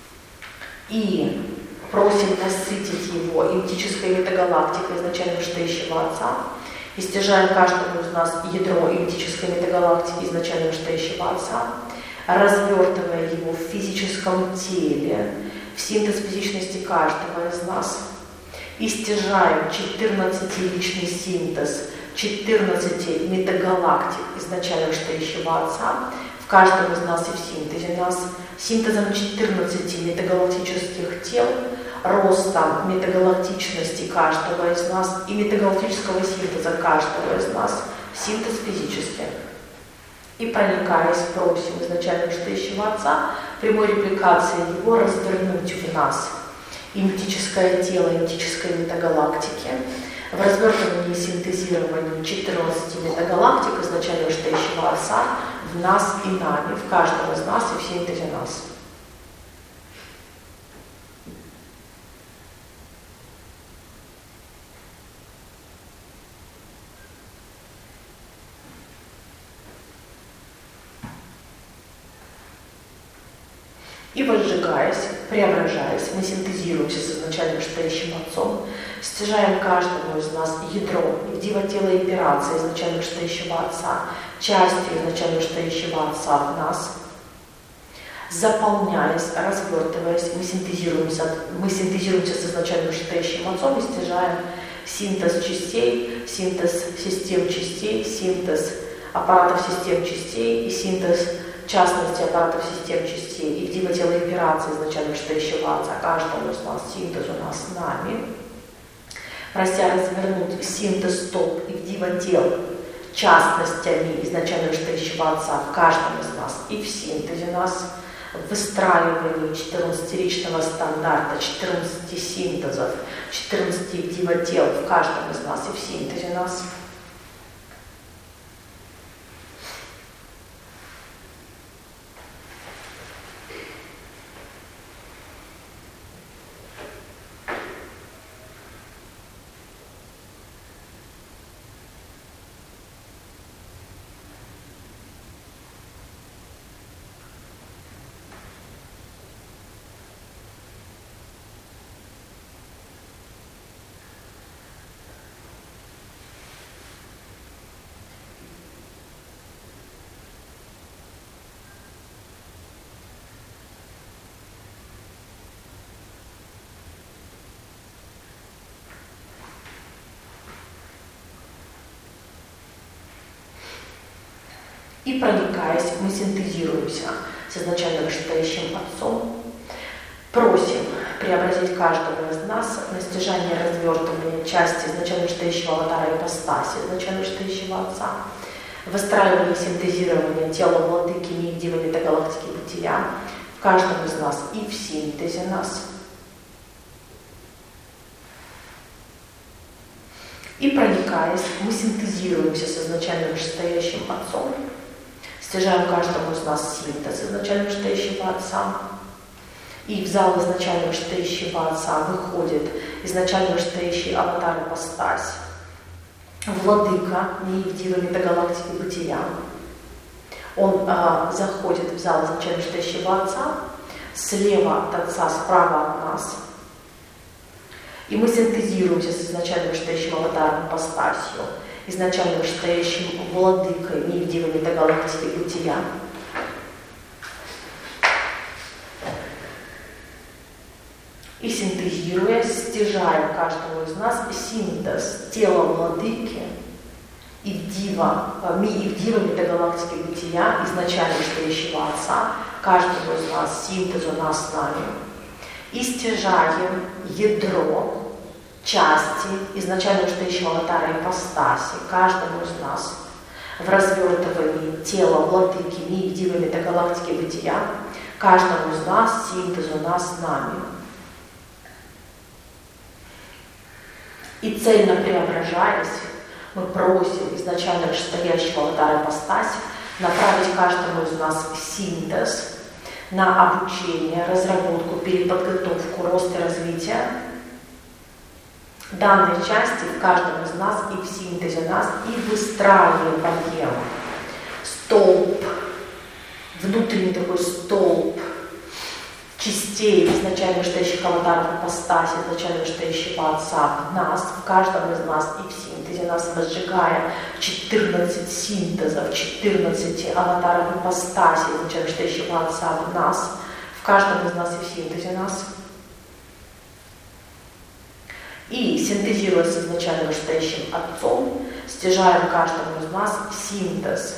И просим насытить его энтической метагалактикой изначально вышестоящего Отца, и стяжаем каждому из нас ядро энтической метагалактики изначально вышестоящего Отца, развертывая его в физическом теле, в синтез физичности каждого из нас, и стяжаем 14-личный синтез 14 метагалактик изначально вышестоящего Отца в каждом из нас и в синтезе нас, синтезом 14 метагалактических тел, ростом метагалактичности каждого из нас и метагалактического синтеза каждого из нас, синтез физический. И проникаясь, просим изначально вышестоящего Отца прямой репликацией его развернуть в нас энтическое тело энтической метагалактики, в развертывании и синтезировании 14 метагалактик изначально вышестоящего Отца в нас и нами, в каждом из нас и в синтезе нас. И возжигаясь, преображаясь, мы синтезируемся с изначально вышестоящим Отцом, стяжаем каждому из нас ядро и в дивотело операции изначально вышестоящего Отца, частью изначально вышестоящего Отца в нас, заполняясь, развертываясь, мы синтезируемся с изначально вышестоящим Отцом и стяжаем синтез частей, синтез систем частей, синтез аппаратов систем частей и синтез частности аппаратов систем частей и в дивотело операции изначально вышестоящего Отца, каждому из нас синтез у нас с нами, прося развернуть синтез топ и в дивотел частностями изначально вышестоящего Отца в каждом из нас и в синтезе нас, в выстраивании 14-личного стандарта, 14 синтезов, 14 дивотел в каждом из нас и в синтезе нас. И проникаясь, мы синтезируемся с изначально вышестоящим Отцом, просим преобразить каждого из нас на стяжание развертывания части изначально вышестоящего аватара ипостаси изначально вышестоящего Отца, выстраивание и синтезирование тела владыки неединой метагалактики бытия в каждом из нас и в синтезе нас. И проникаясь, мы синтезируемся с изначально вышестоящим Отцом, стяжаем каждому из нас синтез изначально вышестоящего Отца, и в зал изначально вышестоящего Отца выходит изначально вышестоящий аватар ипостась, владыка неединой метагалактики бытия. Он заходит в зал изначально вышестоящего Отца, слева от Отца, справа от нас, И мы синтезируемся с изначально вышестоящим аватаром ипостасью, изначально вышестоящим владыкой невидимой метагалактики бытия. И синтезируя, стяжаем каждому из нас синтез тела владыки и дива метагалактики бытия, изначально вышестоящего Отца, каждому из нас синтезу нас с нами. И стяжаем ядро, части изначально вышестоящего аватара ипостаси, каждому из нас в развертывании тела владыки невидимой метагалактики бытия, каждому из нас синтезу нас с нами. И цельно преображаясь, мы просим изначально вышестоящего аватара ипостаси направить каждому из нас синтез на обучение, разработку, переподготовку, рост и развитие данной части в каждом из нас и в синтезе нас, и выстраиваем столб, внутренний такой столб частей изначально вышестоящих аватаров ипостаси, изначально вышестоящего Отца в нас, в каждом из нас и в синтезе нас, возжигая 14 синтезов, 14 аватаров ипостаси, изначально вышестоящего Отца в нас, в каждом из нас и в синтезе нас. И синтезируя с изначально вышестоящим Отцом, стяжаем каждому из нас синтез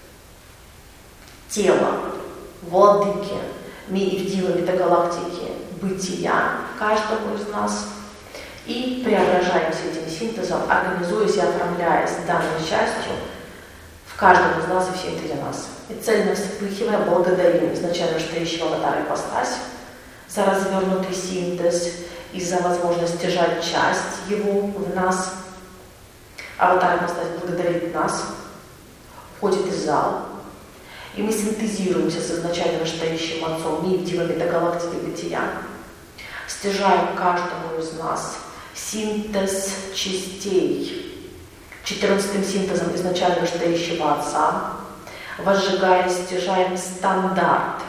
тела владыки невидимой метагалактики бытия каждому из нас и преображаемся этим синтезом, организуясь и оформляясь данной частью в каждом из нас и в синтезе нас. И цельно вспыхивая, благодарим изначально вышестоящего аватара ипостась за развернутый синтез и за возможность стяжать часть его в нас. Аватар ипостась благодарит нас, входит из зала. И мы синтезируемся с изначально вышестоящим Отцом невидимой метагалактики бытия, стяжаем каждому из нас синтез частей, 14-м синтезом изначально вышестоящего Отца, возжигаем, стяжаем стандарт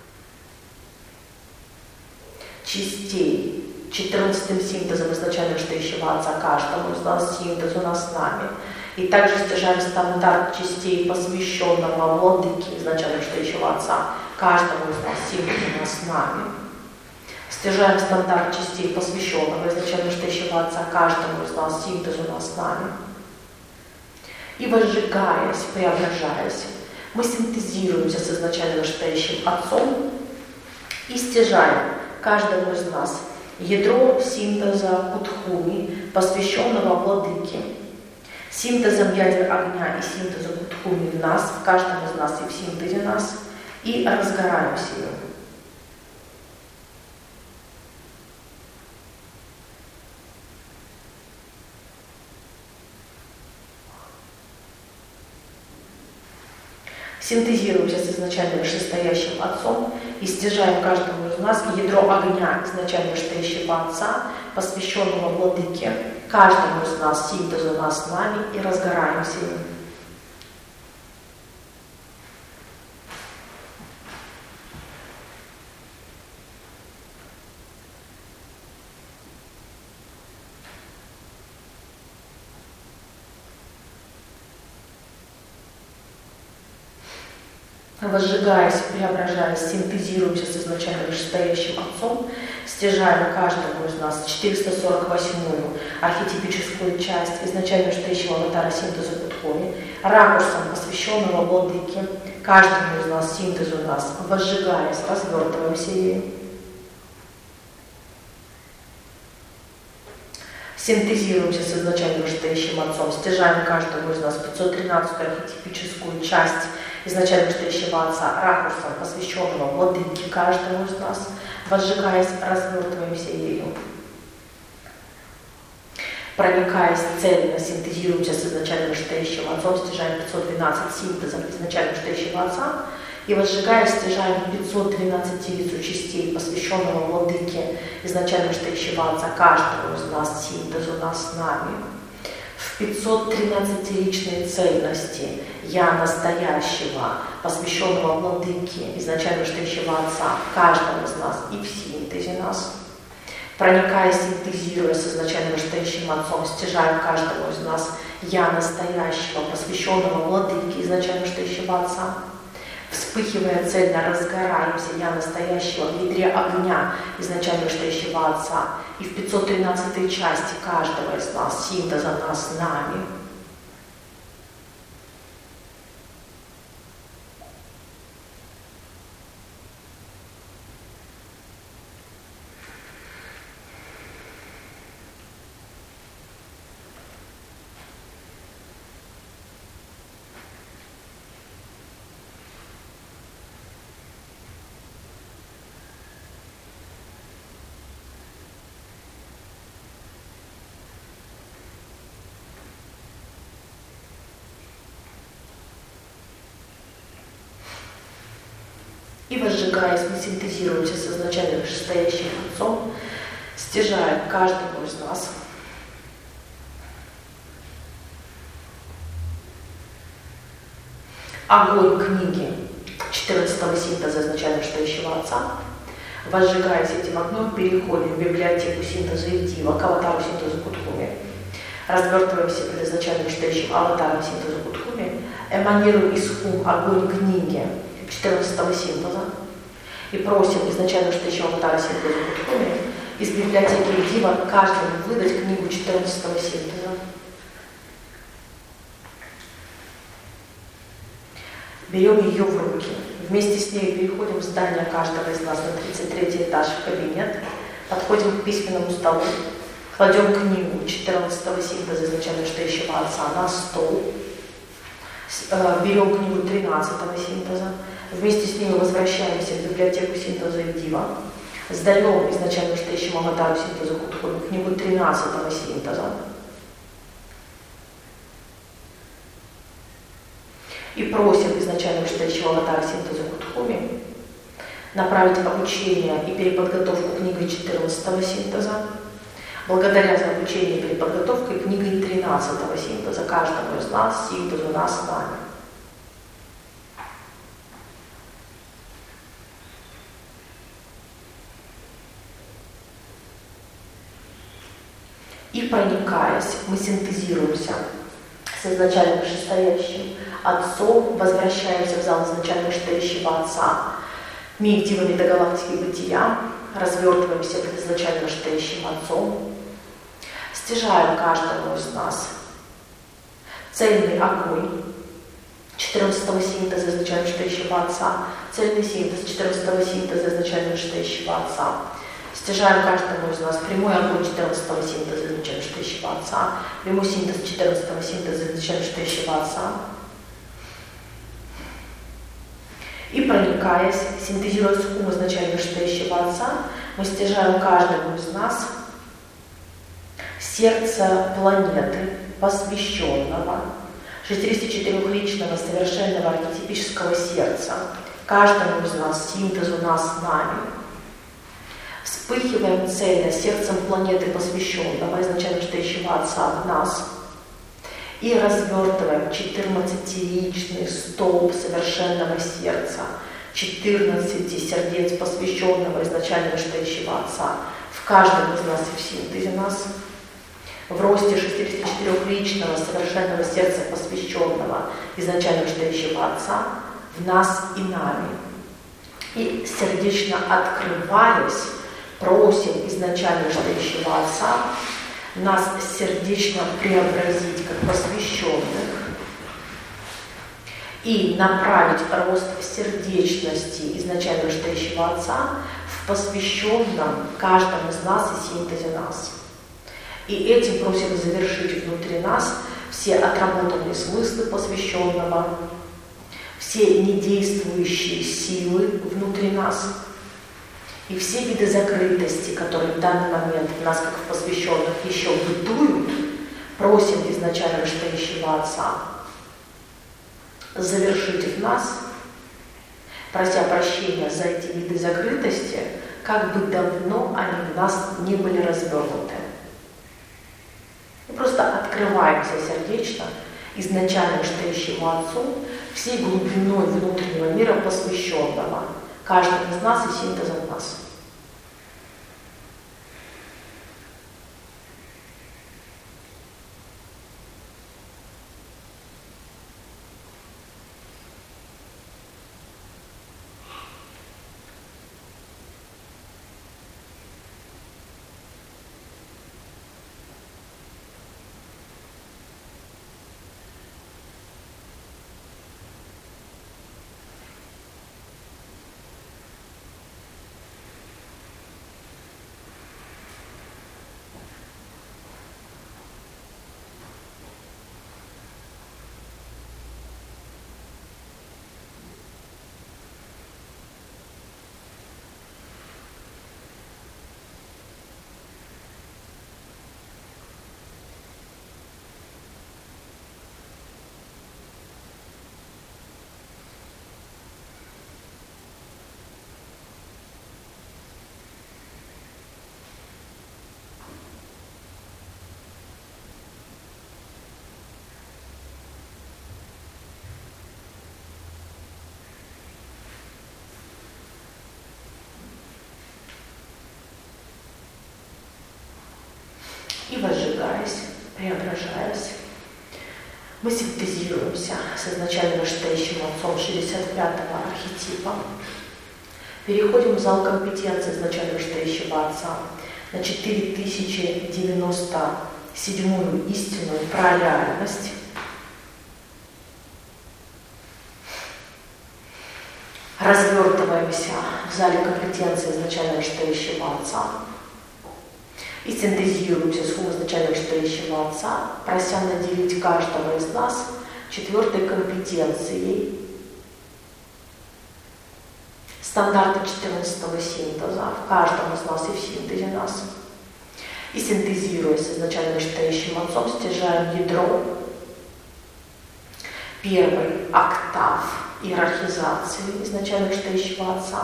частей, 14-м синтезом изначально вышестоящего Отца каждому из нас, синтез у нас с нами. И также стяжаем стандарт частей, посвященного владыке изначально вышестоящего Отца, каждому из нас, синтез у нас с нами. Стяжаем стандарт частей, посвященного изначально вышестоящего Отца, каждому из нас, синтез у нас с нами. И возжигаясь, преображаясь, мы синтезируемся с изначально вышестоящим Отцом и стяжаем каждому из нас ядро синтеза Кутхуми, посвященного владыке, синтезом ядер огня и синтезом Кутхуми в нас, в каждом из нас и в синтезе нас, и разгораемся им. Синтезируемся с изначально вышестоящим Отцом и стяжаем каждому из нас ядро огня изначально вышестоящего Отца, посвященного владыке, каждому из нас, синтезу нас с нами, и разгораемся им. Возжигаясь, преображаясь, синтезируемся с изначально вышестоящим Отцом, стяжаем каждому из нас 448-ю архетипическую часть изначально вышестоящего аватара синтеза Кутхуми, ракурсом посвященного владыке, каждому из нас, синтезу нас, возжигаясь, развертываемся ею. Синтезируемся с изначально вышестоящим Отцом, стяжаем каждому из нас 513-ю архетипическую часть изначально вышестоящего Отца, ракурсом, посвященного владыке, каждому из нас, возжигаясь, развертываемся ею. Проникаясь цельно, синтезируемся с изначально вышестоящим Отцом, стяжаем 512 синтезов изначально вышестоящего Отца, и возжигаясь, стяжаем 513 частей, посвященного владыке изначально вышестоящего Отца, каждому из нас, синтезу нас с нами. В 513-личной цельности Я настоящего, посвященного владыке изначально вышестоящего Отца, каждому из нас и в синтезе нас. проникая, синтезируя с изначально вышестоящим Отцом, стяжая каждого из нас «Я настоящего, посвященного Владыке изначально вышестоящего Отца», вспыхивая цельно, разгораемся «Я настоящего» в ядре огня изначально вышестоящего Отца, и в 513-й части каждого из нас, синтеза нас нами. И возжигаясь, мы синтезируемся с изначально вышестоящим Отцом, стяжая каждому из нас огонь книги 14-го синтеза изначально вышестоящего Отца. Возжигаясь этим огнем, переходим в библиотеку синтеза Ивдива к аватару синтеза Кутхуми. Развертываемся перед изначально вышестоящим аватаром синтеза Кутхуми, эманируем из хум огонь книги 14-го синтеза и просим изначально вышестоящего аватара синтеза Кутхуми из библиотеки Ивдива каждому выдать книгу 14-го синтеза. Берем ее в руки. Вместе с ней переходим в здание каждого из нас на 33-й этаж в кабинет, подходим к письменному столу, кладем книгу 14-го синтеза изначально вышестоящего Отца на стол, берем книгу 13-го синтеза, вместе с ней возвращаемся в библиотеку синтеза Ивдива, сдаем изначально вышестоящему аватару синтеза Кутхуми книгу 13-го синтеза, и просим изначально вышестоящего аватара синтеза Кутхуми направить обучение и переподготовку книгой 14-го синтеза, благодаря за обучение и переподготовку книгой 13-го синтеза каждому из нас, синтезу нас с нами. И проникаясь, мы синтезируемся с изначально вышестоящим Отцом, возвращаемся в зал изначально вышестоящего Отца, миг Дива Медогалактики Бытия, развертываемся перед изначально вышестоящим Отцом, стяжаем каждому из нас цельный огонь 14-го синтеза изначально вышестоящего Отца, цельный синтез 14-го синтеза изначально вышестоящего Отца. Стяжаем каждому из нас прямой огонь 14-го синтеза изначально вышестоящего Отца, прямой синтез 14-го синтеза изначально вышестоящего Отца. И проникаясь, синтезируя схему изначально вышестоящего Отца, мы стяжаем каждому из нас сердце планеты, посвященного, 64-личного совершенного архетипического сердца, каждому из нас, синтезу нас с нами. Вспыхиваем цельно сердцем планеты, посвященного изначально вышестоящего Отца в нас, и развертываем 14-личный столб совершенного сердца, 14 сердец посвященного изначально вышестоящего Отца в каждом из нас и в синтезе нас, в росте 64-личного совершенного сердца посвященного изначально вышестоящего Отца в нас и нами. И сердечно открываясь, просим изначально вышестоящего Отца нас сердечно преобразить как посвященных и направить рост сердечности изначально вышестоящего Отца в посвященном каждом из нас и синтезе нас. И этим просим завершить внутри нас все отработанные смыслы посвященного, все недействующие силы внутри нас и все виды закрытости, которые в данный момент в нас, как в посвященных, еще бытуют, просим изначально вышестоящего Отца завершить в нас, прося прощения за эти виды закрытости, как бы давно они в нас не были развернуты. Мы просто открываемся сердечно изначально вышестоящему Отцу всей глубиной внутреннего мира посвященного, каждому из нас и синтезом нас. преображаясь, мы синтезируемся с изначально вышестоящим отцом 65-го архетипа, переходим в зал компетенции изначально вышестоящего отца на 4097-ю истинную про реальность, развертываемся в зале компетенции изначально вышестоящего отца и синтезируемся с изначально вышестоящего отца, прося наделить каждого из нас 4-й компетенцией стандарта 14-го синтеза в каждом из нас и в синтезе нас. И синтезируясь с изначально вышестоящим отцом, стяжаем ядро, первый октав иерархизации изначально вышестоящего отца,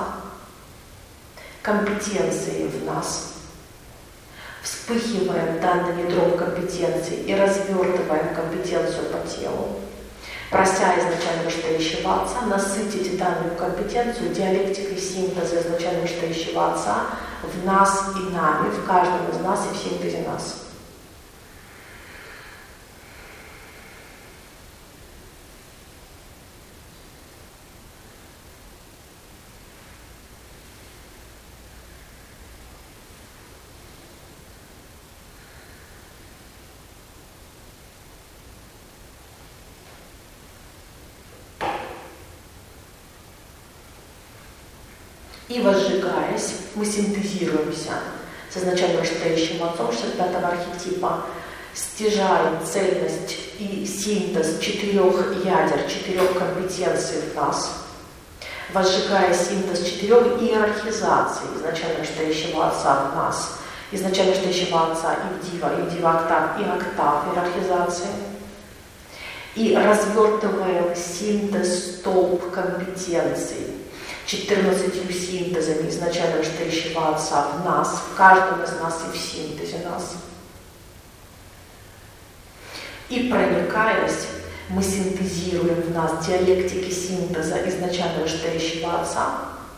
компетенции в нас, вспыхиваем данным ядром компетенции и развертываем компетенцию по телу, прося изначально вышестоящего отца насытить данную компетенцию диалектикой синтеза изначально вышестоящего отца в нас и нами, в каждом из нас и в синтезе нас. И возжигаясь, мы синтезируемся с изначально вышестоящим отцом 65-го архетипа, стяжаем цельность и синтез 4 ядер, 4 компетенций в нас, возжигая синтез 4 иерархизаций изначально вышестоящего отца в нас, изначально вышестоящего отца и в дива октав, и октав иерархизации, и развертываем синтез столб компетенций 14 синтезами изначально вышестоящего отца в нас, в каждом из нас и в синтезе нас. И проникаясь, мы синтезируем в нас диалектики синтеза изначально вышестоящего отца,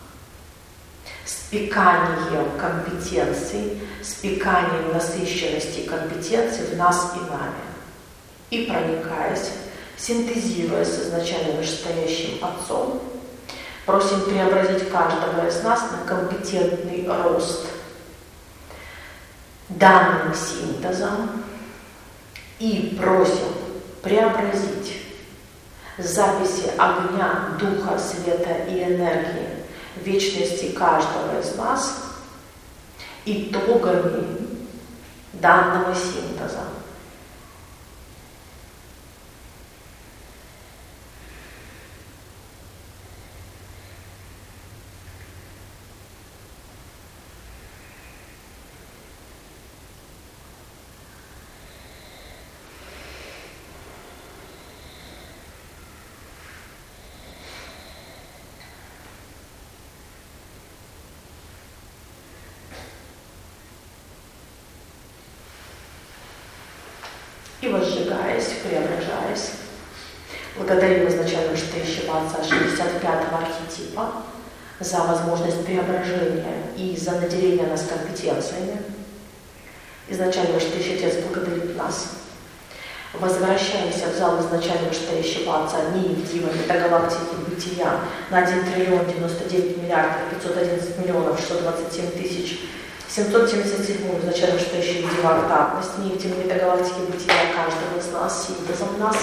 спеканием компетенций, спеканием насыщенности компетенций в нас и нами. И проникаясь, синтезируя с изначально вышестоящим отцом, просим преобразить каждого из нас на компетентный рост данным синтезом и просим преобразить записи огня, духа, света и энергии вечности каждого из нас итогами данного синтеза. И возжигаясь, преображаясь, благодарим изначально вышестоящего отца 65-го архетипа за возможность преображения и за наделение нас компетенциями. Изначально вышестоящий отец благодарит нас. Возвращаемся в зал изначально вышестоящего отца НИИ в Дива метагалактики бытия на 1 триллион 99 миллиардов 511 миллионов 627 тысяч 777 изначально вышестоящую дивартатность НИИ в Дива метагалактики бытия каждого из нас, синтезом нас.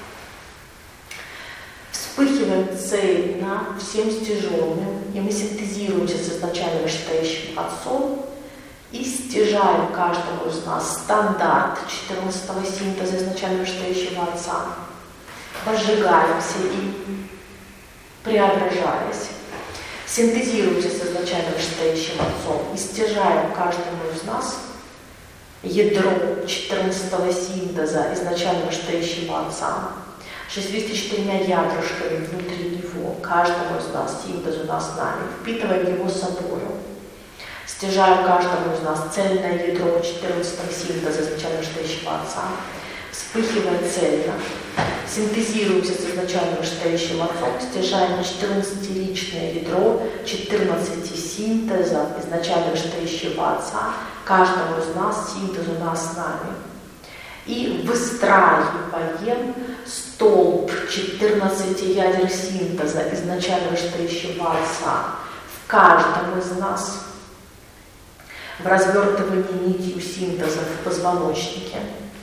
Вспыхиваем цельно, всем стяженным, и мы синтезируемся с изначально вышестоящим отцом и стяжаем каждому из нас стандарт 14-го синтеза изначально вышестоящего отца. Возжигаемся и, преображаясь, синтезируемся с изначально вышестоящим отцом и стяжаем каждому из нас ядро 14-го синтеза изначально вышестоящего отца 64 ядрышками внутри него, каждому из нас, синтезу нас нами, впитываем его собою. Стяжаем каждому из нас цельное ядро 14-го синтеза изначально вышестоящего отца, вспыхивая цельно, синтезируемся с изначально вышестоящим отцом, стяжаем 14-личное ядро 14 синтеза изначально вышестоящего отца, каждому из нас, синтезу нас с нами. и выстраиваем столб 14 ядер синтеза изначально вышестоящего Отца в каждом из нас, в развертывании нитью синтеза в позвоночнике,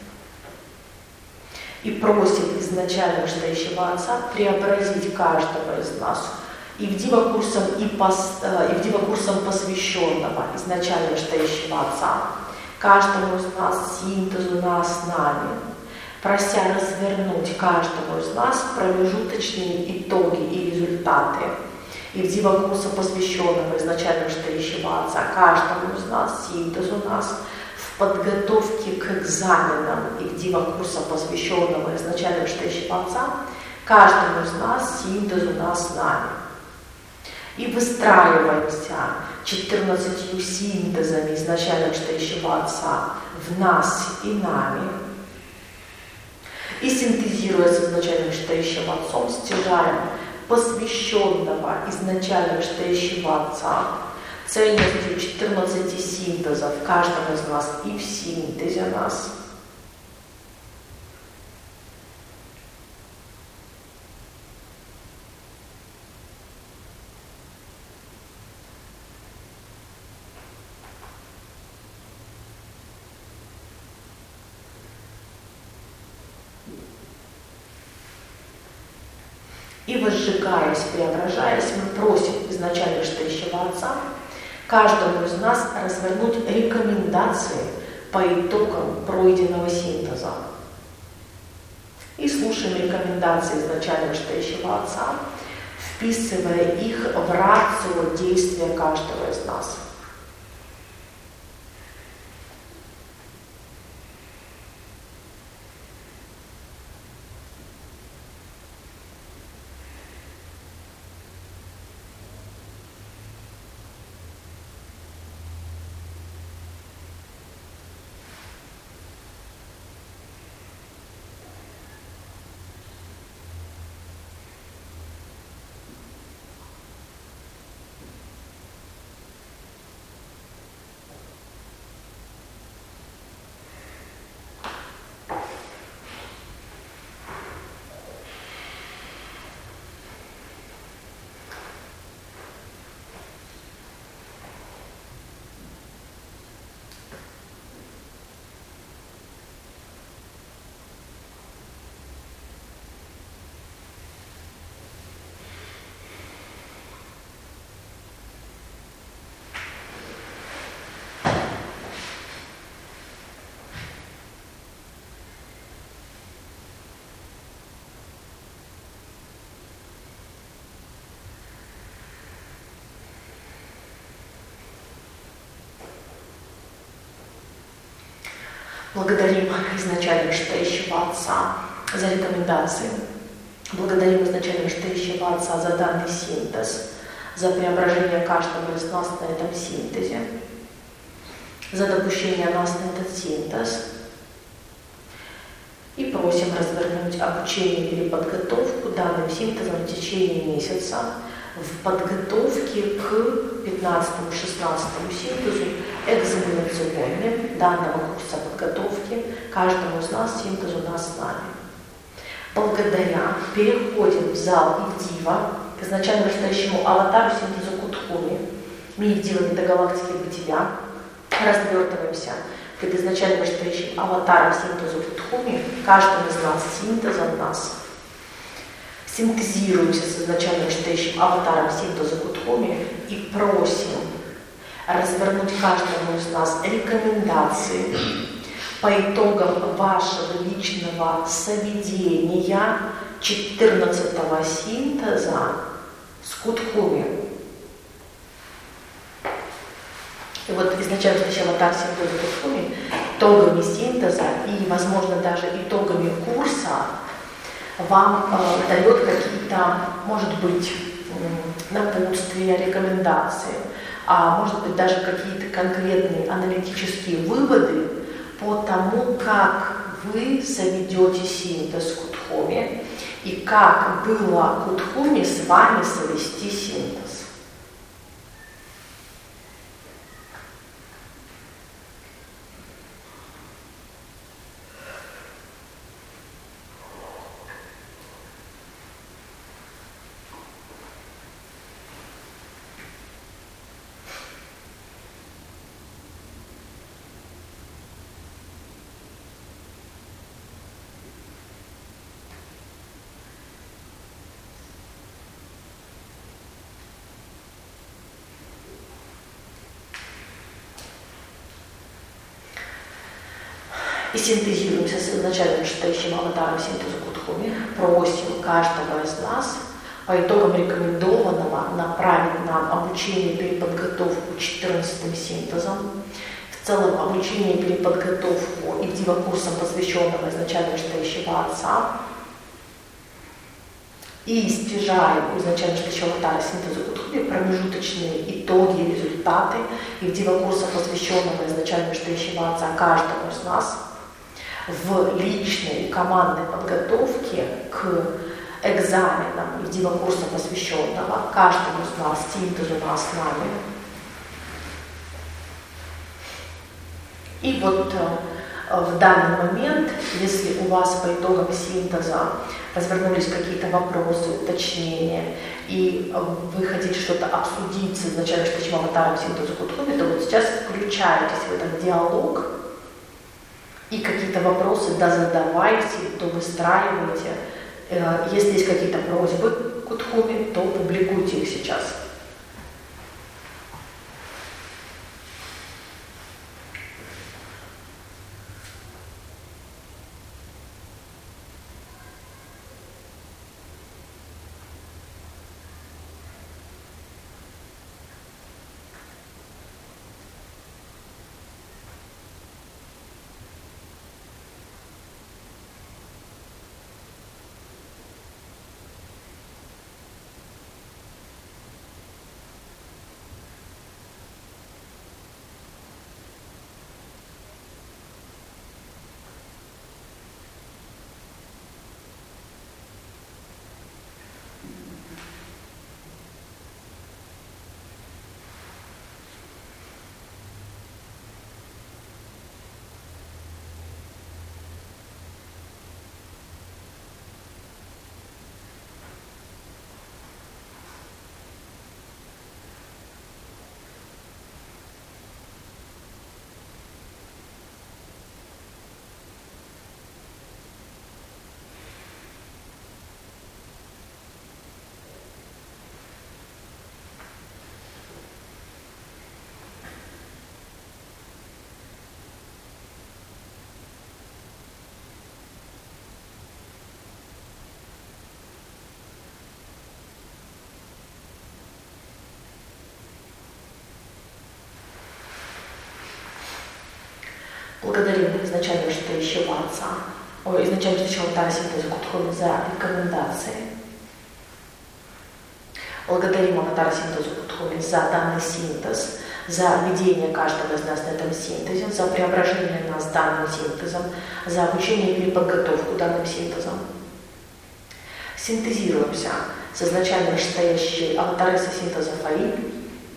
и просим изначально вышестоящего Отца преобразить каждого из нас и в дивакурсом, и в дивакурсом посвященного изначально вышестоящего Отца, каждому из нас синтезу нас с нами, прося развернуть каждому из нас промежуточные итоги и результаты. И в дивакурса посвященного изначально вышестоящего Отца, каждому из нас синтезу нас, в подготовке к экзаменам и в дивакурса посвященного изначально вышестоящего Отца, каждому из нас синтезу нас с нами. И выстраиваемся 14 синтезами изначально вышестоящего Отца в нас и нами. И синтезируя с изначально вышестоящим Отцом, стяжаем посвященного изначально вышестоящего Отца цельностью 14 синтезов каждого из нас и в синтезе нас. И возжигаясь, преображаясь, мы просим изначально вышестоящего Отца каждому из нас развернуть рекомендации по итогам пройденного синтеза. И слушаем рекомендации изначально вышестоящего Отца, вписывая их в рацио действия каждого из нас. Благодарим изначально вышестоящего Отца за рекомендации. Благодарим изначально вышестоящего Отца за данный синтез, за преображение каждого из нас на этом синтезе, за допущение нас на этот синтез. И просим развернуть обучение или подготовку данным синтезом в течение месяца в подготовке к 15-16 синтезу экзаменационным данного курса подготовки каждому из нас синтезу нас с нами. Благодаря переходим в зал Ивдива к изначально вышестоящему аватару синтезу Кутхуми. Мы Ивдива метагалактики бытия развертываемся перед изначально вышестоящим аватаром синтезу Кутхуми, каждым из нас синтезом нас. Синтезируемся с изначально вышестоящим аватаром синтеза Кутхуми и просим развернуть каждому из нас рекомендации по итогам вашего личного соведения 14-го синтеза с Кутхуми. И вот изначально вышестоящий аватар синтеза Кутхуми итогами синтеза и, возможно, даже итогами курса вам дает какие-то, может быть, напутствия, рекомендации, а может быть даже какие-то конкретные аналитические выводы по тому, как вы соведете синтез Кутхуми и как было Кутхуми с вами совести синтез. и синтезируемся с изначально вышестоящим аватаром синтеза Кудхуми, просим каждого из нас по итогам рекомендованного направить нам обучение, переподготовку 14-м синтезом, в целом обучение, переподготовку и дива-курсам, посвященного изначально вышестоящего Отца, и стяжаем изначально вышестоящего аватара синтеза Кудхуми промежуточные итоги, результаты и в дива-курсах, посвященного изначально вышестоящего Отца каждому из нас, в личной и командной подготовке к экзаменам и дива-курсам, посвященного каждому из нас синтезу на основе. И вот в данный момент, если у вас по итогам синтеза развернулись какие-то вопросы, уточнения, и вы хотите что-то обсудить с изначально вышестоящим аватаром синтеза Кудхуми, то вот сейчас включаетесь в этот диалог и какие-то вопросы дозадавайте, то выстраивайте. Если есть какие-то просьбы Кудхуми, то публикуйте их сейчас. Благодарим изначально вышестоящего Отца, изначально вышестоящего аватара синтеза Кудхуми за рекомендации. Благодарим аватара синтеза Кудхуми за данный синтез, за ведение каждого из нас на этом синтезе, за преображение нас данным синтезом, за обучение и переподготовку данным синтезом. Синтезируемся с изначально вышестоящей аватаресой синтеза Фаи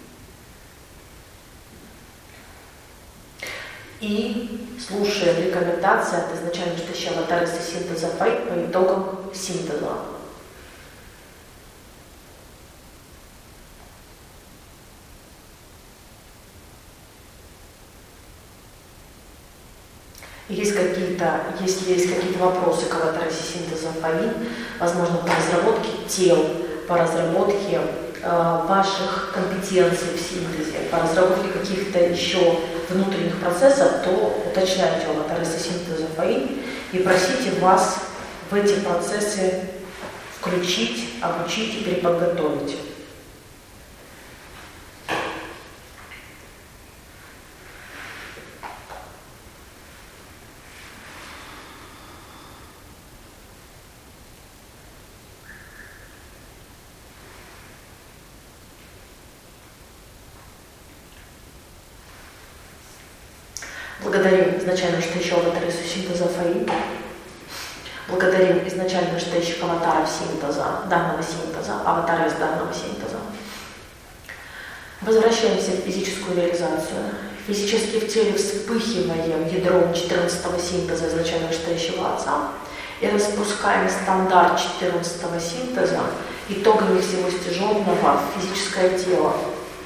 и слушаем рекомендации от изначально вышестоящего аватаресы синтеза Фаи по итогам синтеза. Если есть какие-то вопросы к аватаресе синтеза Фаи, возможно, по разработке тел, по разработке ваших компетенций в синтезе, по разработке каких-то еще внутренних процессов, то уточняйте у аватаресы синтеза Фаи и просите вас в эти процессы включить, обучить и переподготовить. Благодарим изначально вышестоящего аватаресу синтеза Фаи. Благодарим изначально вышестоящих аватаров синтеза, данного синтеза, аватарес данного синтеза. Возвращаемся в физическую реализацию. Физически в теле вспыхиваем ядром 14-го синтеза изначально вышестоящего Отца и распускаем стандарт 14-го синтеза итогами всего стяженного в физическое тело.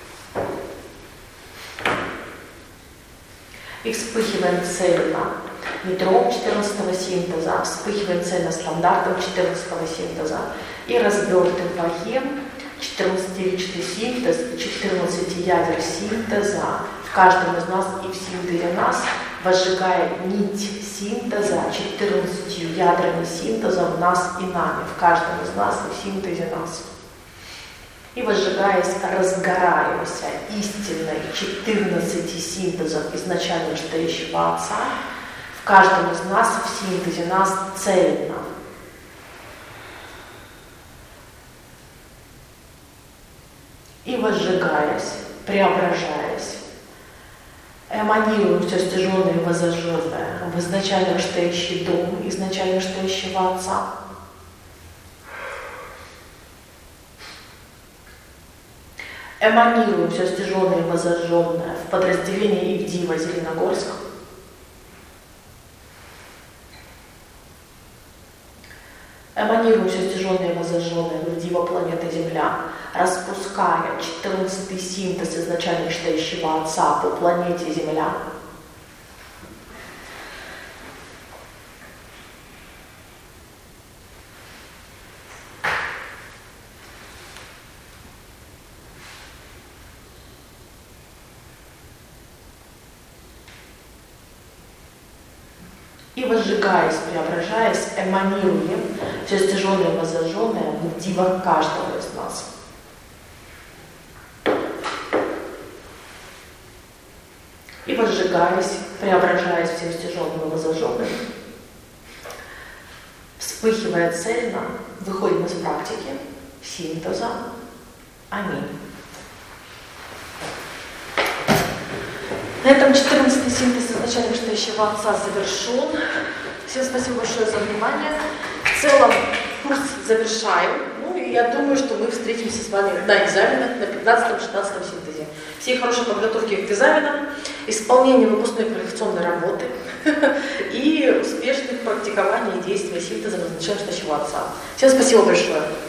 И вспыхиваем цельно ядром 14-го синтеза, вспыхиваем цельно стандартом 14-го синтеза и развертым пахем 14-личный синтез и 14 ядер синтеза в каждом из нас и в синтезе нас возжигая нить синтеза 14 ядрами синтеза в нас и нами, в каждом из нас и в синтезе нас. И возжигаясь, разгораемся истинной 14 синтезов изначально стоящего Отца, в каждом из нас, в синтезе нас цельно. И возжигаясь, преображаясь, эманируем все стяженное и возожженное в изначально стоящий дом, изначально стоящего Отца. Эманируем все стяженное и возожженное в подразделении Ивдива Зеленогорск. Эманируем все стяженное и возожженное в Ивдива планеты Земля, распуская 14-й синтез изначально стоящего Отца по планете Земля. И возжигаясь, преображаясь, эманируем все стяженное и возожженное в дивах каждого из нас. И возжигаясь, преображаясь всем стяженным и возожженным, вспыхивая цельно, выходим из практики синтеза. Аминь. На этом 14-й синтез изначально стоящего Отца завершен. Всем спасибо большое за внимание. В целом курс завершаем. Ну и я думаю, что мы встретимся с вами на экзаменах на 15-16 синтезе. Всей хорошей подготовки к экзаменам, исполнения выпускной квалификационной работы и успешных практикований и действий синтеза изначально стоящего Отца. Всем спасибо большое.